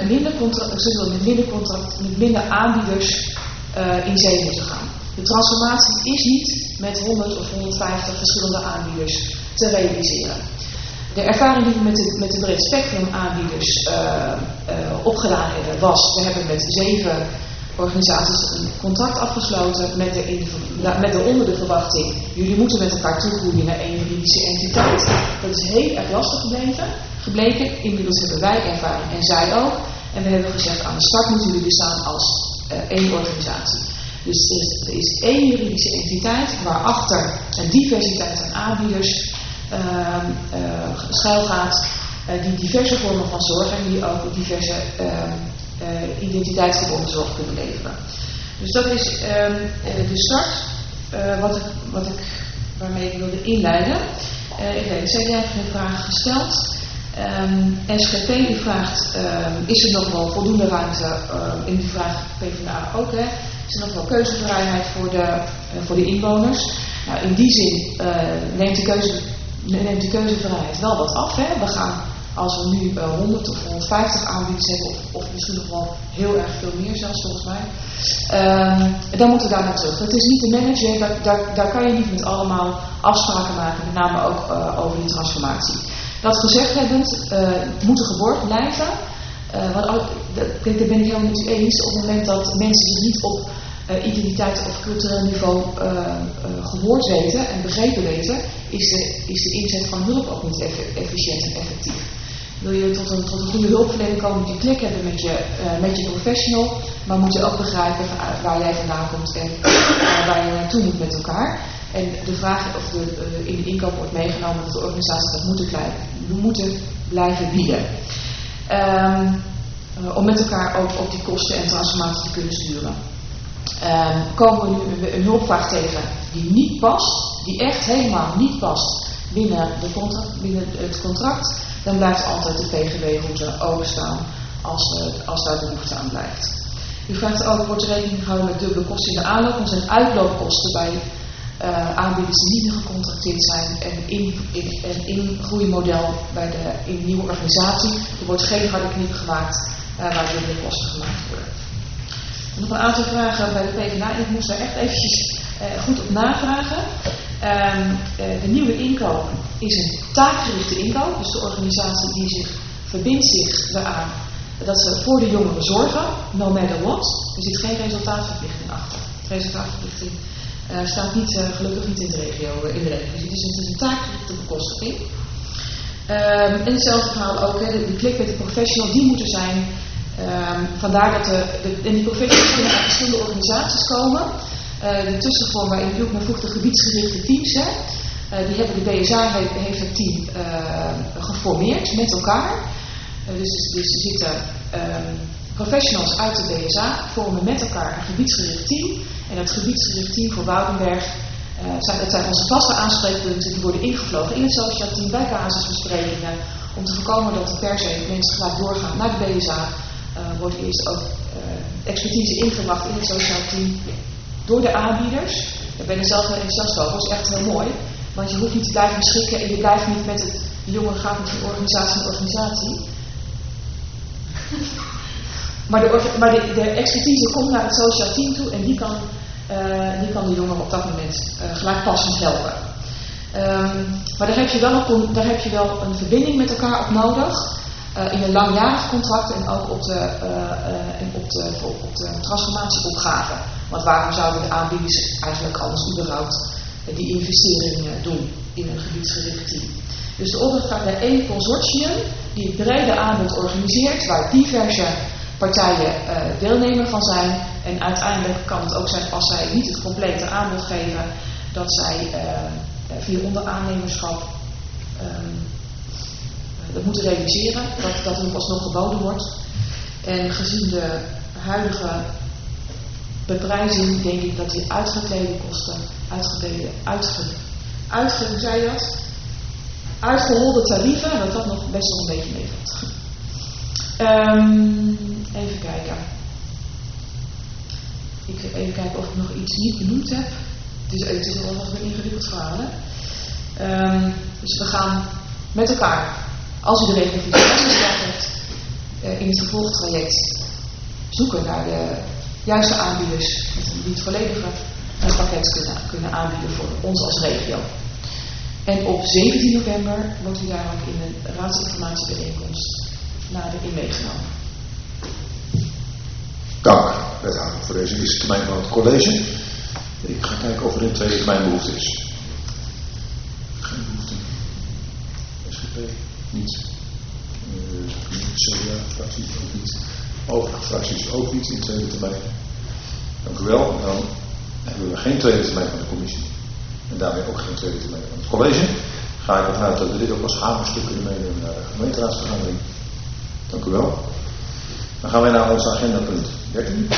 met minder aanbieders in zee moeten gaan. De transformatie is niet met 100 of 150 verschillende aanbieders te realiseren. De ervaring die we met de breed spectrum aanbieders opgedaan hebben was, we hebben met 7 organisaties een contract afgesloten met daaronder de verwachting, jullie moeten met elkaar toegroeien naar 1 juridische entiteit. Dat is heel erg lastig gebleken. Inmiddels hebben wij ervaring en zij ook. En we hebben gezegd, aan de start moeten jullie staan als 1 organisatie. Dus er is 1 juridische entiteit waarachter een diversiteit aan aanbieders schuilgaat, die diverse vormen van zorg en die ook diverse identiteitsgebonden zorg kunnen leveren. Dus dat is de start waarmee ik wilde inleiden. Ik weet, CDA heeft een vraag gesteld. SGP u vraagt, is er nog wel voldoende ruimte, in die vraag PvdA ook, hè? Is er nog wel keuzevrijheid voor de inwoners? Nou, in die zin neemt de keuzevrijheid wel wat af. Hè? We gaan, als we nu 100 of 150 aanbieders hebben, of misschien nog wel heel erg veel meer zelfs volgens mij, dan moeten we daar naar terug. Het is niet de manager, daar kan je niet met allemaal afspraken maken, met name ook over die transformatie. Dat gezegd hebbend, moet er geborgd blijven. Daar ben ik helemaal met u eens. Op het moment dat mensen zich niet op identiteit of cultureel niveau gehoord weten en begrepen weten, is de inzet van hulp ook niet efficiënt en effectief. Wil je tot een goede hulpverlening komen, moet je klik hebben met je professional, maar moet je ook begrijpen waar jij vandaan komt en waar je naartoe moet met elkaar. En de vraag of in de inkoop wordt meegenomen dat de organisaties dat moeten blijven bieden. Om met elkaar ook op die kosten en transformatie te kunnen sturen. Komen we nu een hulpvraag tegen die niet past, die echt helemaal niet past binnen het contract, dan blijft altijd de PGW-route openstaan als daar behoefte aan blijft. U vraagt ook, wordt er rekening gehouden met dubbele kosten in de aanloop? Er zijn uitloopkosten bij aanbieders die niet meer gecontracteerd zijn en in groeimodel in de nieuwe organisatie. Er wordt geen harde knip gemaakt waar dubbele kosten gemaakt worden. Nog een aantal vragen bij de PvdA. Ik moest daar echt eventjes goed op navragen. De nieuwe inkoop is een taakgerichte inkoop. Dus de organisatie die verbindt zich eraan dat ze voor de jongeren zorgen, no matter what. Er zit geen resultaatverplichting achter. De resultaatverplichting staat gelukkig niet in de regio. Dus het is een taakgerichte bekostiging. En hetzelfde verhaal ook, de klik met de professional, die moeten zijn. Vandaar dat die professionals kunnen uit verschillende organisaties komen. De tussenvorm waarin u ook naar vroeg de gebiedsgerichte teams. Die hebben de BSA heeft het team geformeerd met elkaar. Dus er zitten professionals uit de BSA, vormen met elkaar een gebiedsgericht team. En dat gebiedsgericht team voor Woudenberg, dat zijn onze vaste aanspreekpunten, die worden ingevlogen in het sociaal team bij basisbesprekingen. Om te voorkomen dat er per se mensen gelijk doorgaan naar de BSA. Wordt eerst ook expertise ingebracht in het sociaal team door de aanbieders. Daar ben ik zelf enthousiast over. Dat is echt heel mooi. Want je hoeft niet te blijven schikken en je blijft niet met de jongeren gaat met van organisatie naar organisatie. Maar de expertise komt naar het sociaal team toe en die kan de jongeren op dat moment gelijk passend helpen. Maar daar heb je wel een verbinding met elkaar op nodig. In een langjarig contract en ook op de transformatieopgave. Want waarom zouden de aanbieders eigenlijk anders überhaupt die investeringen doen in een gebiedsgericht team? Dus de opdracht gaat naar 1 consortium die het brede aanbod organiseert, waar diverse partijen deelnemer van zijn. En uiteindelijk kan het ook zijn, als zij niet het complete aanbod geven, dat zij via onderaannemerschap dat moeten realiseren, dat er alsnog geboden wordt. En gezien de huidige beprijzing denk ik dat die uitgeklede kosten, uitgeholde tarieven, dat nog best wel een beetje meevalt. Even kijken. Ik wil even kijken of ik nog iets niet benoemd heb. Het is wel wat een ingewikkeld verhaal. Dus we gaan met elkaar, als u de regeling voor de gesteld hebt, in het vervolgtraject zoeken naar de juiste aanbieders die het volledige pakket kunnen aanbieden voor ons als regio. En op 17 november wordt u daar ook in een raadsinformatiebijeenkomst in meegenomen. Dank, wethouder, voor deze eerste termijn van het college. Ik ga kijken of er in tweede termijn behoefte is. Geen behoefte. SGP, niet. CDA-fractie ook niet. Overige fracties ook niet in tweede termijn. Dank u wel. Dan hebben we geen tweede termijn van de commissie. En daarmee ook geen tweede termijn van het college. Ga ik ervan uit dat we dit ook als hamerstuk kunnen meenemen naar de gemeenteraadsvergadering. Dank u wel. Dan gaan wij naar ons agendapunt 13.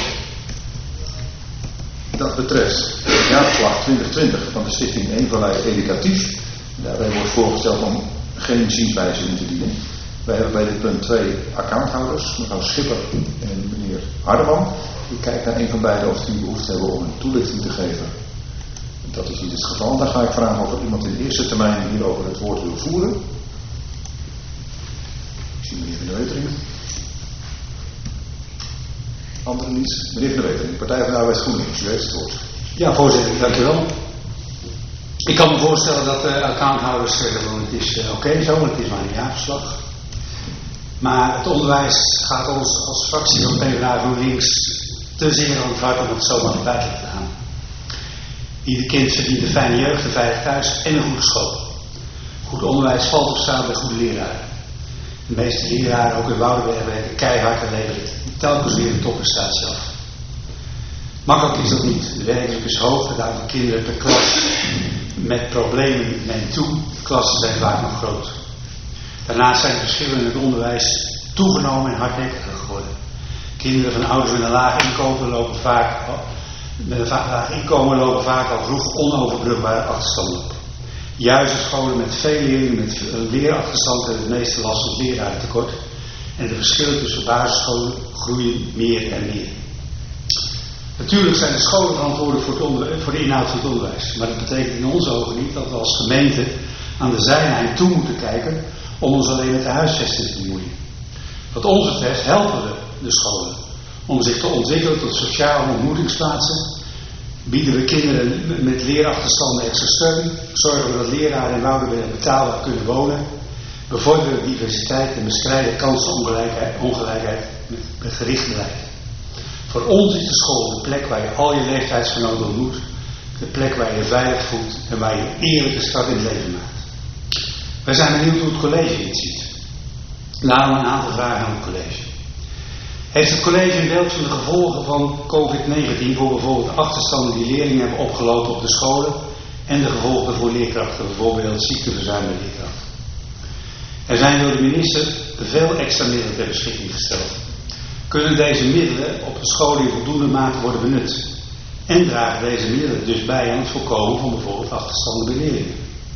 Dat betreft de jaarverslag 2020 van de Stichting Eenverlei Educatief. Daarbij wordt voorgesteld om geen zienswijze in te dienen. Wij hebben bij dit punt 2 accounthouders, mevrouw Schipper en meneer Hardeman. Ik kijk naar een van beiden of die behoefte hebben om een toelichting te geven. Dat is niet het geval. Dan ga ik vragen of er iemand in de eerste termijn hierover het woord wil voeren. Ik zie meneer Van der Wetering. Anderen niet. Meneer Van der Wetering, Partij van de Arbeid GroenLinks, u heeft het woord. Ja, voorzitter, dank u wel. Ik kan me voorstellen dat de accounthouders zeggen van het is oké zo, het is maar een jaarverslag. Maar het onderwijs gaat ons als fractie van PvdA GroenLinks te zeer aan het hart om het zomaar naar buiten te gaan. Ieder kind verdient een fijne jeugd, een veilig thuis en een goede school. Goed onderwijs valt of staat bij goede leraren. De meeste leraren, ook in Woudenberg, werken keihard en leveren telkens weer een topprestatie af. Makkelijk is dat niet. De werkdruk is hoog, het aantal kinderen per klas met problemen neemt toe. De klassen zijn vaak nog groot. Daarnaast zijn de verschillen in het onderwijs toegenomen en hardnekkiger geworden. Kinderen van ouders met een laag inkomen lopen vaak al vroeg onoverbrugbare achterstanden op. Juist scholen met veel leerlingen met leerachterstand hebben het meeste last van lerarentekort. En de verschillen tussen basisscholen groeien meer en meer. Natuurlijk zijn de scholen verantwoordelijk voor de inhoud van het onderwijs. Maar dat betekent in onze ogen niet dat we als gemeente aan de zijlijn toe moeten kijken om ons alleen met de huisvesting te bemoeien. Wat ons betreft helpen we de scholen om zich te ontwikkelen tot sociale ontmoetingsplaatsen. Bieden we kinderen met leerachterstanden extra steun. Zorgen we dat leraren in Woudenberg betaalbaar kunnen wonen. Bevorderen diversiteit en bestrijden kansenongelijkheid met gericht beleid. Voor ons is de school de plek waar je al je leeftijdsgenoten ontmoet. De plek waar je je veilig voelt en waar je een eerlijke start in het leven maakt. Wij zijn benieuwd hoe het college dit ziet. Daarom een aantal vragen aan het college. Heeft het college een beeld van de gevolgen van COVID-19 voor bijvoorbeeld de achterstanden die leerlingen hebben opgelopen op de scholen en de gevolgen voor leerkrachten, bijvoorbeeld ziekteverzuim bij leerkrachten? Er zijn door de minister veel extra middelen ter beschikking gesteld. Kunnen deze middelen op de scholen in voldoende mate worden benut? En dragen deze middelen dus bij aan het voorkomen van bijvoorbeeld achterstanden bij leerlingen?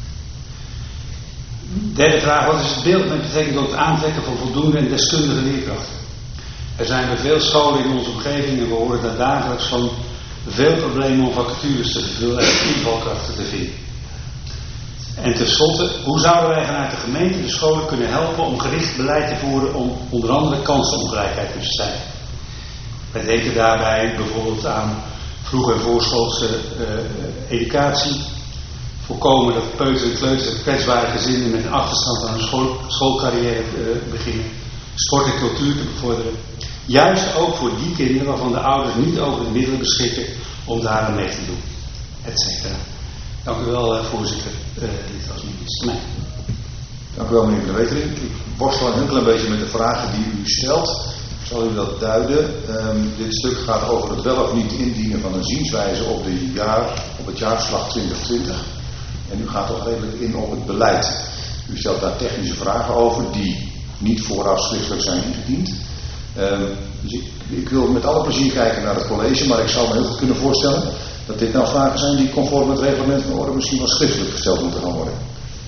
Derde vraag, wat is het beeld met betrekking tot het aantrekken van voldoende en deskundige leerkrachten? Er zijn bij veel scholen in onze omgeving en we horen daar dagelijks van veel problemen om vacatures te vervullen en invalkrachten te vinden. En tenslotte, hoe zouden wij vanuit de gemeente de scholen kunnen helpen om gericht beleid te voeren om onder andere kansenongelijkheid te bestrijden? Wij denken daarbij bijvoorbeeld aan vroeg- en voorschoolse educatie, voorkomen dat peuter en kleuters en kwetsbare gezinnen met een achterstand aan een schoolcarrière beginnen, sport en cultuur te bevorderen. Juist ook voor die kinderen waarvan de ouders niet over de middelen beschikken om daar aan mee te doen, etc. Dank u wel, voorzitter. Dit was niet iets te mij. Dank u wel, meneer Van der Wetering. Ik worstel een heel klein beetje met de vragen die u stelt. Ik zal u dat duiden. Dit stuk gaat over het wel of niet indienen van een zienswijze op het jaarverslag 2020. En u gaat toch redelijk in op het beleid. U stelt daar technische vragen over die niet vooraf schriftelijk zijn ingediend. Dus ik wil met alle plezier kijken naar het college, maar ik zou me heel goed kunnen voorstellen dat dit nou vragen zijn die conform het reglement van orde misschien wel schriftelijk gesteld moeten gaan worden.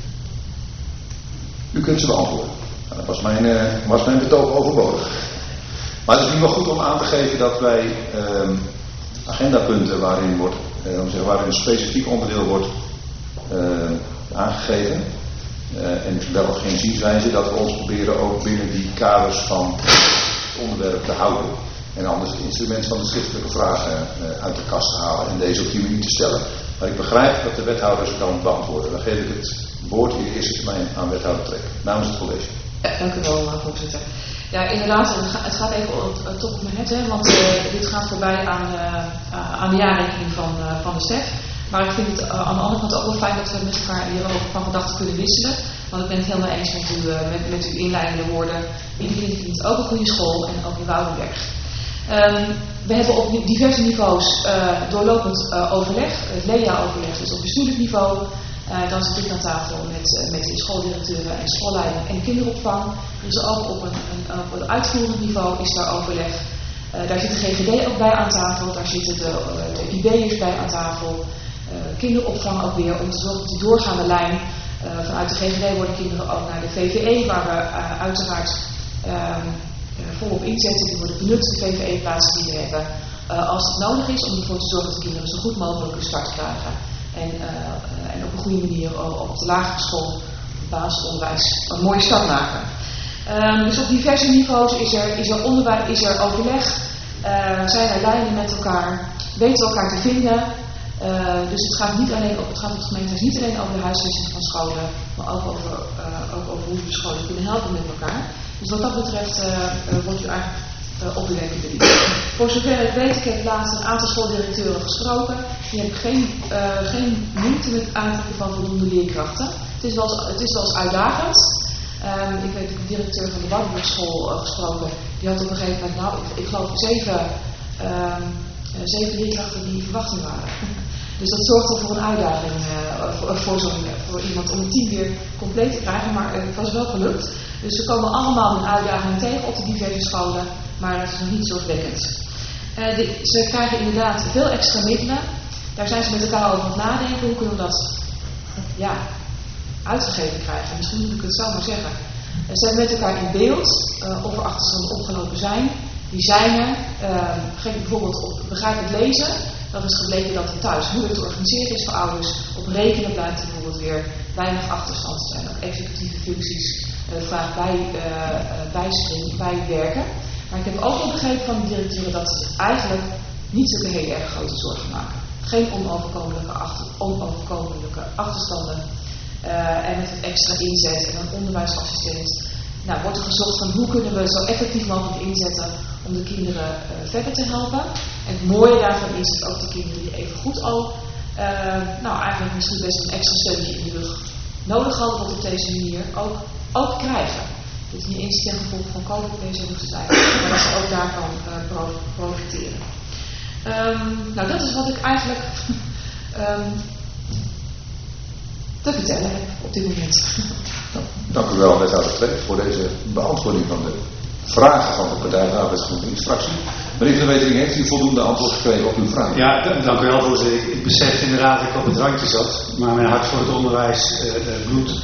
U kunt ze beantwoorden. Nou, dat was mijn betoog overbodig. Maar het is nu wel goed om aan te geven dat wij agendapunten waarin een specifiek onderdeel wordt aangegeven, en wel of geen zienswijze, dat we ons proberen ook binnen die kaders van het onderwerp te houden. En anders het instrument van de schriftelijke vragen uit de kast te halen en deze op die manier te stellen. Maar ik begrijp dat de wethouder ze kan beantwoorden. Dan geef ik het woord in de eerste termijn aan wethouder Trek, namens het college. Ja, dank u wel, voorzitter. Ja, inderdaad, het gaat even op top op mijn het, hè, want dit gaat voorbij aan de jaarrekening van de STEF. Maar ik vind het aan de andere kant ook wel fijn dat we met elkaar hierover van gedachten kunnen wisselen. Want ik ben het helemaal eens met uw inleidende woorden. Iedereen verdient ook een goede school en ook in Woudenberg. We hebben op diverse niveaus doorlopend overleg. Het LEA-overleg is op bestuurlijk niveau. Dan zit ik aan tafel met de schooldirecteuren en schoolleiding en kinderopvang. Dus ook op een uitvoerend niveau is daar overleg. Daar zit de GGD ook bij aan tafel. Daar zitten de IB'ers bij aan tafel. Kinderopvang ook weer, om te zorgen dat die doorgaande lijn vanuit de GGD worden kinderen ook naar de VVE, waar we uiteraard volop inzetten. Die worden benut, de VVE-plaatsen die we hebben, als het nodig is, om ervoor te zorgen dat de kinderen zo goed mogelijk een start krijgen. En op een goede manier op de lagere school, het basisonderwijs, een mooie start maken. Dus op diverse niveaus is er overleg, zijn er lijnen met elkaar, weten we elkaar te vinden. Dus het gaat op het gemeentehuis niet alleen over de huisvesting van scholen, maar ook over hoe we de scholen kunnen helpen met elkaar. Dus wat dat betreft wordt u eigenlijk op de wenken bediend. Voor zover ik weet, ik heb laatst een aantal schooldirecteuren gesproken. Die hebben geen moeite met het aantrekken van voldoende leerkrachten. Het is wel eens uitdagend. Ik weet de directeur van de Woudenbergschool gesproken. Die had op een gegeven moment, ik geloof 7 leerkrachten die in verwachting waren. Dus dat zorgt wel voor een uitdaging voor iemand om het team weer compleet te krijgen, maar het was wel gelukt. Dus ze komen allemaal een uitdaging tegen op de diverse scholen, maar dat is nog niet zorgwekkend. Ze krijgen inderdaad veel extra middelen. Daar zijn ze met elkaar over aan het nadenken. Hoe kunnen we dat uitgegeven krijgen? Misschien moet ik het zo maar zeggen. Ze hebben met elkaar in beeld of er achterstanden opgelopen zijn. Die zijn er. Geef bijvoorbeeld op begrijpend lezen. Dat is gebleken dat het thuis moeilijk te organiseren is voor ouders. Op rekenen blijkt er bijvoorbeeld weer weinig achterstand te zijn. Ook executieve functies vaak bijwerken. Maar ik heb ook wel begrepen van de directeuren dat ze eigenlijk niet zulke heel erg grote zorgen maken. Geen onoverkomelijke achterstanden. En met een extra inzet en een onderwijsassistent. Nou, wordt er gezocht van hoe kunnen we zo effectief mogelijk inzetten om de kinderen verder te helpen. En het mooie daarvan is dat ook de kinderen die even goed al, eigenlijk misschien best een extra steuntje in de rug nodig hadden, wat op deze manier ook krijgen. Dat is niet eens ten gevolge van COVID deze hoeft te zijn, maar dat ze ook daarvan profiteren. Dat is wat ik eigenlijk te vertellen heb op dit moment. Dank u wel, wethouder Trek, voor deze beantwoording van de vragen van de Partij van de Arbeidsgroep. Meneer Van Wetering, heeft u voldoende antwoord gekregen op uw vraag? Ja, dank u wel, voorzitter. Ik besef inderdaad dat ik op het randje zat, maar mijn hart voor het onderwijs bloedt.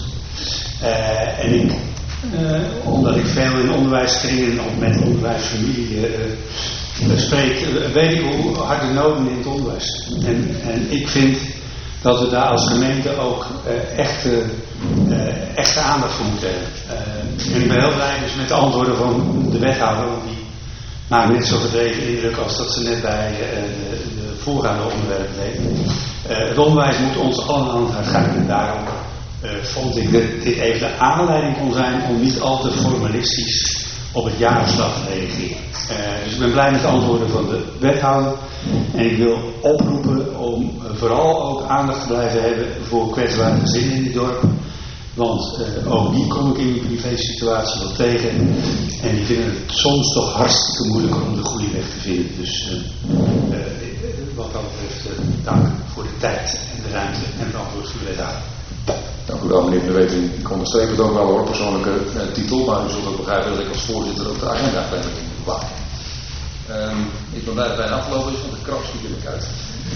Omdat ik veel in onderwijskringen of met onderwijsfamilie spreek, weet ik hoe hard de noden in het onderwijs. En ik vind dat we daar als gemeente ook echte aandacht voor moeten hebben. En ik ben heel blij dus met de antwoorden van de wethouder, want die maakt net zo verdreven indruk als dat ze net bij de voorgaande onderwerpen deed. Het onderwijs moet ons allemaal aan het hart gaan en daarom vond ik dat dit even de aanleiding kon zijn om niet al te formalistisch op het jaarverslag te reageren. Dus ik ben blij met de antwoorden van de wethouder. En ik wil oproepen om vooral ook aandacht te blijven hebben voor kwetsbare gezinnen in die dorpen. Want ook die kom ik in die privé-situatie wel tegen. En die vinden het soms toch hartstikke moeilijk om de goede weg te vinden. Dus wat dat betreft, dank voor de tijd en de ruimte en het antwoord voor de daar. Dank u wel, meneer De Wetering. Ik onderstreep het ook wel hoor, persoonlijke titel, maar u zult ook begrijpen dat ik als voorzitter ook de agenda moet bewaken. Ik ben blij dat het bijna afgelopen is, want de krap schiet in de kuit.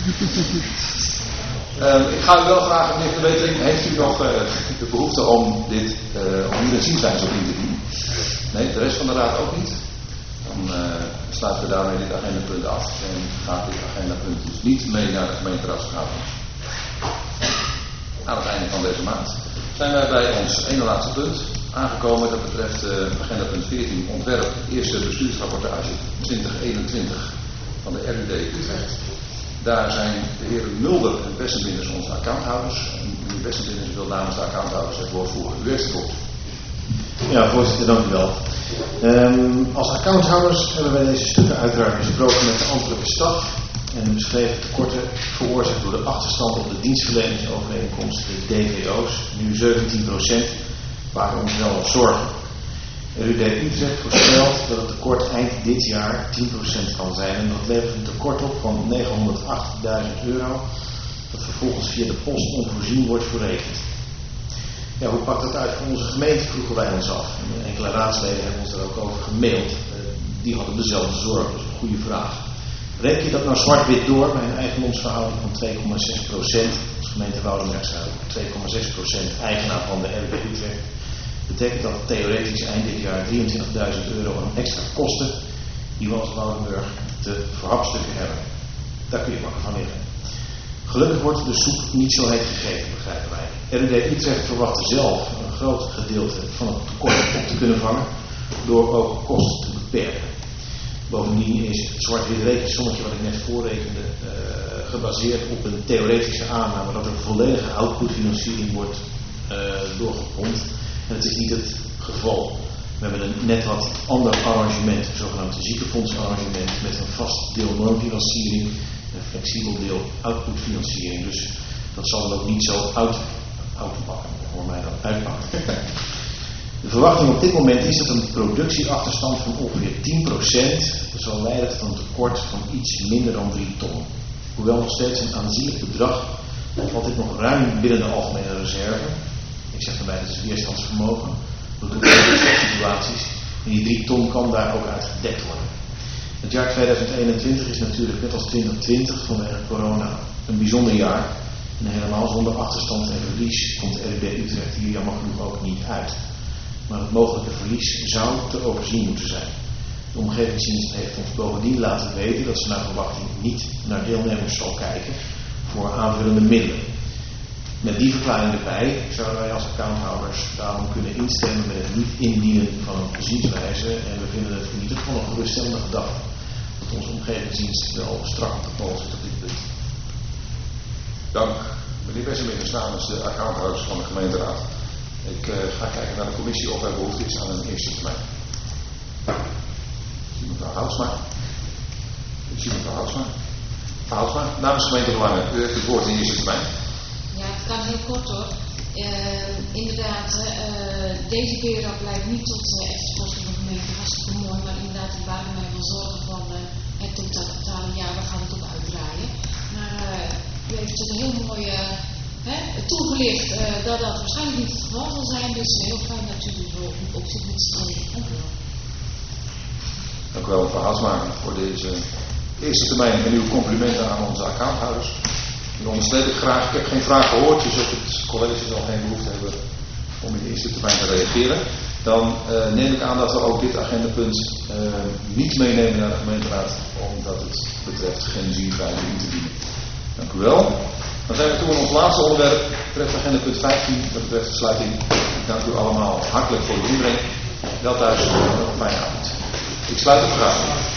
Ik ga u wel vragen, meneer De Wetering, heeft u nog de behoefte om hier een zienswijze op in te dienen? Nee, de rest van de raad ook niet? Dan sluiten we daarmee dit agendapunt af en gaat dit agendapunt dus niet mee naar de gemeenteraadsvergadering. Aan het einde van deze maand zijn wij bij ons ene laatste punt aangekomen. Dat betreft agendapunt 14, ontwerp eerste bestuursrapportage 2021 van de RUD Utrecht. Daar zijn de heren Mulder en Bessenbinders onze accounthouders. En meneer Bessenbinders wil namens de accounthouders het woord voeren. U heeft het woord. Ja, voorzitter, dank u wel. Als accounthouders hebben wij deze stukken uiteraard besproken met de ambtelijke staf. En de beschreven tekorten veroorzaakt door de achterstand op de dienstverleningsovereenkomst, de DVO's, nu 17%, maken ons wel nog zorgen. RUD Utrecht voorspelt dat het tekort eind dit jaar 10% kan zijn en dat levert een tekort op van €908.000, dat vervolgens via de post onvoorzien wordt verrekend. Ja, hoe pakt dat uit voor onze gemeente, vroegen wij ons af. En enkele raadsleden hebben ons daar ook over gemaild. Die hadden dezelfde zorg, dus een goede vraag. Reken je dat nou zwart-wit door bij een eigendomsverhouding van 2,6%, als gemeente Woudenberg zijn we 2,6% eigenaar van de RUD Utrecht, betekent dat theoretisch eind dit jaar €23.000 aan extra kosten die we als Woudenberg te verhapstukken hebben. Daar kun je wakker van liggen. Gelukkig wordt de soep niet zo heet gegeten, begrijpen wij. RUD Utrecht verwacht zelf een groot gedeelte van het tekort op te kunnen vangen door ook kosten te beperken. Bovendien is het zwart-wit rekensommetje wat ik net voorrekende gebaseerd op een theoretische aanname dat er volledige outputfinanciering wordt doorgepompt. En het is niet het geval. We hebben een net wat ander arrangement, een zogenaamd ziekenfondsarrangement met een vast deel normfinanciering en een flexibel deel outputfinanciering. Dus dat zal dan ook niet zo uitpakken, voor mij dan uitpakken. De verwachting op dit moment is dat een productieachterstand van ongeveer 10% zal leiden tot een tekort van iets minder dan 3 ton. Hoewel nog steeds een aanzienlijk bedrag, valt dit nog ruim binnen de algemene reserve. Ik zeg erbij, dat is weerstandsvermogen. Dat doet in situaties. En die 3 ton kan daar ook uit gedekt worden. Het jaar 2021 is natuurlijk net als 2020 vanwege corona een bijzonder jaar. En helemaal zonder achterstand en verlies komt de RUD Utrecht hier jammer genoeg ook niet uit. Maar het mogelijke verlies zou te overzien moeten zijn. De omgevingsdienst heeft ons bovendien laten weten dat ze naar verwachting niet naar deelnemers zal kijken voor aanvullende middelen. Met die verklaring erbij zouden wij als accounthouders daarom kunnen instemmen met het niet indienen van een zienswijze en we vinden het in ieder geval een geruststellende gedachte dat onze omgevingsdienst wel strak op de bal zit op dit punt. Dank. Meneer Bessenbinders namens de accounthouders van de gemeenteraad. Ik ga kijken naar de commissie of er behoefte is aan een eerste termijn. Ik zie mevrouw Houtsma. Mevrouw Houtsma, namens de gemeente Belangen, u heeft het woord in eerste termijn. Ja, het kan heel kort hoor. Inderdaad, deze periode blijkt niet tot extra kosten van de gemeente hartstikke mooi, maar inderdaad, we waren mij wel zorgen van het totale jaar, we gaan het ook uitdraaien. Maar u heeft het heel mooi toegelicht dat dat waarschijnlijk niet het geval zal zijn, dus heel fijn dat u er op zit met z'n tweeën. Dank u wel. Dank u wel, mevrouw Houtsma, voor deze eerste termijn en uw complimenten aan onze accounthouders. Die onderstreep ik graag. Ik heb geen vraag gehoord, dus of het college zal geen behoefte hebben om in de eerste termijn te reageren. Dan neem ik aan dat we ook dit agendapunt niet meenemen naar de gemeenteraad, omdat het betreft geen zienswijze in te dienen. Dank u wel. Dan zijn we toe aan ons laatste onderwerp, betreft agendapunt 15, dat betreft de sluiting. Ik dank u allemaal hartelijk voor uw inbreng. Wel thuis, nog een fijne avond. Ik sluit de vergadering.